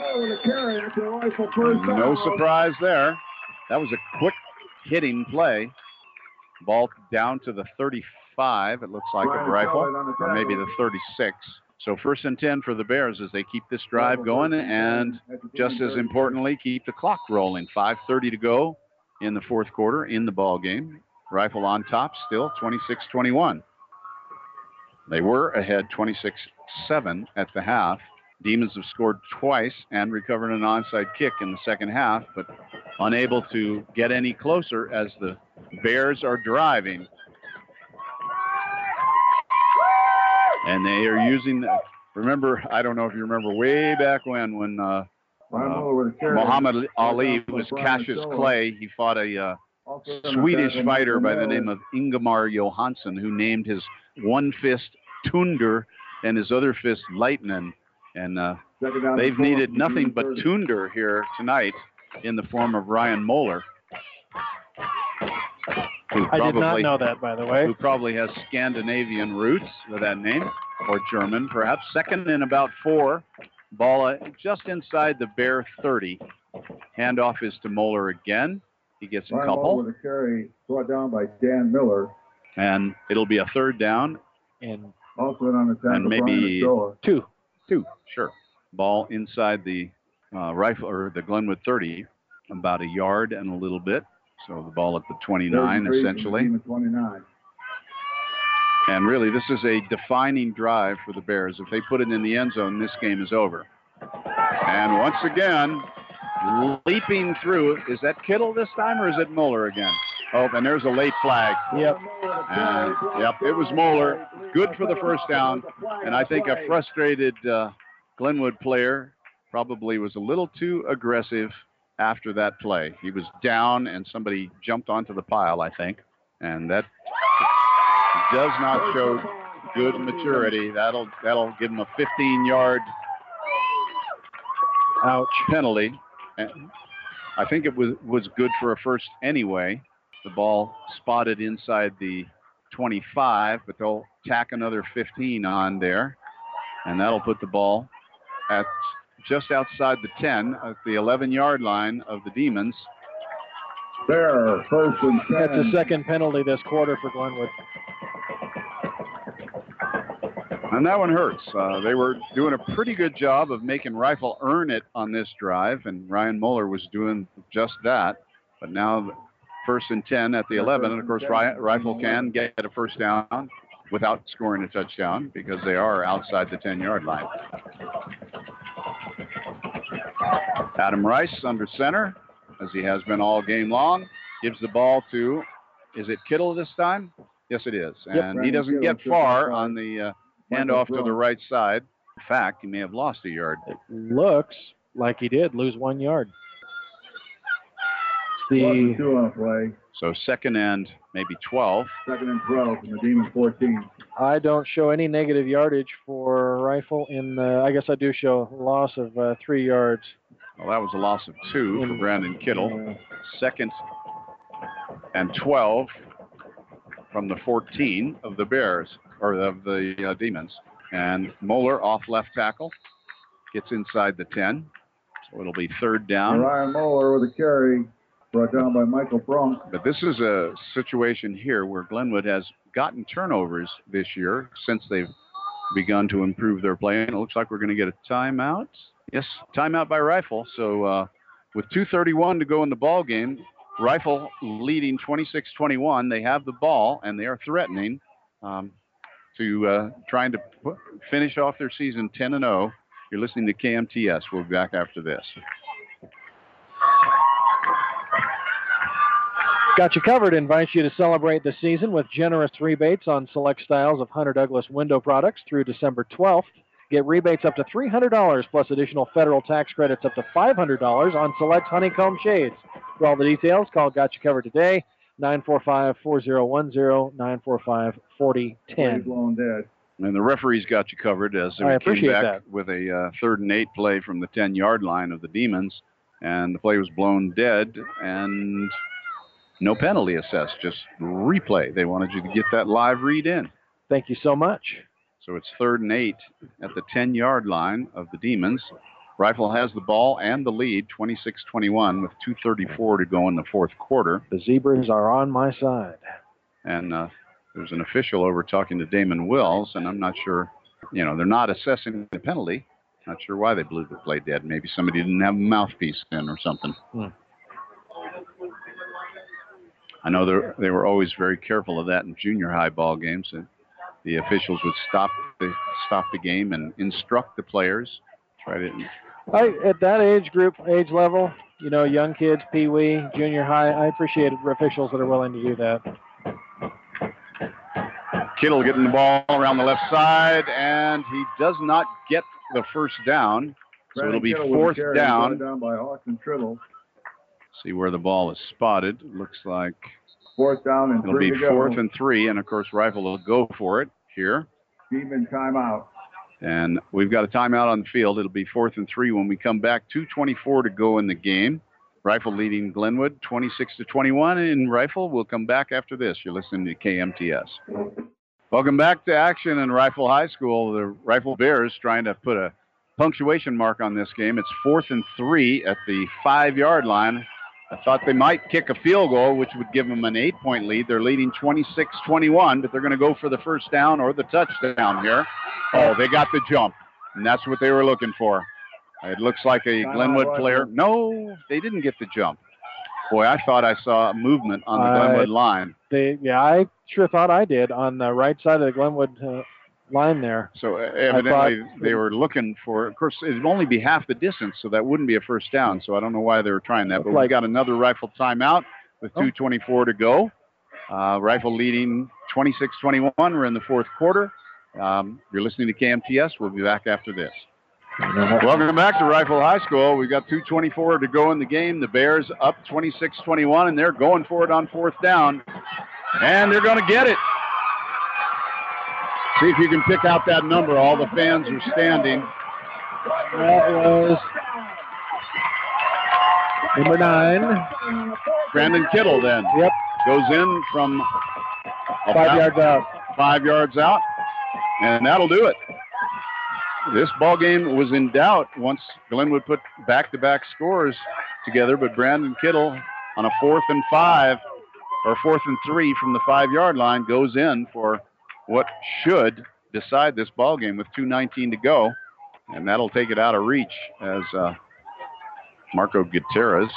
No surprise there. That was a quick hitting play. Ball down to the 35, it looks like, of Rifle, or maybe the 36. So 1st and 10 for the Bears as they keep this drive going, and just as importantly, keep the clock rolling. 5:30 to go in the fourth quarter in the ball game. Rifle on top still, 26-21. They were ahead 26-7 at the half. Demons have scored twice and recovered an onside kick in the second half, but unable to get any closer as the Bears are driving. And they are using, remember, I don't know if you remember way back when Muhammad Ali was Cassius Clay. He fought a Swedish fighter by the name of Ingemar Johansson, who named his one fist Tunder and his other fist Lightning. And they've needed nothing but Tunder here tonight in the form of Ryan Moeller. I did not know that, by the way. Who probably has Scandinavian roots with that name, or German, perhaps. Second and about 4. Ball just inside the Bear 30. Handoff is to Moeller again. He gets a couple. With a carry brought down by Dan Miller. And it'll be a third down. And also on the tackle, and maybe two, sure. Ball inside the rifle or the Glenwood 30, about a yard and a little bit. So the ball at the 29, essentially. 29. And really, this is a defining drive for the Bears. If they put it in the end zone, this game is over. And once again, leaping through. Is that Kittle this time, or is it Moeller again? Oh, and there's a late flag. Yep. And, yep, it was Moeller. Good for the first down. And I think a frustrated Glenwood player probably was a little too aggressive after that play. He was down, and somebody jumped onto the pile, I think. And that does not show good maturity. That'll give him a 15-yard penalty. And I think it was good for a first anyway. The ball spotted inside the 25, but they'll tack another 15 on there. And that'll put the ball at just outside the 10 at the 11-yard line of the Demons. There, first and 10. That's the second penalty this quarter for Glenwood. And that one hurts. They were doing a pretty good job of making Rifle earn it on this drive, and Ryan Moeller was doing just that. But now first and 10 at the 11, and of course Rifle can get a first down without scoring a touchdown because they are outside the 10-yard line. Adam Rice under center, as he has been all game long, gives the ball to, is it Kittle this time? Yes, it is. And he doesn't get far on the handoff to the right side. In fact, he may have lost a yard. It looks like he did lose 1 yard. So second and maybe 12. Second and 12 from the Demon 14. I don't show any negative yardage for Rifle in I guess I do show loss of 3 yards. Well, that was a loss of 2 for Brandon Kittle. Second and 12 from the 14 of the Bears, or of the Demons. And Moeller off left tackle, gets inside the 10. So it'll be third down. Ryan Moeller with a carry, brought down by Michael Brunk. But this is a situation here where Glenwood has gotten turnovers this year since they've begun to improve their play. And it looks like we're going to get a timeout. Yes, timeout by Rifle. So with 2:31 to go in the ball game, Rifle leading 26-21. They have the ball, and they are threatening to trying to finish off their season 10-0. You're listening to KMTS. We'll be back after this. Got You Covered invites you to celebrate the season with generous rebates on select styles of Hunter Douglas window products through December 12th. Get rebates up to $300 plus additional federal tax credits up to $500 on select honeycomb shades. For all the details, call Got You Covered today, 945-4010, 945-4010. And the referees got you covered as they came back with a 3rd and 8 play from the 10-yard line of the Demons. And the play was blown dead and no penalty assessed, just replay. They wanted you to get that live read in. Thank you so much. So it's 3rd and 8 at the 10-yard line of the Demons. Rifle has the ball and the lead, 26-21, with 2:34 to go in the 4th quarter. The Zebras are on my side. And there's an official over talking to Damon Wills, and I'm not sure, they're not assessing the penalty. Not sure why they blew the play dead. Maybe somebody didn't have a mouthpiece in or something. I know they were always very careful of that in junior high ball games. And the officials would stop the game and instruct the players. Try to. At that age level, young kids, pee-wee, junior high, I appreciate officials that are willing to do that. Kittle getting the ball around the left side, and he does not get the first down. So it'll be 4th down. By Austin Trittle. See where the ball is spotted. Looks like Fourth down and it'll 3 be to go. 4th and 3, and of course Rifle will go for it here. Demon timeout. And we've got a timeout on the field. It'll be 4th and 3 when we come back. 2:24 to go in the game. Rifle leading Glenwood 26-21, and Rifle will come back after this. You're listening to KMTS. Welcome back to action in Rifle High School. The Rifle Bears trying to put a punctuation mark on this game. It's 4th and 3 at the 5-yard line. I thought they might kick a field goal, which would give them an 8-point lead. They're leading 26-21, but they're going to go for the first down or the touchdown here. Oh, they got the jump, and that's what they were looking for. It looks like a Glenwood player. No, they didn't get the jump. Boy, I thought I saw a movement on the Glenwood line. I sure thought I did on the right side of the Glenwood line there. So evidently they were looking for, of course, it would only be half the distance, so that wouldn't be a first down. So I don't know why they were trying that. But we got another Rifle timeout with 2:24 to go. Rifle leading 26-21. We're in the 4th quarter. You're listening to KMTS. We'll be back after this. Welcome back to Rifle High School. We've got 2:24 to go in the game. The Bears up 26-21, and they're going for it on 4th down. And they're going to get it. See if you can pick out that number. All the fans are standing. That was number 9. Brandon Kittle then. Yep. Goes in from 5 yards out. 5 yards out. And that'll do it. This ball game was in doubt once Glenwood put back-to-back scores together, but Brandon Kittle on a 4th and 5 or 4th and 3 from the 5-yard line goes in for what should decide this ball game with 2:19 to go, and that'll take it out of reach as Marco Gutierrez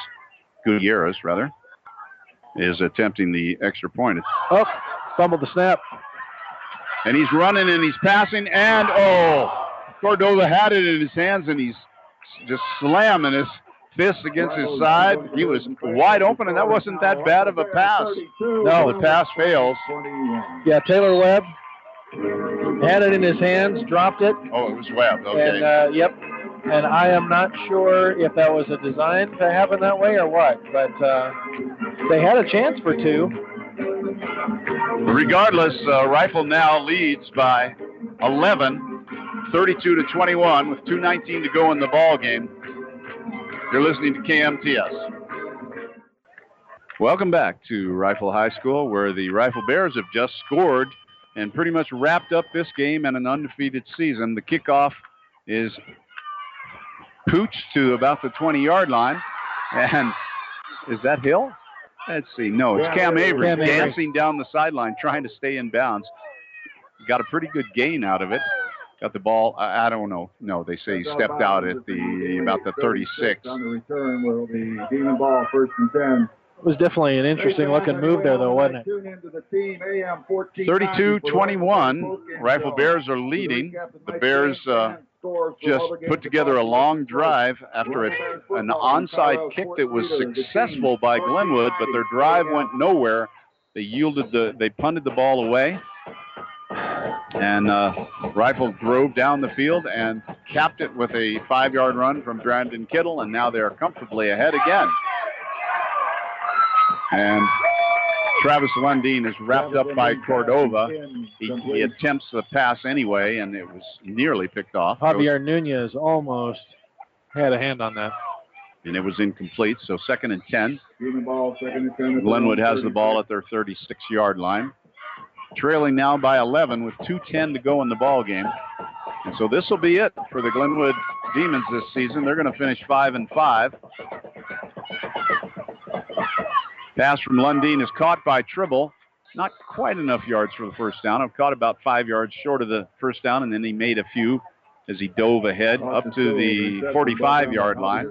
is attempting the extra point. Fumbled the snap. And he's running and he's passing, and Cordova had it in his hands, and he's just slamming his fist against his side. He was wide open, and that wasn't that bad of a pass. No, the pass fails. Yeah, Taylor Webb had it in his hands, dropped it. Oh, it was Webb, okay. And, yep. And I am not sure if that was a design to happen that way or what, but they had a chance for 2. Regardless, Rifle now leads by 11. 32-21 with 2:19 to go in the ball game. You're listening to KMTS. Welcome back to Rifle High School, where the Rifle Bears have just scored and pretty much wrapped up this game and an undefeated season. The kickoff is pooched to about the 20-yard line. And is that Hill? Let's see. No, it's Cam Avery dancing down the sideline trying to stay in bounds. Got a pretty good gain out of it. Got the ball, I don't know. No, they say he stepped out at about the 36. On the return will be Demon ball, 1st and 10. It was definitely an interesting looking move there, though, wasn't it? 32-21. Rifle Bears are leading. The Bears just put together a long drive after an onside kick that was successful by Glenwood, but their drive went nowhere. They punted the ball away. And Rifle drove down the field and capped it with a 5-yard run from Brandon Kittle, and now they're comfortably ahead again. And Travis Lundeen is wrapped up by Cordova. He attempts the pass anyway, and it was nearly picked off. Javier Nunez almost had a hand on that. And it was incomplete, so 2nd and 10. Ball, 2nd and 10. Glenwood has the ball at their 36-yard line. Trailing now by 11 with 2:10 to go in the ball game. And so this will be it for the Glenwood Demons this season. They're going to finish 5-5. Pass from Lundeen is caught by Tribble. Not quite enough yards for the first down. I've caught about 5 yards short of the first down, and then he made a few as he dove ahead up to the 45-yard line.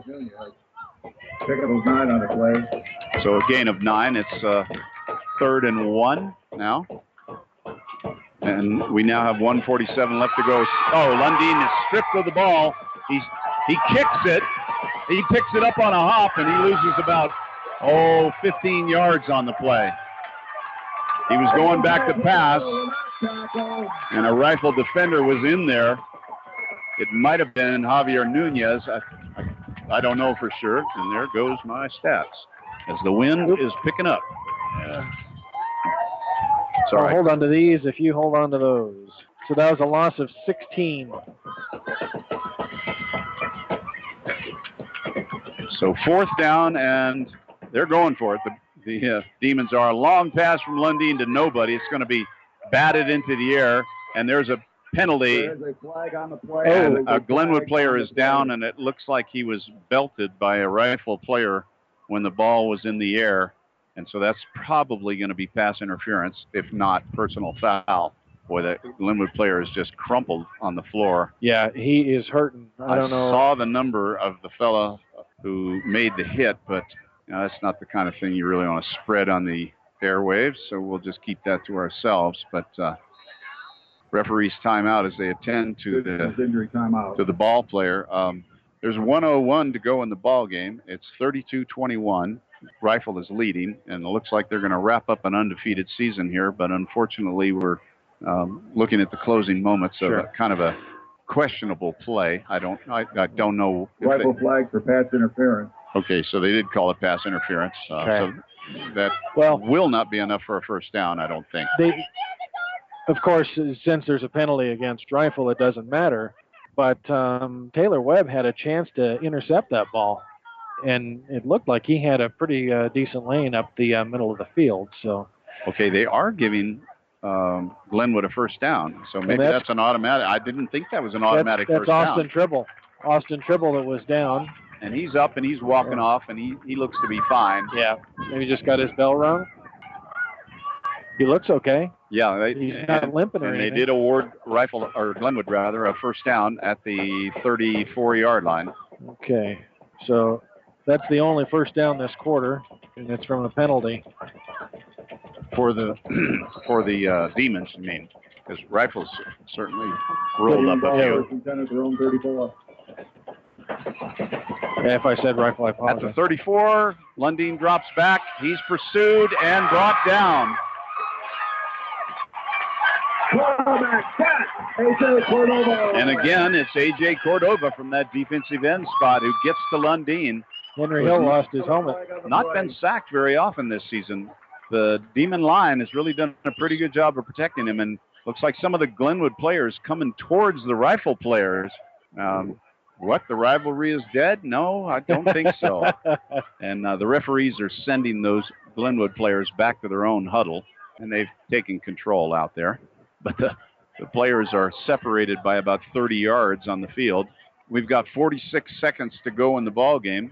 So a gain of 9. It's 3rd and 1 now. And we now have 1:47 left to go. Oh, Lundeen is stripped of the ball. He kicks it. He picks it up on a hop, and he loses about, 15 yards on the play. He was going back to pass, and a Rifle defender was in there. It might have been Javier Nunez. I don't know for sure. And there goes my stats. as the wind is picking up. It's all I'll right. hold on to these if you hold on to those. So that was a loss of 16. So 4th down, and they're going for it. The Demons are. A long pass from Lundeen to nobody. It's going to be batted into the air, and there's a penalty. There's a flag on the play. And a Glenwood player is down, and it looks like he was belted by a Rifle player when the ball was in the air. And so that's probably going to be pass interference, if not personal foul. Boy, that Glenwood player is just crumpled on the floor. Yeah, he is hurting. I don't know. I saw the number of the fella who made the hit, but that's not the kind of thing you really want to spread on the airwaves, so we'll just keep that to ourselves. But referee's timeout as they attend to injury timeout. to the ball player. There's 1:01 to go in the ball game. It's 32-21. Rifle is leading, and it looks like they're going to wrap up an undefeated season here, but unfortunately we're looking at the closing moments of kind of a questionable play. I don't know. Rifle flag for pass interference. Okay, so they did call it pass interference. So that will not be enough for a first down, I don't think. Of course, since there's a penalty against Rifle, it doesn't matter. But Taylor Webb had a chance to intercept that ball, and it looked like he had a pretty decent lane up the middle of the field. So, okay, they are giving Glenwood a first down, so maybe that's an automatic. I didn't think that was an automatic first down. That's Austin Tribble. Austin Tribble that was down. And he's up and he's walking off, and he looks to be fine. Yeah, maybe just got his bell rung. He looks okay. Yeah, he's not limping or anything. They did award Glenwood a first down at the 34-yard line. Okay, so that's the only first down this quarter, and it's from a penalty for the Demons. I mean, because Rifle's certainly rolled up a few. If I said Rifle, I apologize. At the 34, Lundeen drops back. He's pursued and brought down. And again, it's A.J. Cordova from that defensive end spot who gets to Lundeen. Henry Hill lost his helmet. Not been sacked very often this season. The Demon line has really done a pretty good job of protecting him, and looks like some of the Glenwood players coming towards the Rifle players. What, the rivalry is dead? No, I don't think so. And the referees are sending those Glenwood players back to their own huddle, and they've taken control out there. But the players are separated by about 30 yards on the field. We've got 46 seconds to go in the ball game.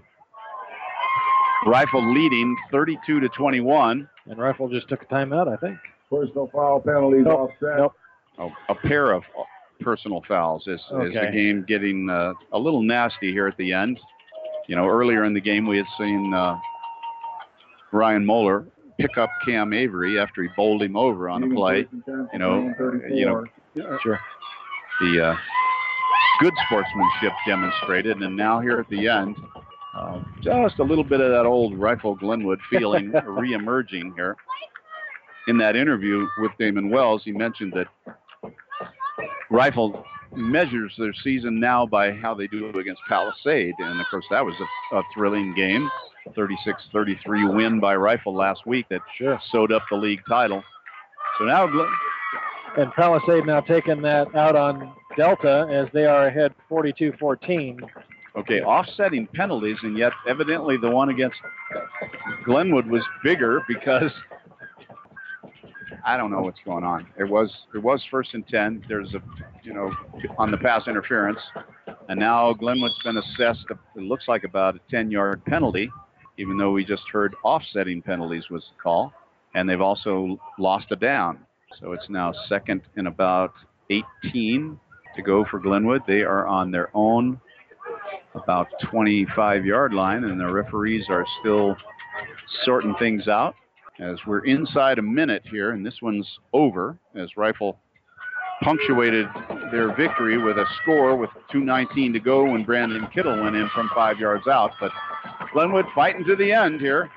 Rifle leading 32-21. And Rifle just took a timeout, I think. Personal foul penalties offset. Nope. Oh, a pair of personal fouls is the game getting a little nasty here at the end. Earlier in the game we had seen Ryan Moeller pick up Cam Avery after he bowled him over on a play. Sure. The good sportsmanship demonstrated, and now here at the end, just a little bit of that old Rifle Glenwood feeling reemerging here. In that interview with Damon Wells, he mentioned that Rifle measures their season now by how they do against Palisade. And, of course, that was a thrilling game. 36-33 win by Rifle last week that sewed up the league title. So now... And Palisade now taking that out on Delta as they are ahead 42-14. Okay, offsetting penalties, and yet evidently the one against Glenwood was bigger because... I don't know what's going on. It was first and 10. There's on the pass interference, and now Glenwood's been assessed. It looks like about a 10-yard penalty, even though we just heard offsetting penalties was the call, and they've also lost a down. So it's now second and about 18 to go for Glenwood. They are on their own about 25-yard line, and the referees are still sorting things out. As we're inside a minute here, and this one's over, as Rifle punctuated their victory with a score with 2:19 to go when Brandon Kittle went in from 5 yards out. But Glenwood fighting to the end here.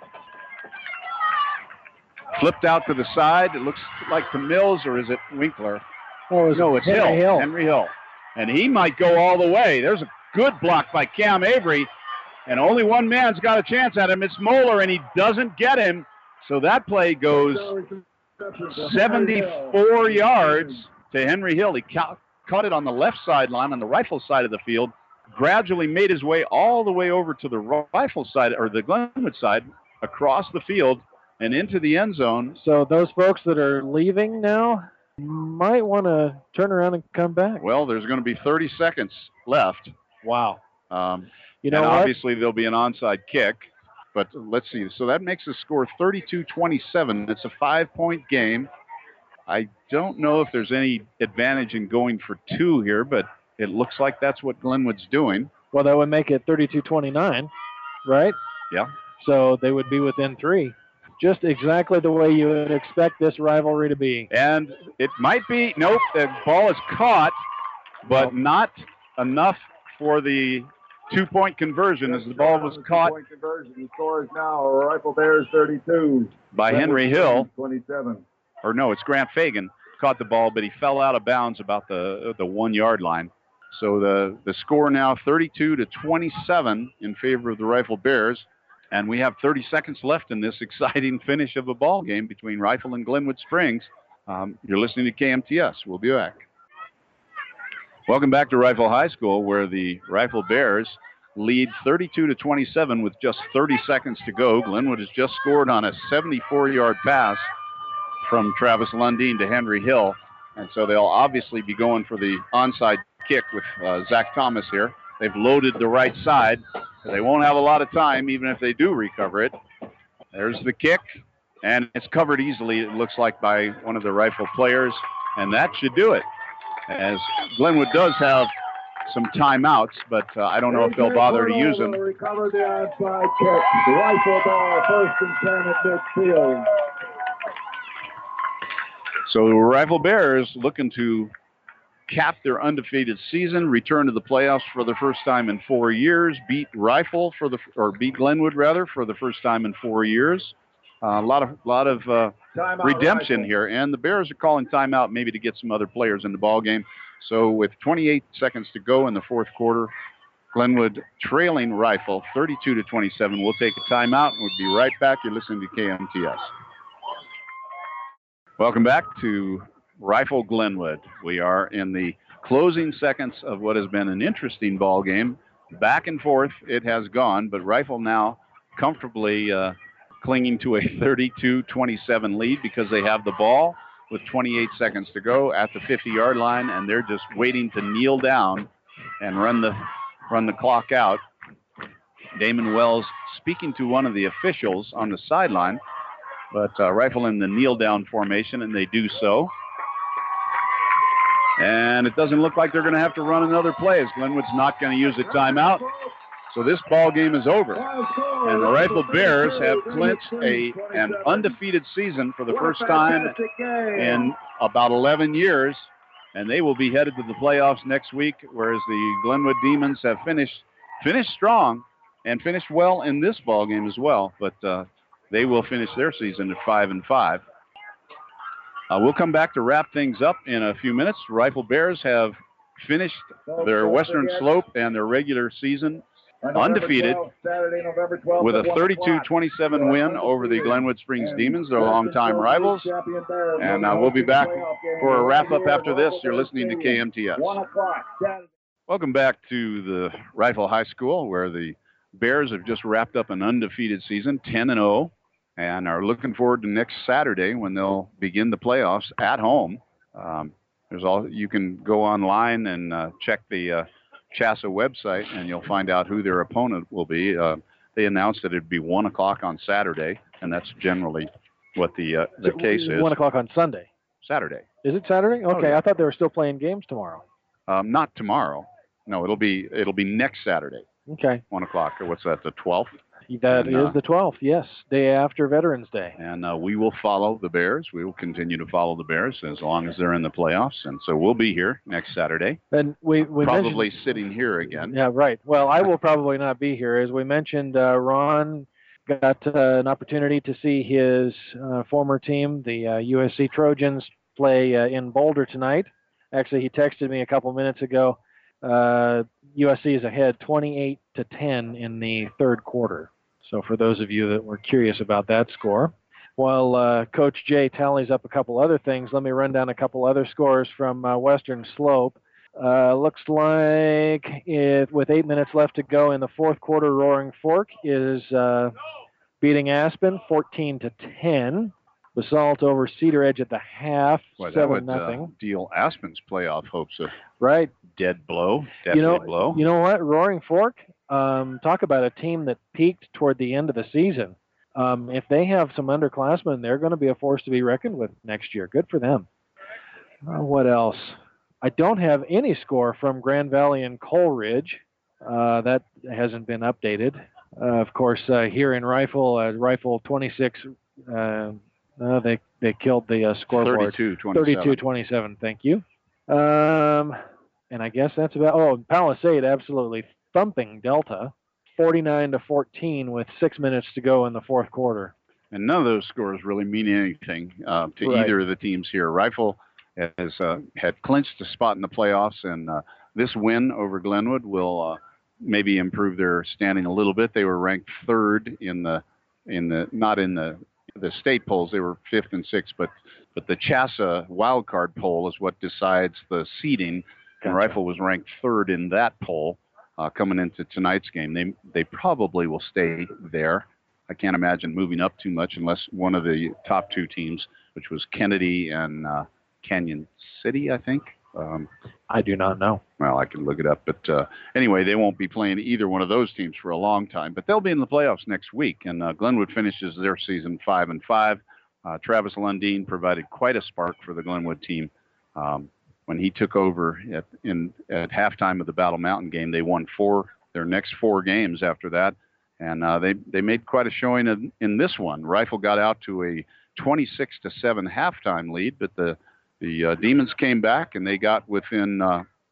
Flipped out to the side. It looks like to Mills, or is it Winkler? No, it's Hill. Henry Hill. And he might go all the way. There's a good block by Cam Avery. And only one man's got a chance at him. It's Moeller, and he doesn't get him. So that play goes 74 yards to Henry Hill. He caught it on the left sideline on the Rifle side of the field, gradually made his way all the way over to the Rifle side, or the Glenwood side, across the field and into the end zone. So those folks that are leaving now might want to turn around and come back. Well, there's going to be 30 seconds left. Wow. You know, and obviously there'll be an onside kick. But let's see. So that makes the score 32-27. It's a 5-point game. I don't know if there's any advantage in going for 2 here, but it looks like that's what Glenwood's doing. Well, that would make it 32-29, right? Yeah. So they would be within 3. Just exactly the way you would expect this rivalry to be. And it might be, nope, the ball is caught, but not enough for the 2-point conversion as the ball was caught. 2-point conversion. The score is now Rifle Bears 32. By Henry Hill. 27. Or no, it's Grant Fagan. Caught the ball, but he fell out of bounds about the 1-yard line. So the score now 32-27 in favor of the Rifle Bears. And we have 30 seconds left in this exciting finish of a ball game between Rifle and Glenwood Springs. You're listening to KMTS. We'll be back. Welcome back to Rifle High School, where the Rifle Bears lead 32-27 with just 30 seconds to go. Glenwood has just scored on a 74-yard pass from Travis Lundeen to Henry Hill. And so they'll obviously be going for the onside kick with Zach Thomas here. They've loaded the right side. They won't have a lot of time, even if they do recover it. There's the kick, and it's covered easily, it looks like, by one of the Rifle players, and that should do it. As Glenwood does have some timeouts, but I don't know if they'll bother to use them. Recover the onside kick. Rifle ball, 1st and 10 at midfield. So the Rifle Bears looking to cap their undefeated season, return to the playoffs for the first time in 4 years, beat Glenwood rather for the first time in 4 years. A lot of redemption here, and the Bears are calling timeout maybe to get some other players in the ball game. So with 28 seconds to go in the fourth quarter, Glenwood trailing Rifle 32-27. We'll take a timeout, and we'll be right back. You're listening to KMTS. Welcome back to Rifle Glenwood. We are in the closing seconds of what has been an interesting ball game. Back and forth it has gone, but Rifle now comfortably clinging to a 32-27 lead because they have the ball with 28 seconds to go at the 50-yard line, and they're just waiting to kneel down and run the clock out. Damon Wells speaking to one of the officials on the sideline, but Rifle in the kneel-down formation, and they do so. And it doesn't look like they're going to have to run another play, as Glenwood's not going to use a timeout. So this ball game is over. And the Rifle Bears have clinched an undefeated season for the first time in about 11 years. And they will be headed to the playoffs next week, whereas the Glenwood Demons have finished strong and finished well in this ball game as well. But they will finish their season at 5-5. We'll come back to wrap things up in a few minutes. Rifle Bears have finished their Western Slope and their regular season undefeated with a 32-27 win over the Glenwood Springs Demons, their longtime rivals. And we'll be back for a wrap-up after this. You're listening to KMTS. Welcome back to the Rifle High School, where the Bears have just wrapped up an undefeated season, 10-0. And are looking forward to next Saturday when they'll begin the playoffs at home. You can go online and check the CHSAA website, and you'll find out who their opponent will be. They announced that it'd be 1 o'clock on Saturday, and that's generally what the case is. 1 o'clock on Sunday. Saturday. Is it Saturday? Okay, Oh, yeah. I thought they were still playing games tomorrow. Not tomorrow. No, it'll be next Saturday. Okay. 1 o'clock. Or what's that? The 12th. That is the 12th, yes, day after Veterans Day. And we will follow the Bears. We will continue to follow the Bears as long as they're in the playoffs. And so we'll be here next Saturday. And we probably sitting here again. Yeah, right. Well, I will probably not be here. As we mentioned, Ron got an opportunity to see his former team, the USC Trojans, play in Boulder tonight. Actually, he texted me a couple minutes ago. USC is ahead 28-7 to 10 in the third quarter. So for those of you that were curious about that score, while Coach Jay tallies up a couple other things, let me run down a couple other scores from Western Slope. Looks like with 8 minutes left to go in the fourth quarter, Roaring Fork is beating Aspen 14-10. Basalt over Cedar Edge at the half, 7-0. Deal Aspen's playoff hopes a right dead blow. Blow. You know what? Roaring Fork, talk about a team that peaked toward the end of the season. If they have some underclassmen, they're going to be a force to be reckoned with next year. Good for them. What else? I don't have any score from Grand Valley and Coleridge. That hasn't been updated. Of course, here in Rifle 26, they killed the scoreboard. 32-27, thank you. And I guess that's about... Palisade absolutely thumping Delta, 49-14 with 6 minutes to go in the fourth quarter. And none of those scores really mean anything to either of the teams here. Rifle has had clinched a spot in the playoffs, and this win over Glenwood will maybe improve their standing a little bit. They were ranked third not in the state polls. They were fifth and sixth, but the CHSAA wildcard poll is what decides the seeding. And Rifle was ranked third in that poll coming into tonight's game. They probably will stay there. I can't imagine moving up too much unless one of the top two teams, which was Kennedy and Canyon City, I think. I do not know. Well, I can look it up. But anyway, they won't be playing either one of those teams for a long time. But they'll be in the playoffs next week. And Glenwood finishes their season 5-5. Travis Lundeen provided quite a spark for the Glenwood team. When he took over at halftime of the Battle Mountain game, they won their next four games after that. And they made quite a showing in this one. Rifle got out to a 26-7 halftime lead, but the Demons came back and they got within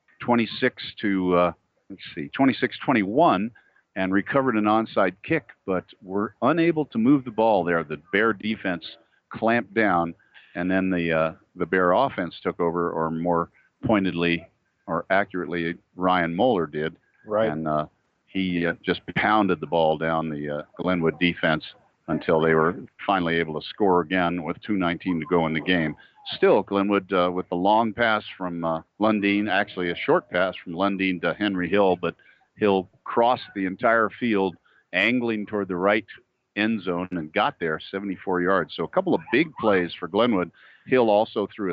26-21 and recovered an onside kick, but were unable to move the ball there. The Bear defense clamped down, and then the Bear offense took over, or more pointedly or accurately, Ryan Moeller did. Right. And he just pounded the ball down the Glenwood defense until they were finally able to score again with 2:19 to go in the game. Still, Glenwood with the long pass from Lundeen, actually a short pass from Lundeen to Henry Hill, but Hill crossed the entire field, angling toward the right end zone, and got there 74 yards. So a couple of big plays for Glenwood. Hill also threw a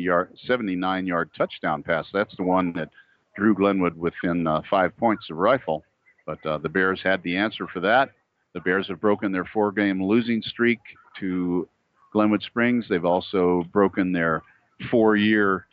79-yard touchdown pass. That's the one that drew Glenwood within 5 points of Rifle. But the Bears had the answer for that. The Bears have broken their 4-game losing streak to Glenwood Springs. They've also broken their 4-year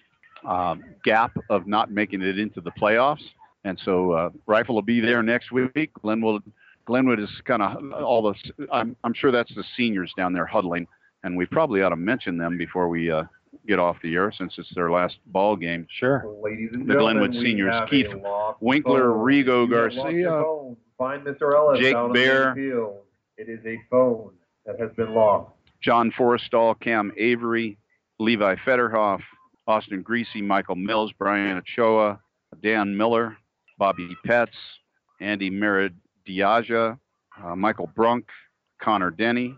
gap of not making it into the playoffs. And so Rifle will be there next week. Glenwood is kind of I'm sure that's the seniors down there huddling. And we probably ought to mention them before we get off the air, since it's their last ball game. Sure. Ladies and the Glenwood seniors, Keith Winkler, Rigo Garcia, find Mr. Ellis Jake out Bear. on the field. It is a phone that has been lost. John Forrestal, Cam Avery, Levi Federhoff, Austin Greasy, Michael Mills, Brian Ochoa, Dan Miller, Bobby Petz, Andy Merediaja, Michael Brunk, Connor Denny,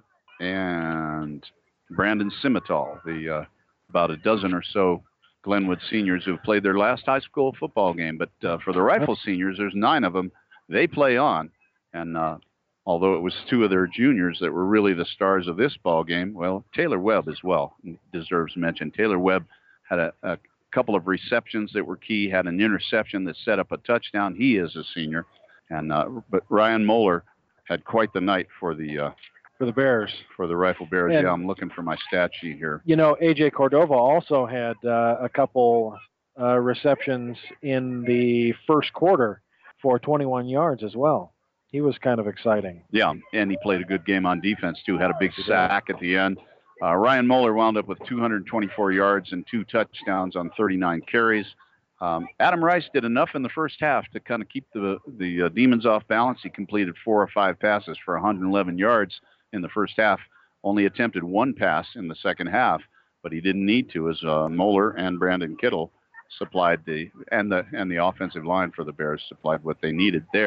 and Brandon Simmental, the about a dozen or so Glenwood seniors who have played their last high school football game. But for the Rifle seniors, there's 9 of them. They play on. And although it was 2 of their juniors that were really the stars of this ball game, well, Taylor Webb as well deserves mention. Taylor Webb had a couple of receptions that were key, had an interception that set up a touchdown. He is a senior. And but Ryan Moeller had quite the night for the Bears. For the Rifle Bears. And, yeah, I'm looking for my stat sheet here. You know, A.J. Cordova also had a couple receptions in the first quarter for 21 yards as well. He was kind of exciting. Yeah, and he played a good game on defense, too. Had a big sack at the end. Ryan Moeller wound up with 224 yards and 2 touchdowns on 39 carries. Adam Rice did enough in the first half to kind of keep the Demons off balance. He completed 4 or 5 passes for 111 yards in the first half, only attempted 1 pass in the second half, but he didn't need to, as Moeller and Brandon Kittle supplied the offensive line for the Bears supplied what they needed there.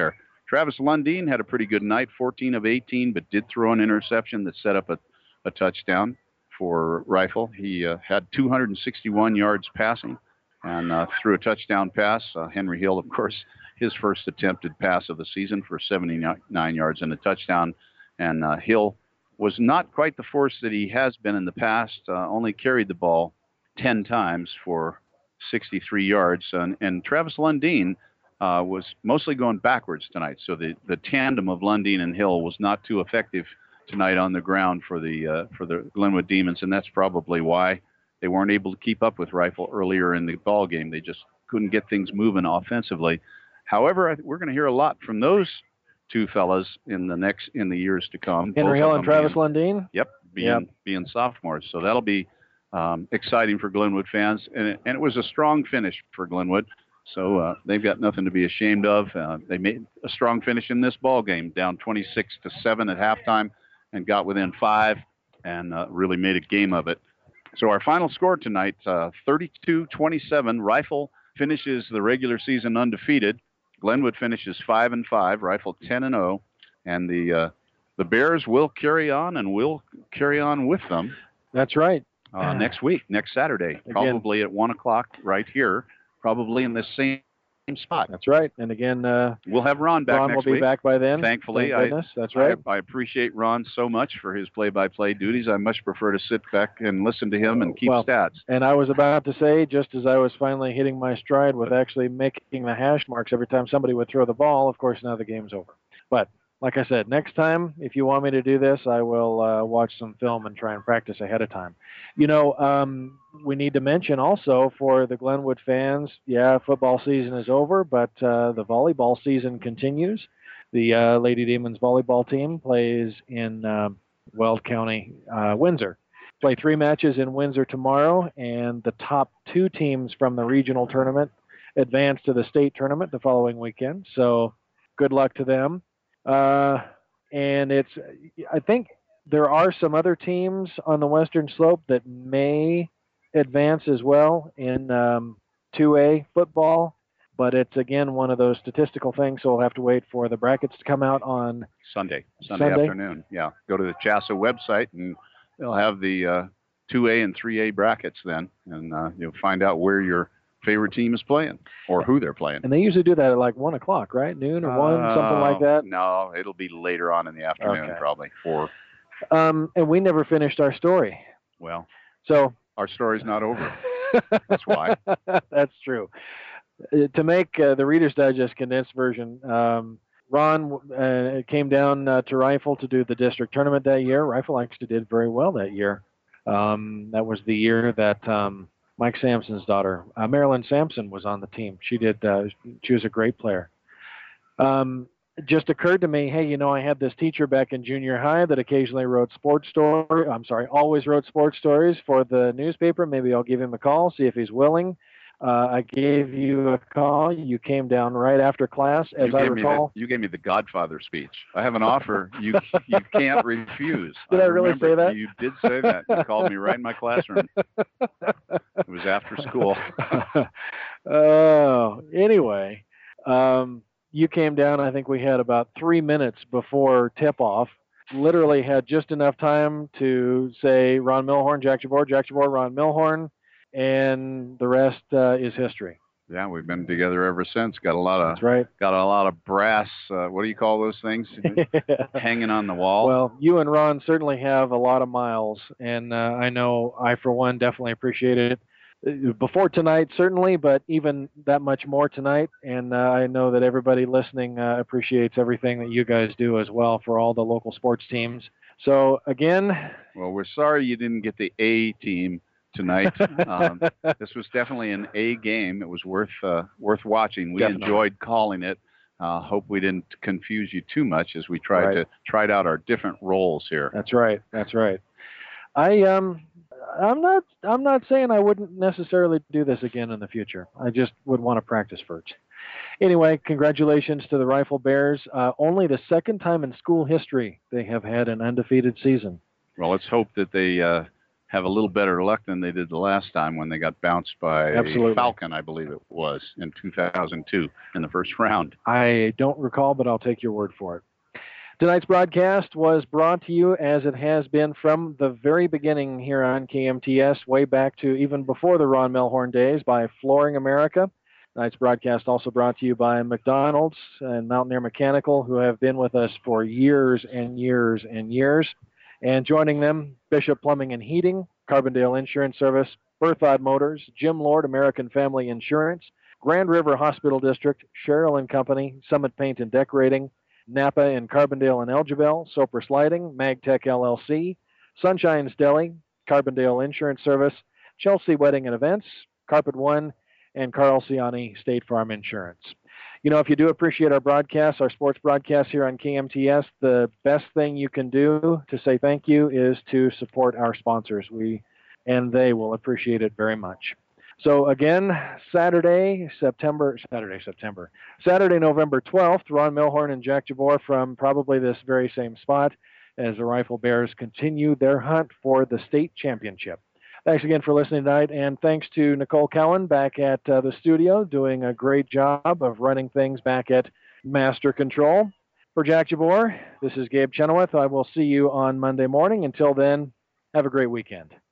Travis Lundeen had a pretty good night, 14 of 18, but did throw an interception that set up a touchdown for Rifle. He had 261 yards passing and threw a touchdown pass. Henry Hill, of course, his first attempted pass of the season for 79 yards and a touchdown. And Hill was not quite the force that he has been in the past, only carried the ball 10 times for 63 yards. And Travis Lundeen was mostly going backwards tonight. So the tandem of Lundeen and Hill was not too effective tonight on the ground for the Glenwood Demons, and that's probably why they weren't able to keep up with Rifle earlier in the ball game. They just couldn't get things moving offensively. However, we're going to hear a lot from those two fellas in the years to come. Henry Hill and Travis Lundeen? Yep, being sophomores. So that'll be exciting for Glenwood fans. And it was a strong finish for Glenwood. So they've got nothing to be ashamed of. They made a strong finish in this ball game, down 26-7 at halftime, and got within 5 and really made a game of it. So our final score tonight, 32-27. Rifle finishes the regular season undefeated. Glenwood finishes 5-5. Rifle 10-0, and the Bears will carry on, and we'll carry on with them. That's right. Next week, next Saturday, probably at 1:00 right here, probably in the same spot. That's right. And again, we'll have Ron back next week. Ron will be back by then. Thankfully, that's right. I appreciate Ron so much for his play-by-play duties. I much prefer to sit back and listen to him and keep stats. And I was about to say, just as I was finally hitting my stride with actually making the hash marks every time somebody would throw the ball, of course, now the game's over. But like I said, next time, if you want me to do this, I will watch some film and try and practice ahead of time. You know, we need to mention also for the Glenwood fans, football season is over, but the volleyball season continues. The Lady Demons volleyball team plays in Weld County, Windsor. Play 3 matches in Windsor tomorrow, and the top 2 teams from the regional tournament advance to the state tournament the following weekend. So good luck to them. And I think there are some other teams on the Western Slope that may advance as well in 2A football, but it's again one of those statistical things, so we'll have to wait for the brackets to come out on Sunday afternoon. Yeah, go to the CHASA website and they'll have the 2A and 3A brackets then, and you'll find out where your favorite team is playing or who they're playing. And they usually do that at like 1:00, right? Noon or 1, something like that? No, it'll be later on in the afternoon, probably 4. And we never finished our story. Well, so our story's not over. That's why. That's true. To make the Reader's Digest condensed version, Ron came down to Rifle to do the district tournament that year. Rifle actually did very well that year. That was the year that Mike Sampson's daughter, Marilyn Sampson, was on the team. She was a great player. It just occurred to me, hey, I had this teacher back in junior high that occasionally always wrote sports stories for the newspaper. Maybe I'll give him a call, see if he's willing. I gave you a call. You came down right after class, as I recall. You gave me the Godfather speech. I have an offer you can't refuse. Did I really say that? You did say that. You called me right in my classroom. It was after school. Anyway, you came down. I think we had about 3 minutes before tip-off. Literally had just enough time to say Ron Milhorn, Jack Jabor, Ron Milhorn, and the rest is history. Yeah, we've been together ever since. Got a lot of brass. What do you call those things? Hanging on the wall. Well, you and Ron certainly have a lot of miles, and I know I, for one, definitely appreciate it. Before tonight, certainly, but even that much more tonight. And I know that everybody listening appreciates everything that you guys do as well for all the local sports teams. So again, well, we're sorry you didn't get the A team tonight. This was definitely an A game. It was worth watching. We enjoyed calling it. Hope we didn't confuse you too much as we tried out our different roles here. That's right. I'm not saying I wouldn't necessarily do this again in the future. I just would want to practice first. Anyway, congratulations to the Rifle Bears. Only the second time in school history they have had an undefeated season. Well, let's hope that they have a little better luck than they did the last time when they got bounced by Falcon, I believe it was, in 2002 in the first round. I don't recall, but I'll take your word for it. Tonight's broadcast was brought to you, as it has been from the very beginning here on KMTS, way back to even before the Ron Melhorn days, by Flooring America. Tonight's broadcast also brought to you by McDonald's and Mountaineer Mechanical, who have been with us for years and years and years. And joining them, Bishop Plumbing and Heating, Carbondale Insurance Service, Berthod Motors, Jim Lord, American Family Insurance, Grand River Hospital District, Sherrill and Company, Summit Paint and Decorating, Napa in Carbondale and Elgeville, Sopris Lighting, MagTech LLC, Sunshine's Deli, Carbondale Insurance Service, Chelsea Wedding and Events, Carpet One, and Carl Ciani State Farm Insurance. You know, if you do appreciate our broadcasts, our sports broadcasts here on KMTS, the best thing you can do to say thank you is to support our sponsors. And they will appreciate it very much. So again, Saturday, November 12th, Ron Melhorn and Jack Jabor from probably this very same spot as the Rifle Bears continue their hunt for the state championship. Thanks again for listening tonight, and thanks to Nicole Cowan back at the studio, doing a great job of running things back at Master Control. For Jack Jabor, this is Gabe Chenoweth. I will see you on Monday morning. Until then, have a great weekend.